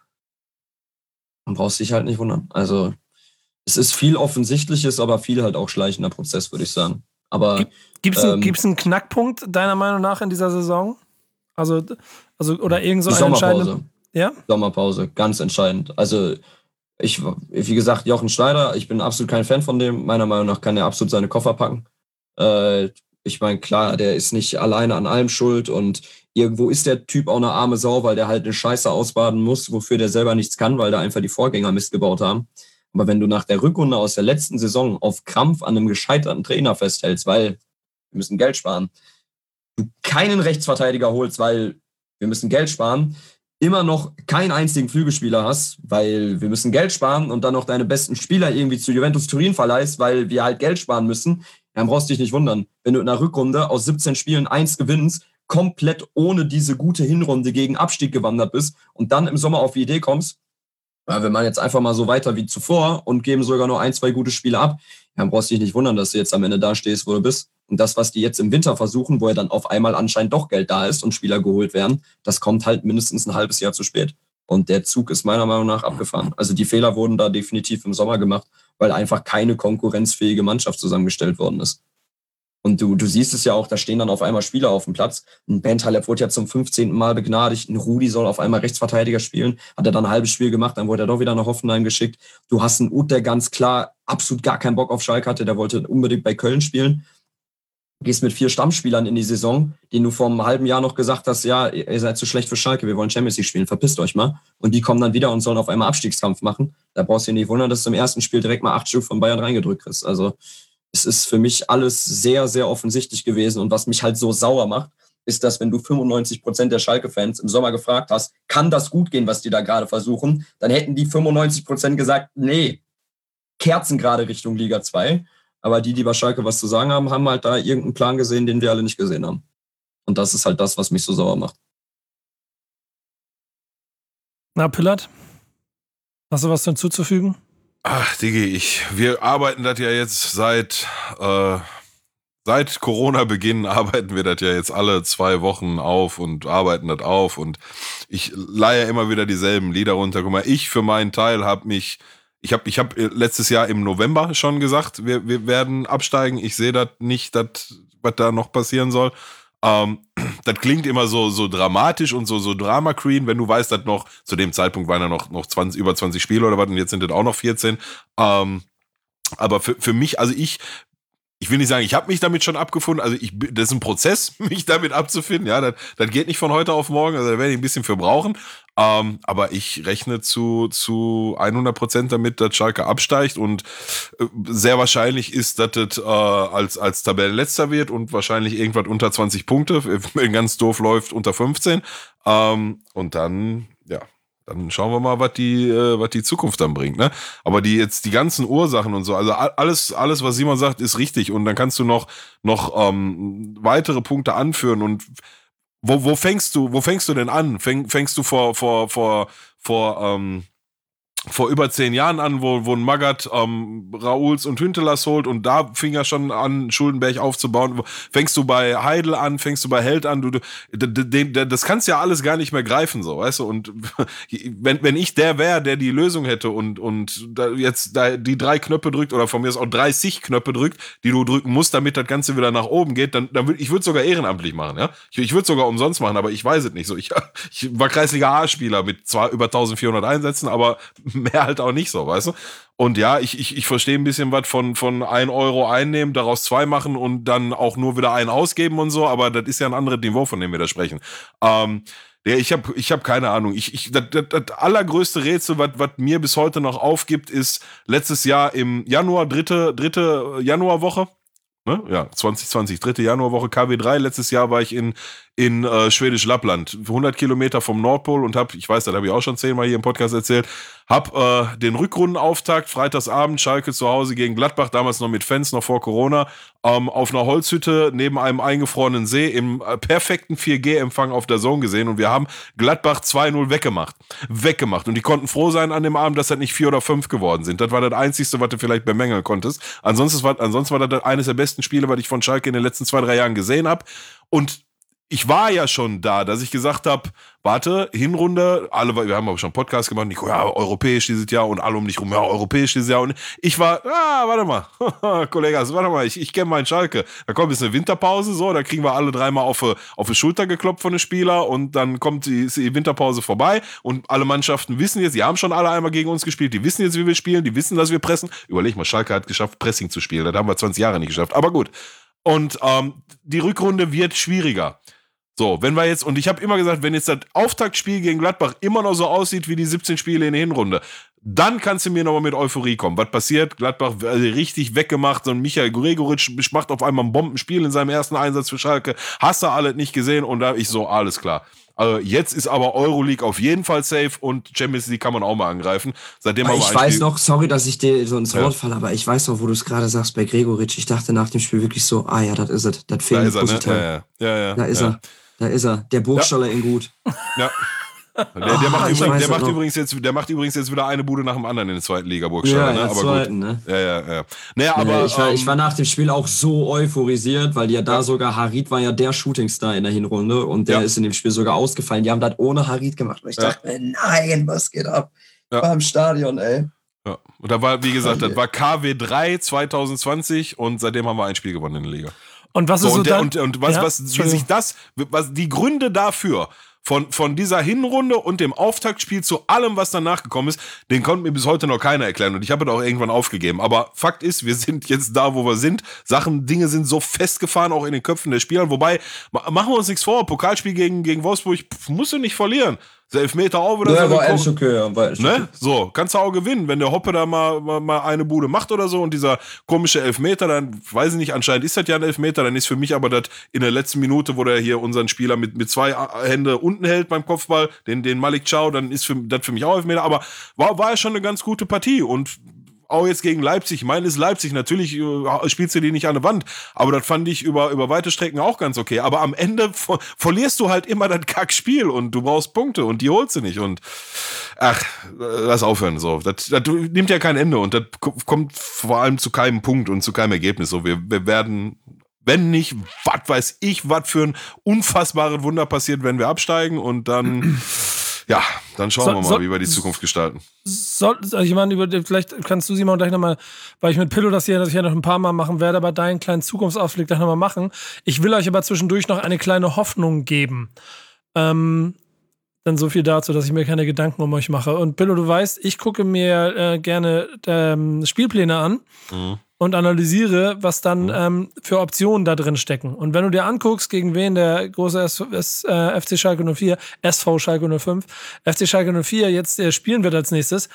Dann brauchst du dich halt nicht wundern. Also, es ist viel Offensichtliches, aber viel halt auch schleichender Prozess, würde ich sagen. Aber Gibt es einen, ähm, gibt's einen Knackpunkt, deiner Meinung nach, in dieser Saison? Also, also oder irgend so die eine entscheidende. Sommerpause. Ja? Sommerpause, ganz entscheidend. Also, ich, wie gesagt, Jochen Schneider, ich bin absolut kein Fan von dem. Meiner Meinung nach kann er absolut seine Koffer packen. Äh, ich meine, klar, der ist nicht alleine an allem schuld und irgendwo ist der Typ auch eine arme Sau, weil der halt eine Scheiße ausbaden muss, wofür der selber nichts kann, weil da einfach die Vorgänger Mist gebaut haben. Aber wenn du nach der Rückrunde aus der letzten Saison auf Krampf an einem gescheiterten Trainer festhältst, weil wir müssen Geld sparen, du keinen Rechtsverteidiger holst, weil wir müssen Geld sparen, immer noch keinen einzigen Flügelspieler hast, weil wir müssen Geld sparen und dann noch deine besten Spieler irgendwie zu Juventus Turin verleihst, weil wir halt Geld sparen müssen, dann brauchst du dich nicht wundern. Wenn du in einer Rückrunde aus siebzehn Spielen eins gewinnst, komplett ohne diese gute Hinrunde gegen Abstieg gewandert bist und dann im Sommer auf die Idee kommst, ja, wir machen jetzt einfach mal so weiter wie zuvor und geben sogar nur ein, zwei gute Spiele ab, dann brauchst du dich nicht wundern, dass du jetzt am Ende da stehst, wo du bist. Und das, was die jetzt im Winter versuchen, wo ja dann auf einmal anscheinend doch Geld da ist und Spieler geholt werden, das kommt halt mindestens ein halbes Jahr zu spät. Und der Zug ist meiner Meinung nach abgefahren. Also die Fehler wurden da definitiv im Sommer gemacht, weil einfach keine konkurrenzfähige Mannschaft zusammengestellt worden ist. Und du, du siehst es ja auch, da stehen dann auf einmal Spieler auf dem Platz. Ein Bentaleb wurde ja zum fünfzehnten Mal begnadigt. Ein Rudi soll auf einmal Rechtsverteidiger spielen. Hat er dann ein halbes Spiel gemacht, dann wurde er doch wieder nach Hoffenheim geschickt. Du hast einen Ut, der ganz klar absolut gar keinen Bock auf Schalke hatte. Der wollte unbedingt bei Köln spielen. Gehst mit vier Stammspielern in die Saison, denen du vor einem halben Jahr noch gesagt hast, ja, ihr seid zu schlecht für Schalke, wir wollen Champions League spielen, verpisst euch mal. Und die kommen dann wieder und sollen auf einmal Abstiegskampf machen. Da brauchst du dir nicht wundern, dass du im ersten Spiel direkt mal acht Stück von Bayern reingedrückt kriegst. Also es ist für mich alles sehr, sehr offensichtlich gewesen. Und was mich halt so sauer macht, ist, dass wenn du fünfundneunzig Prozent der Schalke-Fans im Sommer gefragt hast, kann das gut gehen, was die da gerade versuchen, dann hätten die fünfundneunzig Prozent gesagt, nee, Kerzen gerade Richtung Liga zwei. Aber die, die bei Schalke was zu sagen haben, haben halt da irgendeinen Plan gesehen, den wir alle nicht gesehen haben. Und das ist halt das, was mich so sauer macht. Na, Pillard, hast du was hinzuzufügen? Ach, Digi, ich, wir arbeiten das ja jetzt seit, äh, seit Corona-Beginn arbeiten wir das ja jetzt alle zwei Wochen auf und arbeiten das auf und ich leihe immer wieder dieselben Lieder runter. Guck mal, ich für meinen Teil habe mich, ich habe ich hab letztes Jahr im November schon gesagt, wir, wir werden absteigen. Ich sehe das nicht, dat, was da noch passieren soll. Ähm, das klingt immer so, so dramatisch und so, so Drama Queen, wenn du weißt, dass noch, zu dem Zeitpunkt waren ja noch, noch zwanzig, über zwanzig Spiele oder was, und jetzt sind das auch noch vierzehn. Ähm, aber für, für mich, also ich, ich will nicht sagen, ich habe mich damit schon abgefunden, also ich, das ist ein Prozess, mich damit abzufinden, ja, das, das geht nicht von heute auf morgen, also da werde ich ein bisschen für brauchen, ähm, aber ich rechne zu, zu hundert Prozent damit, dass Schalke absteigt und äh, sehr wahrscheinlich ist, dass das äh, als, als Tabellenletzter wird und wahrscheinlich irgendwas unter zwanzig Punkte, wenn ganz doof läuft, unter fünfzehn, ähm, und dann, ja, dann schauen wir mal, was die, äh, was die Zukunft dann bringt, ne? Aber die jetzt die ganzen Ursachen und so, also alles, alles, was Simon sagt, ist richtig. Und dann kannst du noch, noch ähm, weitere Punkte anführen. Und wo, wo fängst du, wo fängst du denn an? Fäng, fängst du vor, vor, vor, vor, ähm, vor über zehn Jahren an, wo, wo ein Magath ähm, Raouls und Hüntelas holt und da fing er schon an, Schuldenberg aufzubauen. Fängst du bei Heidel an, fängst du bei Held an, du, du d- d- das kannst ja alles gar nicht mehr greifen, so, weißt du, und wenn, wenn ich der wäre, der die Lösung hätte und, und da jetzt da die drei Knöpfe drückt oder von mir aus auch dreißig Knöpfe drückt, die du drücken musst, damit das Ganze wieder nach oben geht, dann, dann würd, ich würde sogar ehrenamtlich machen, ja, ich, ich würde sogar umsonst machen, aber ich weiß es nicht so, ich, ich war Kreisliga A-Spieler mit zwar über eintausendvierhundert Einsätzen, aber mehr halt auch nicht so, weißt du? Und ja, ich, ich, ich verstehe ein bisschen was von, von ein Euro einnehmen, daraus zwei machen und dann auch nur wieder einen ausgeben und so, aber das ist ja ein anderes Niveau, von dem wir da sprechen. Ähm, ja, ich habe ich hab keine Ahnung. Ich, ich, das, das, das allergrößte Rätsel, was, was mir bis heute noch aufgibt, ist letztes Jahr im Januar, dritte, dritte Januarwoche, ne? Ja, zwanzig zwanzig, dritte Januarwoche, K W drei. Letztes Jahr war ich in, in äh, Schwedisch Lappland, hundert Kilometer vom Nordpol und hab, ich weiß, das habe ich auch schon zehnmal hier im Podcast erzählt, hab äh, den Rückrundenauftakt, freitagsabend, Schalke zu Hause gegen Gladbach, damals noch mit Fans, noch vor Corona, ähm, auf einer Holzhütte neben einem eingefrorenen See im äh, perfekten vier G Empfang auf der Zone gesehen und wir haben Gladbach zwei null weggemacht. Weggemacht. Und die konnten froh sein an dem Abend, dass das nicht vier oder fünf geworden sind. Das war das Einzige, was du vielleicht bemängeln konntest. Ansonsten war, ansonsten war das eines der besten Spiele, was ich von Schalke in den letzten zwei, drei Jahren gesehen habe. Und ich war ja schon da, dass ich gesagt habe, warte, Hinrunde, alle, wir haben aber schon einen Podcast gemacht, Nico, ja, europäisch dieses Jahr und alle um dich rum, ja, europäisch dieses Jahr. Und ich war, ah, warte mal, Kollege, warte mal, ich, ich kenne meinen Schalke. Da kommt jetzt eine Winterpause, so, da kriegen wir alle dreimal auf, auf die Schulter geklopft von den Spielern und dann kommt die, die Winterpause vorbei und alle Mannschaften wissen jetzt, die haben schon alle einmal gegen uns gespielt, die wissen jetzt, wie wir spielen, die wissen, dass wir pressen. Überleg mal, Schalke hat geschafft, Pressing zu spielen, das haben wir zwanzig Jahre nicht geschafft, aber gut. Und ähm, die Rückrunde wird schwieriger. So, wenn wir jetzt, und ich habe immer gesagt, wenn jetzt das Auftaktspiel gegen Gladbach immer noch so aussieht wie die siebzehn Spiele in der Hinrunde, Dann kannst du mir nochmal mit Euphorie kommen. Was passiert? Gladbach richtig weggemacht und Michael Gregoritsch macht auf einmal ein Bombenspiel in seinem ersten Einsatz für Schalke. Hast du alles nicht gesehen? Und da ich so, alles klar. Also jetzt ist aber Euroleague auf jeden Fall safe und Champions League kann man auch mal angreifen. Seitdem aber haben wir ich weiß Spiel noch, sorry, dass ich dir so ins Wort ja. falle, aber ich weiß noch, wo du es gerade sagst bei Gregoritsch. Ich dachte nach dem Spiel wirklich so, ah ja, das ist es. Das fehlt da ist er, ne? ja, ja. Ja, ja, Da ist ja. er. Da ist er. Der Burgstaller ja. in gut. Ja. Der, der, macht, Ah, übrigens, der, macht noch. übrigens jetzt, der macht übrigens jetzt wieder eine Bude nach dem anderen in der zweiten Liga, Burgstaller. Ja, in ne? der Aber zweiten, gut. ne? Ja, ja, ja. Naja, aber, nee, ich, war, ähm, ich war nach dem Spiel auch so euphorisiert, weil ja da ja. sogar Harit war ja der Shootingstar in der Hinrunde und der ja. ist in dem Spiel sogar ausgefallen. Die haben das ohne Harit gemacht. Und ich ja. dachte mir, nein, was geht ab? Ja. Ich war im Stadion, ey. Ja. Und da war, wie gesagt, das war K W drei zwanzig zwanzig und seitdem haben wir ein Spiel gewonnen in der Liga. Und was so, ist so und, der, dann? und, und was, ja? was wie sich das, was die Gründe dafür von, von dieser Hinrunde und dem Auftaktspiel zu allem, was danach gekommen ist, den konnte mir bis heute noch keiner erklären und ich habe das auch irgendwann aufgegeben. Aber Fakt ist, wir sind jetzt da, wo wir sind. Sachen, Dinge sind so festgefahren, auch in den Köpfen der Spieler. Wobei, machen wir uns nichts vor, Pokalspiel gegen, gegen Wolfsburg, pf, musst du nicht verlieren. Elfmeter auch wieder ja, so. War echt okay, ja, war echt okay. Ne? So, kannst du auch gewinnen, wenn der Hoppe da mal, mal, mal eine Bude macht oder so und dieser komische Elfmeter, dann weiß ich nicht, anscheinend ist das ja ein Elfmeter, dann ist für mich aber das in der letzten Minute, wo der hier unseren Spieler mit, mit zwei Hände unten hält beim Kopfball, den, den Malik Chow, dann ist für, das für mich auch Elfmeter, aber war, war ja schon eine ganz gute Partie und auch jetzt gegen Leipzig. Ich meine, es ist Leipzig. Natürlich äh, spielst du die nicht an der Wand. Aber das fand ich über, über weite Strecken auch ganz okay. Aber am Ende ver- verlierst du halt immer das Kackspiel und du brauchst Punkte und die holst du nicht. Und ach, lass aufhören. So. Das, das nimmt ja kein Ende und das kommt vor allem zu keinem Punkt und zu keinem Ergebnis. So, wir, wir werden, wenn nicht, was weiß ich, was für ein unfassbares Wunder passiert, wenn wir absteigen und dann... Ja, dann schauen so, wir mal, so, wie wir die Zukunft gestalten. Soll, ich meine, über, vielleicht kannst du, Simon, gleich nochmal, weil ich mit Pillow das hier, das ich ja noch ein paar Mal machen werde, aber deinen kleinen Zukunftsausblick gleich nochmal machen. Ich will euch aber zwischendurch noch eine kleine Hoffnung geben. Ähm, dann so viel dazu, dass ich mir keine Gedanken um euch mache. Und Pillow, du weißt, ich gucke mir äh, gerne ähm, Spielpläne an. Mhm. Und analysiere, was dann ähm, für Optionen da drin stecken. Und wenn du dir anguckst, gegen wen der große S- S- äh, F C Schalke null vier, S V Schalke null fünf, F C Schalke null vier jetzt äh, spielen wird als nächstes,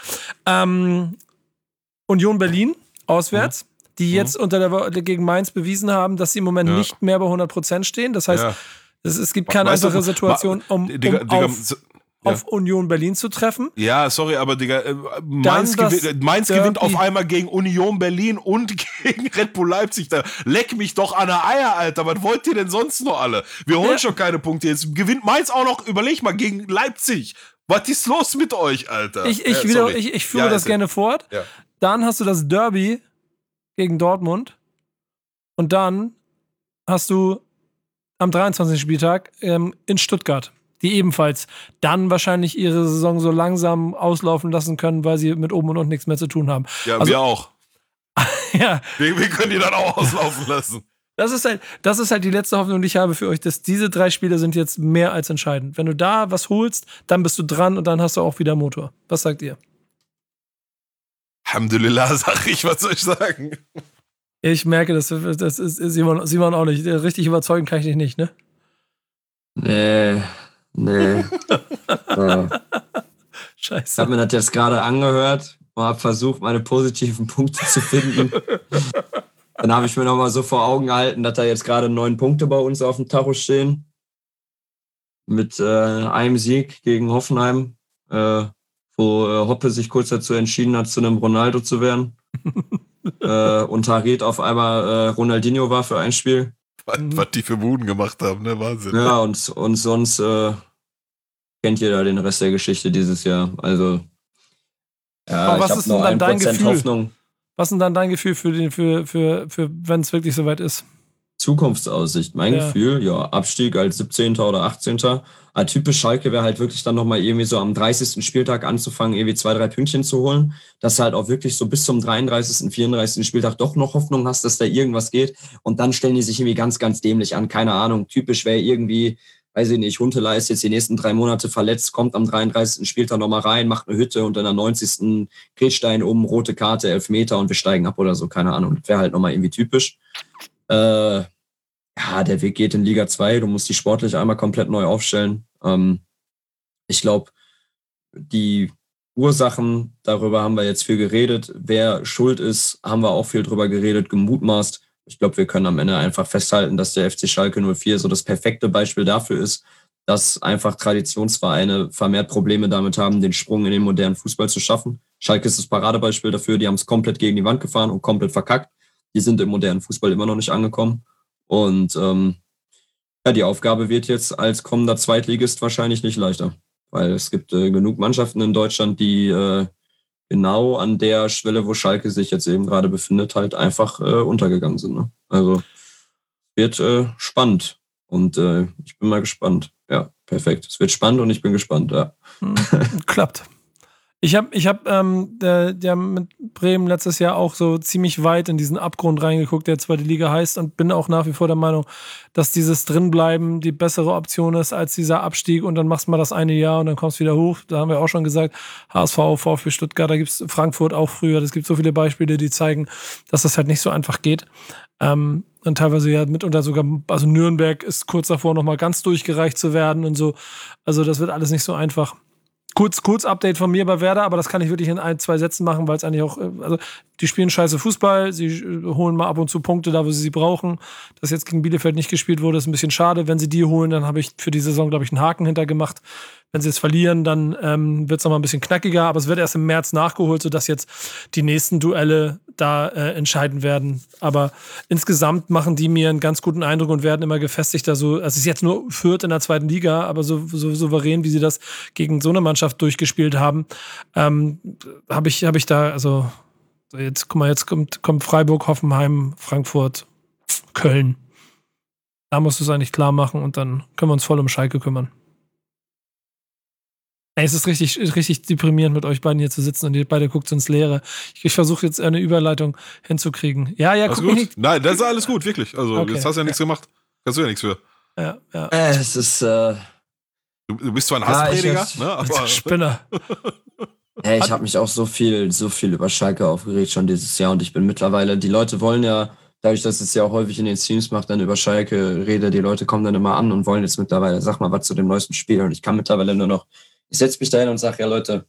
ähm, Union Berlin auswärts, mhm. die jetzt mhm. unter der Woche gegen Mainz bewiesen haben, dass sie im Moment ja. nicht mehr bei hundert Prozent stehen. Das heißt, ja. es, es gibt keine weißt einfache du, Situation, um, um Digga, Digga, auf... Ja. auf Union Berlin zu treffen. Ja, sorry, aber Digga, äh, Mainz, gewinnt, Mainz gewinnt auf einmal gegen Union Berlin und gegen Red Bull Leipzig. Da leck mich doch an der Eier, Alter. Was wollt ihr denn sonst noch alle? Wir holen ja. schon keine Punkte. Jetzt gewinnt Mainz auch noch, überleg mal, gegen Leipzig. Was ist los mit euch, Alter? Ich, ich, äh, wieder, ich, ich führe ja, das gerne fort. Ja. Dann hast du das Derby gegen Dortmund und dann hast du am dreiundzwanzigsten Spieltag ähm, in Stuttgart, die ebenfalls dann wahrscheinlich ihre Saison so langsam auslaufen lassen können, weil sie mit oben und unten nichts mehr zu tun haben. Ja, also, wir auch. ja. Wir, wir können die dann auch auslaufen lassen. Das ist halt, das ist halt die letzte Hoffnung, die ich habe für euch, dass diese drei Spiele sind jetzt mehr als entscheidend. Wenn du da was holst, dann bist du dran und dann hast du auch wieder Motor. Was sagt ihr? Alhamdulillah, sag ich, was soll ich sagen? Ich merke, das, das ist Simon, Simon auch nicht. Richtig überzeugen kann ich dich nicht, ne? Nee. Nee. ja. Scheiße. Ich habe mir das jetzt gerade angehört und habe versucht, meine positiven Punkte zu finden. Dann habe ich mir nochmal so vor Augen gehalten, dass da jetzt gerade neun Punkte bei uns auf dem Tacho stehen. Mit äh, einem Sieg gegen Hoffenheim, äh, wo äh, Hoppe sich kurz dazu entschieden hat, zu einem Ronaldo zu werden. äh, und Harit auf einmal äh, Ronaldinho war für ein Spiel. Was, was die für Buden gemacht haben, ne? Wahnsinn. Ja, und, und sonst äh, kennt jeder den Rest der Geschichte dieses Jahr. Also, ja, aber was ich habe ist noch denn ein dann dein Prozent Gefühl? Hoffnung. Was ist denn dann dein Gefühl für, den, für, für, für wenn es wirklich soweit ist? Zukunftsaussicht. Mein ja. Gefühl, ja, Abstieg als siebzehnter oder achtzehnter Aber typisch Schalke wäre halt wirklich dann nochmal irgendwie so am dreißigsten Spieltag anzufangen, irgendwie zwei, drei Pünktchen zu holen, dass du halt auch wirklich so bis zum dreiunddreißigsten, vierunddreißigsten Spieltag doch noch Hoffnung hast, dass da irgendwas geht. Und dann stellen die sich irgendwie ganz, ganz dämlich an. Keine Ahnung, typisch wäre irgendwie, weiß ich nicht, Huntelaar ist jetzt die nächsten drei Monate verletzt, kommt am dreiunddreißigsten Spieltag nochmal rein, macht eine Hütte und dann am neunzigsten Gretstein um, rote Karte, Elfmeter und wir steigen ab oder so, keine Ahnung. Das wäre halt nochmal irgendwie typisch. Äh, ja, der Weg geht in Liga zwei, du musst die sportlich einmal komplett neu aufstellen. Ähm, ich glaube, die Ursachen, darüber haben wir jetzt viel geredet. Wer schuld ist, haben wir auch viel drüber geredet, gemutmaßt. Ich glaube, wir können am Ende einfach festhalten, dass der F C Schalke null vier so das perfekte Beispiel dafür ist, dass einfach Traditionsvereine vermehrt Probleme damit haben, den Sprung in den modernen Fußball zu schaffen. Schalke ist das Paradebeispiel dafür, die haben es komplett gegen die Wand gefahren und komplett verkackt. Die sind im modernen Fußball immer noch nicht angekommen. Und ähm, ja, die Aufgabe wird jetzt als kommender Zweitligist wahrscheinlich nicht leichter. Weil es gibt äh, genug Mannschaften in Deutschland, die äh, genau an der Schwelle, wo Schalke sich jetzt eben gerade befindet, halt einfach äh, untergegangen sind. Ne? Also wird äh, spannend und äh, ich bin mal gespannt. Ja, perfekt. Es wird spannend und ich bin gespannt. Ja. Hm, klappt. Ich habe ich hab, ähm, der, der mit Bremen letztes Jahr auch so ziemlich weit in diesen Abgrund reingeguckt, der zweite Liga heißt, und bin auch nach wie vor der Meinung, dass dieses Drinbleiben die bessere Option ist als dieser Abstieg und dann machst du mal das eine Jahr und dann kommst du wieder hoch. Da haben wir auch schon gesagt, H S V, VfB Stuttgart, da gibt es Frankfurt auch früher. Es gibt so viele Beispiele, die zeigen, dass das halt nicht so einfach geht. Ähm, und teilweise ja mitunter sogar, also Nürnberg ist kurz davor, nochmal ganz durchgereicht zu werden und so. Also das wird alles nicht so einfach. Kurz, kurz Update von mir bei Werder, aber das kann ich wirklich in ein, zwei Sätzen machen, weil es eigentlich auch, also die spielen scheiße Fußball, sie holen mal ab und zu Punkte da, wo sie sie brauchen. Dass jetzt gegen Bielefeld nicht gespielt wurde, ist ein bisschen schade. Wenn sie die holen, dann habe ich für die Saison, glaube ich, einen Haken hintergemacht. Wenn sie jetzt verlieren, dann ähm, wird es nochmal ein bisschen knackiger, aber es wird erst im März nachgeholt, sodass jetzt die nächsten Duelle da äh, entscheiden werden. Aber insgesamt machen die mir einen ganz guten Eindruck und werden immer gefestigter. So, also es ist jetzt nur Fürth in der zweiten Liga, aber so, so souverän, wie sie das gegen so eine Mannschaft durchgespielt haben, ähm, habe ich, hab ich da, also jetzt, guck mal, jetzt kommt, kommt Freiburg, Hoffenheim, Frankfurt, Köln. Da musst du es eigentlich klar machen und dann können wir uns voll um Schalke kümmern. Ey, es ist richtig, richtig deprimierend, mit euch beiden hier zu sitzen und ihr beide guckt ins Leere. Ich, ich versuche jetzt eine Überleitung hinzukriegen. Ja, ja, guck gut? mich nicht. Nein, das ist alles gut, wirklich. Also, Okay. jetzt hast du ja nichts gemacht. Kannst du ja nichts für. Ja, ja. Äh, es ist, äh, Du, du bist zwar ein Ja, ich Hassprediger, jetzt- ne? Aber Spinner. Hey, ich habe mich auch so viel, so viel über Schalke aufgeregt schon dieses Jahr und ich bin mittlerweile, die Leute wollen ja, dadurch, dass es ja auch häufig in den Streams macht, dann über Schalke rede, die Leute kommen dann immer an und wollen jetzt mittlerweile, sag mal, was zu dem neuesten Spiel und ich kann mittlerweile nur noch, ich setze mich da hin und sage, ja Leute,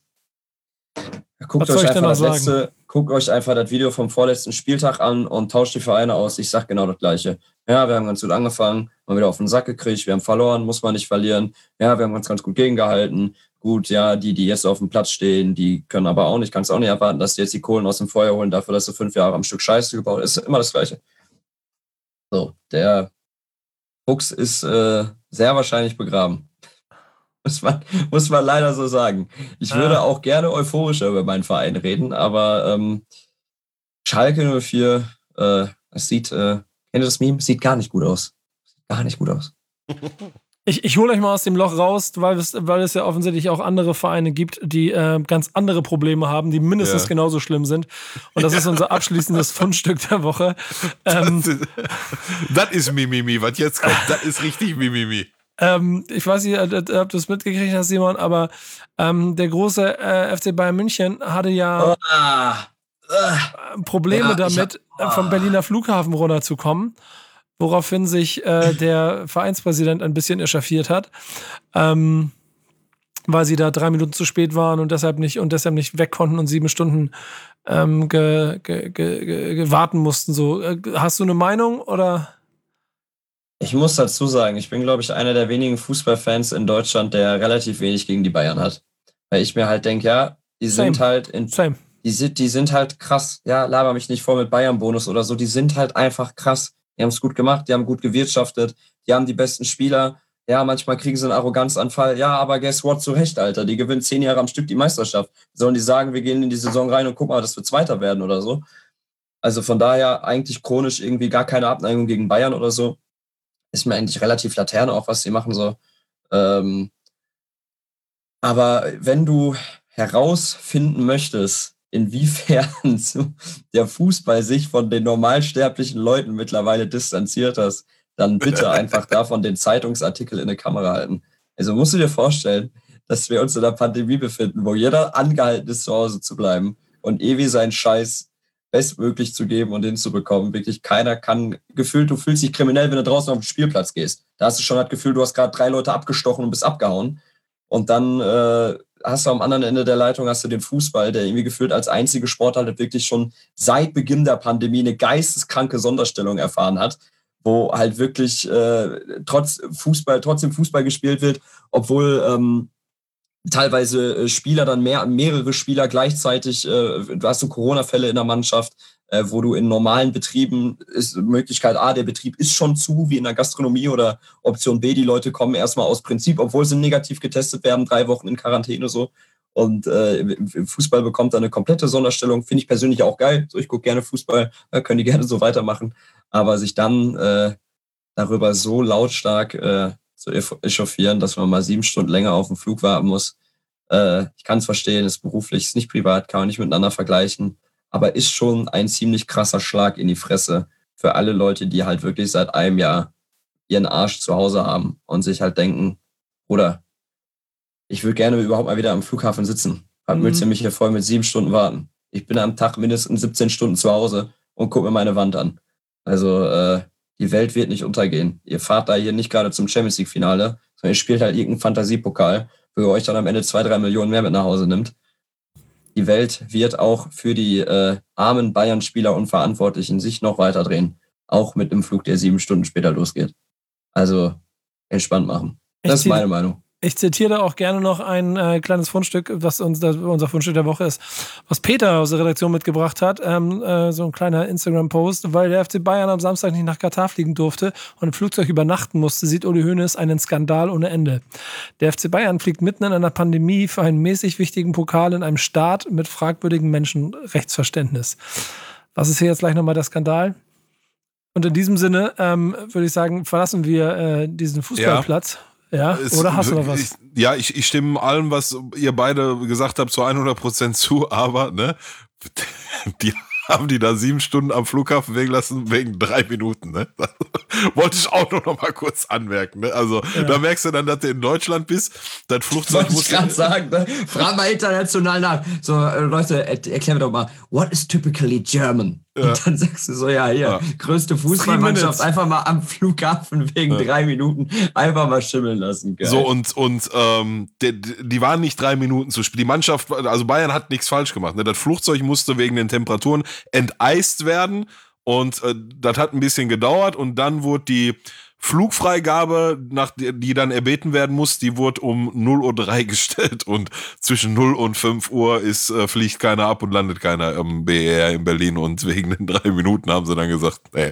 guckt Was soll euch ich denn einfach noch das sagen? letzte, guckt euch einfach das Video vom vorletzten Spieltag an und tauscht die Vereine aus. Ich sag genau das Gleiche. Ja, wir haben ganz gut angefangen, mal wieder auf den Sack gekriegt, wir haben verloren, muss man nicht verlieren. Ja, wir haben ganz, ganz gut gegengehalten. Gut, ja, die, die jetzt auf dem Platz stehen, die können aber auch nicht, kannst auch nicht erwarten, dass die jetzt die Kohlen aus dem Feuer holen, dafür, dass du fünf Jahre am Stück Scheiße gebaut hast. Ist immer das Gleiche. So, der Fuchs ist äh, sehr wahrscheinlich begraben. Muss man, muss man leider so sagen. Ich würde Ah. auch gerne euphorischer über meinen Verein reden, aber ähm, Schalke null vier, äh, das sieht, äh, kennt ihr das Meme? Sieht gar nicht gut aus. Sieht gar nicht gut aus. Ich, ich hole euch mal aus dem Loch raus, weil es, weil es ja offensichtlich auch andere Vereine gibt, die äh, ganz andere Probleme haben, die mindestens Ja. genauso schlimm sind. Und das ist unser abschließendes Fundstück der Woche. Ähm, das, ist, das ist Mimimi, was jetzt kommt. Das ist richtig Mimimi. ähm, ich weiß nicht, ob du es mitgekriegt hast, Simon, aber ähm, der große äh, F C Bayern München hatte ja Ah, äh, Probleme Ja, ich damit, hab- äh, vom ah. Berliner Flughafen runterzukommen, woraufhin sich äh, der Vereinspräsident ein bisschen echauffiert hat, ähm, weil sie da drei Minuten zu spät waren und deshalb nicht und deshalb nicht weg konnten und sieben Stunden ähm, ge, ge, ge, ge, ge warten mussten. So, äh, hast du eine Meinung oder? Ich muss dazu sagen, ich bin, glaube ich, einer der wenigen Fußballfans in Deutschland, der relativ wenig gegen die Bayern hat. Weil ich mir halt denke, ja, die Same. sind halt in, Same. die sind, die sind halt krass. Ja, laber mich nicht voll mit Bayern-Bonus oder so. Die sind halt einfach krass. Die haben es gut gemacht, die haben gut gewirtschaftet, die haben die besten Spieler. Ja, manchmal kriegen sie einen Arroganzanfall. Ja, aber guess what? Zu Recht, Alter. Die gewinnen zehn Jahre am Stück die Meisterschaft. Sollen die sagen, wir gehen in die Saison rein und gucken mal, dass wir Zweiter werden oder so? Also von daher eigentlich chronisch irgendwie gar keine Abneigung gegen Bayern oder so. Ist mir eigentlich relativ Laterne, auch was sie machen so. Ähm, aber wenn du herausfinden möchtest, inwiefern so der Fußball sich von den normalsterblichen Leuten mittlerweile distanziert hat, dann bitte einfach davon den Zeitungsartikel in der Kamera halten. Also musst du dir vorstellen, dass wir uns in der Pandemie befinden, wo jeder angehalten ist, zu Hause zu bleiben und ewig seinen Scheiß bestmöglich zu geben und hinzubekommen. Wirklich keiner kann, gefühlt, du fühlst dich kriminell, wenn du draußen auf den Spielplatz gehst. Da hast du schon das Gefühl, du hast gerade drei Leute abgestochen und bist abgehauen. Und dann äh, hast du am anderen Ende der Leitung hast du den Fußball, der irgendwie gefühlt als einzige Sportart wirklich schon seit Beginn der Pandemie eine geisteskranke Sonderstellung erfahren hat, wo halt wirklich äh, trotz Fußball, trotzdem Fußball gespielt wird, obwohl ähm, teilweise äh, Spieler dann mehr, mehrere Spieler gleichzeitig, äh, du hast so Corona-Fälle in der Mannschaft, äh, wo du in normalen Betrieben ist Möglichkeit A, der Betrieb ist schon zu, wie in der Gastronomie, oder Option B, die Leute kommen erstmal aus Prinzip, obwohl sie negativ getestet werden, drei Wochen in Quarantäne so. Und äh, im Fußball bekommt da eine komplette Sonderstellung, finde ich persönlich auch geil. So, ich gucke gerne Fußball, äh, können die gerne so weitermachen. Aber sich dann äh, darüber so lautstark äh, zu echauffieren, dass man mal sieben Stunden länger auf den Flug warten muss, äh, ich kann es verstehen, ist beruflich, ist nicht privat, kann man nicht miteinander vergleichen. Aber ist schon ein ziemlich krasser Schlag in die Fresse für alle Leute, die halt wirklich seit einem Jahr ihren Arsch zu Hause haben und sich halt denken, Bruder, ich würde gerne überhaupt mal wieder am Flughafen sitzen. Was Mhm. willst du mich hier voll mit sieben Stunden warten? Ich bin am Tag mindestens siebzehn Stunden zu Hause und gucke mir meine Wand an. Also äh, die Welt wird nicht untergehen. Ihr fahrt da hier nicht gerade zum Champions League-Finale, sondern ihr spielt halt irgendeinen Fantasiepokal, wo ihr euch dann am Ende zwei, drei Millionen mehr mit nach Hause nimmt. Die Welt wird auch für die äh, armen Bayern-Spieler und Verantwortlichen sich noch weiter drehen. Auch mit einem Flug, der sieben Stunden später losgeht. Also entspannt machen. Das ist Ich meine Meinung. Ich zitiere da auch gerne noch ein äh, kleines Fundstück, was uns das, unser Fundstück der Woche ist, was Peter aus der Redaktion mitgebracht hat. Ähm, äh, so ein kleiner Instagram-Post, weil der F C Bayern am Samstag nicht nach Katar fliegen durfte und im Flugzeug übernachten musste, sieht Uli Hoeneß einen Skandal ohne Ende. Der F C Bayern fliegt mitten in einer Pandemie für einen mäßig wichtigen Pokal in einem Staat mit fragwürdigem Menschenrechtsverständnis. Was ist hier jetzt gleich nochmal der Skandal? Und in diesem Sinne ähm, würde ich sagen, verlassen wir äh, diesen Fußballplatz. Ja. Ja, Es- oder hast du noch was? Ich, ja, ich, ich stimme allem, was ihr beide gesagt habt, zu hundert Prozent zu, aber ne, die haben die da sieben Stunden am Flughafen wegen lassen, wegen drei Minuten, ne? Wollte ich auch nur noch mal kurz anmerken, ne? Also, Ja. da merkst du dann, dass du in Deutschland bist, das Flugzeug Wollte ich muss... gerade sagen, ne? Frag mal international nach. So, äh, Leute, er- erklär mir doch mal, what is typically German? Ja. Und dann sagst du so, ja, hier, Ja. größte Three Fußballmannschaft, minutes. einfach mal am Flughafen wegen Ja. drei Minuten einfach mal schimmeln lassen. Geil. So, und, und ähm, die, die waren nicht drei Minuten zu spät. Die Mannschaft, also Bayern hat nichts falsch gemacht. Ne? Das Flugzeug musste wegen den Temperaturen enteist werden und äh, das hat ein bisschen gedauert und dann wurde die Flugfreigabe, nach die, die dann erbeten werden muss, die wurde um null Uhr drei gestellt und zwischen null und fünf Uhr ist, äh, fliegt keiner ab und landet keiner im B E R in Berlin und wegen den drei Minuten haben sie dann gesagt, nee.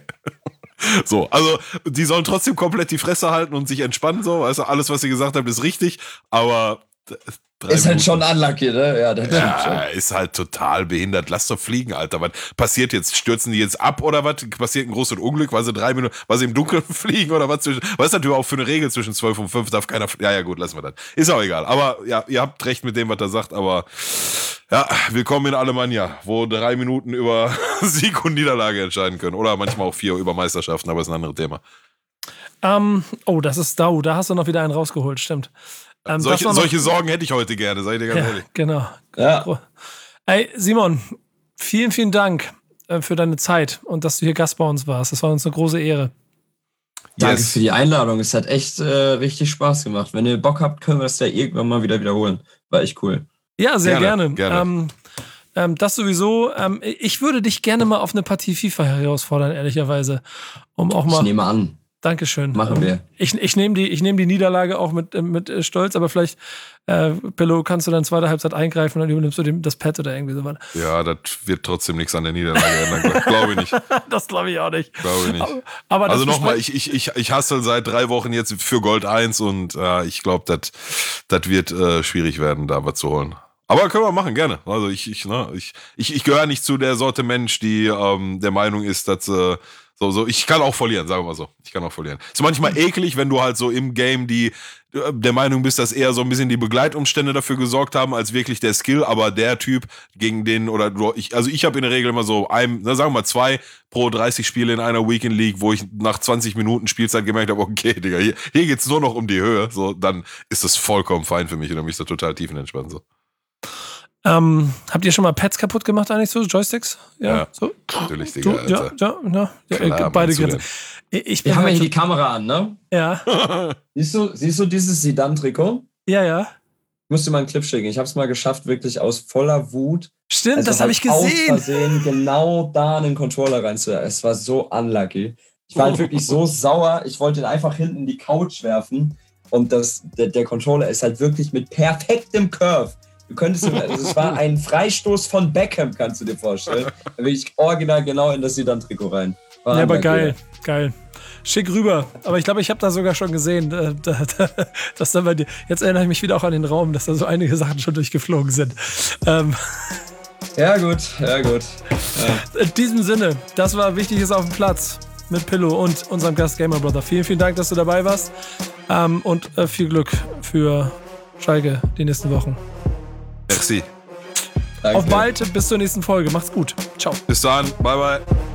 So, also die sollen trotzdem komplett die Fresse halten und sich entspannen, so, also alles, was ihr gesagt habt, ist richtig, aber drei ist halt Minuten- schon unlucky, ne? Ja, das stimmt ja, schon. ist halt total behindert. Lass doch fliegen, Alter. Was passiert jetzt? Stürzen die jetzt ab oder was? Passiert ein großes Unglück, weil sie drei Minuten, weil sie im Dunkeln fliegen oder was? Zwischen, was ist das überhaupt für eine Regel zwischen zwölf und fünf? Darf keiner, ja, ja, gut, lassen wir das. Ist auch egal. Aber ja, ihr habt recht mit dem, was er sagt, aber ja, willkommen in Alemannia, wo drei Minuten über Sieg und Niederlage entscheiden können. Oder manchmal auch vier über Meisterschaften, aber ist ein anderes Thema. Ähm, oh, das ist da. Da hast du noch wieder einen rausgeholt, stimmt. Ähm, das Solche, war noch- solche Sorgen hätte ich heute gerne, seid ihr ganz Ja, ehrlich. genau. Ja. Ey, Simon, vielen, vielen Dank äh, für deine Zeit und dass du hier Gast bei uns warst. Das war uns eine große Ehre. Danke Yes. für die Einladung. Es hat echt äh, richtig Spaß gemacht. Wenn ihr Bock habt, können wir das ja irgendwann mal wieder wiederholen. War echt cool. Ja, sehr gerne. Gerne, gerne. Ähm, ähm, das sowieso. Ähm, ich würde dich gerne mal auf eine Partie FIFA herausfordern, ehrlicherweise. Um auch Ich mal. nehme an. Dankeschön. Machen wir. Ich, ich nehme die, ich nehm die Niederlage auch mit, mit äh, Stolz, aber vielleicht, äh, Pillow, kannst du dann zweite Halbzeit eingreifen und dann übernimmst du dem, das Pad oder irgendwie sowas. Ja, das wird trotzdem nichts an der Niederlage ändern. Glaube ich nicht. Das glaube ich auch nicht. Glaube ich nicht. Aber, aber Also das nochmal, besprechen- ich, ich, ich, ich hustle seit drei Wochen jetzt für Gold eins und äh, ich glaube, das das wird äh, schwierig werden, da was zu holen. Aber können wir machen, gerne. Also ich, ich, ne, ich, ich, ich gehöre nicht zu der Sorte Mensch, die ähm, der Meinung ist, dass äh, so, so, ich kann auch verlieren, sagen wir mal so. Ich kann auch verlieren. Ist manchmal eklig, wenn du halt so im Game die äh, der Meinung bist, dass eher so ein bisschen die Begleitumstände dafür gesorgt haben, als wirklich der Skill, aber der Typ, gegen den, oder du, ich, also ich habe in der Regel immer so ein, na, sagen wir mal zwei pro dreißig Spiele in einer Weekend League, wo ich nach zwanzig Minuten Spielzeit gemerkt habe, okay, Digga, hier, hier geht's nur noch um die Höhe, so, dann ist das vollkommen fein für mich und dann bin ich da total tiefenentspannt, so. Ähm, habt ihr schon mal Pads kaputt gemacht eigentlich so, Joysticks? Ja, so. natürlich, Digga, Du, ja, Alter. ja, ja, ja, Klar, äh, beide meinst du Grenzen. Ich bin Wir haben ja halt hier die Kamera an, ne? so, ja, Siehst du, siehst du dieses Zidane-Trikot? ja, ja. Ich musste mal einen Clip schicken. Ich habe es mal geschafft, wirklich aus voller Wut. Stimmt, also das habe halt ich gesehen. Aus Versehen genau da einen Controller reinzuwerfen. Es war so unlucky. Ich war halt wirklich so sauer. Ich wollte ihn einfach hinten in die Couch werfen. Und das, der, der Controller ist halt wirklich mit perfektem Curve. Du könntest, also es war ein Freistoß von Beckham, kannst du dir vorstellen. Da will ich original genau in das Zidane-Trikot rein. War ja, aber unlucky. geil, geil. Schick rüber. Aber ich glaube, ich habe da sogar schon gesehen, äh, da, da, dass da bei dir. Jetzt erinnere ich mich wieder auch an den Raum, dass da so einige Sachen schon durchgeflogen sind. Ähm, Ja, gut, ja, gut. Ja. in diesem Sinne, das war Wichtiges auf dem Platz mit Pillow und unserem Gast Gamer Brother. Vielen, vielen Dank, dass du dabei warst. Ähm, und äh, viel Glück für Schalke die nächsten Wochen. Merci. Danke. Auf bald, bis zur nächsten Folge. Macht's gut. Ciao. Bis dann. Bye, bye.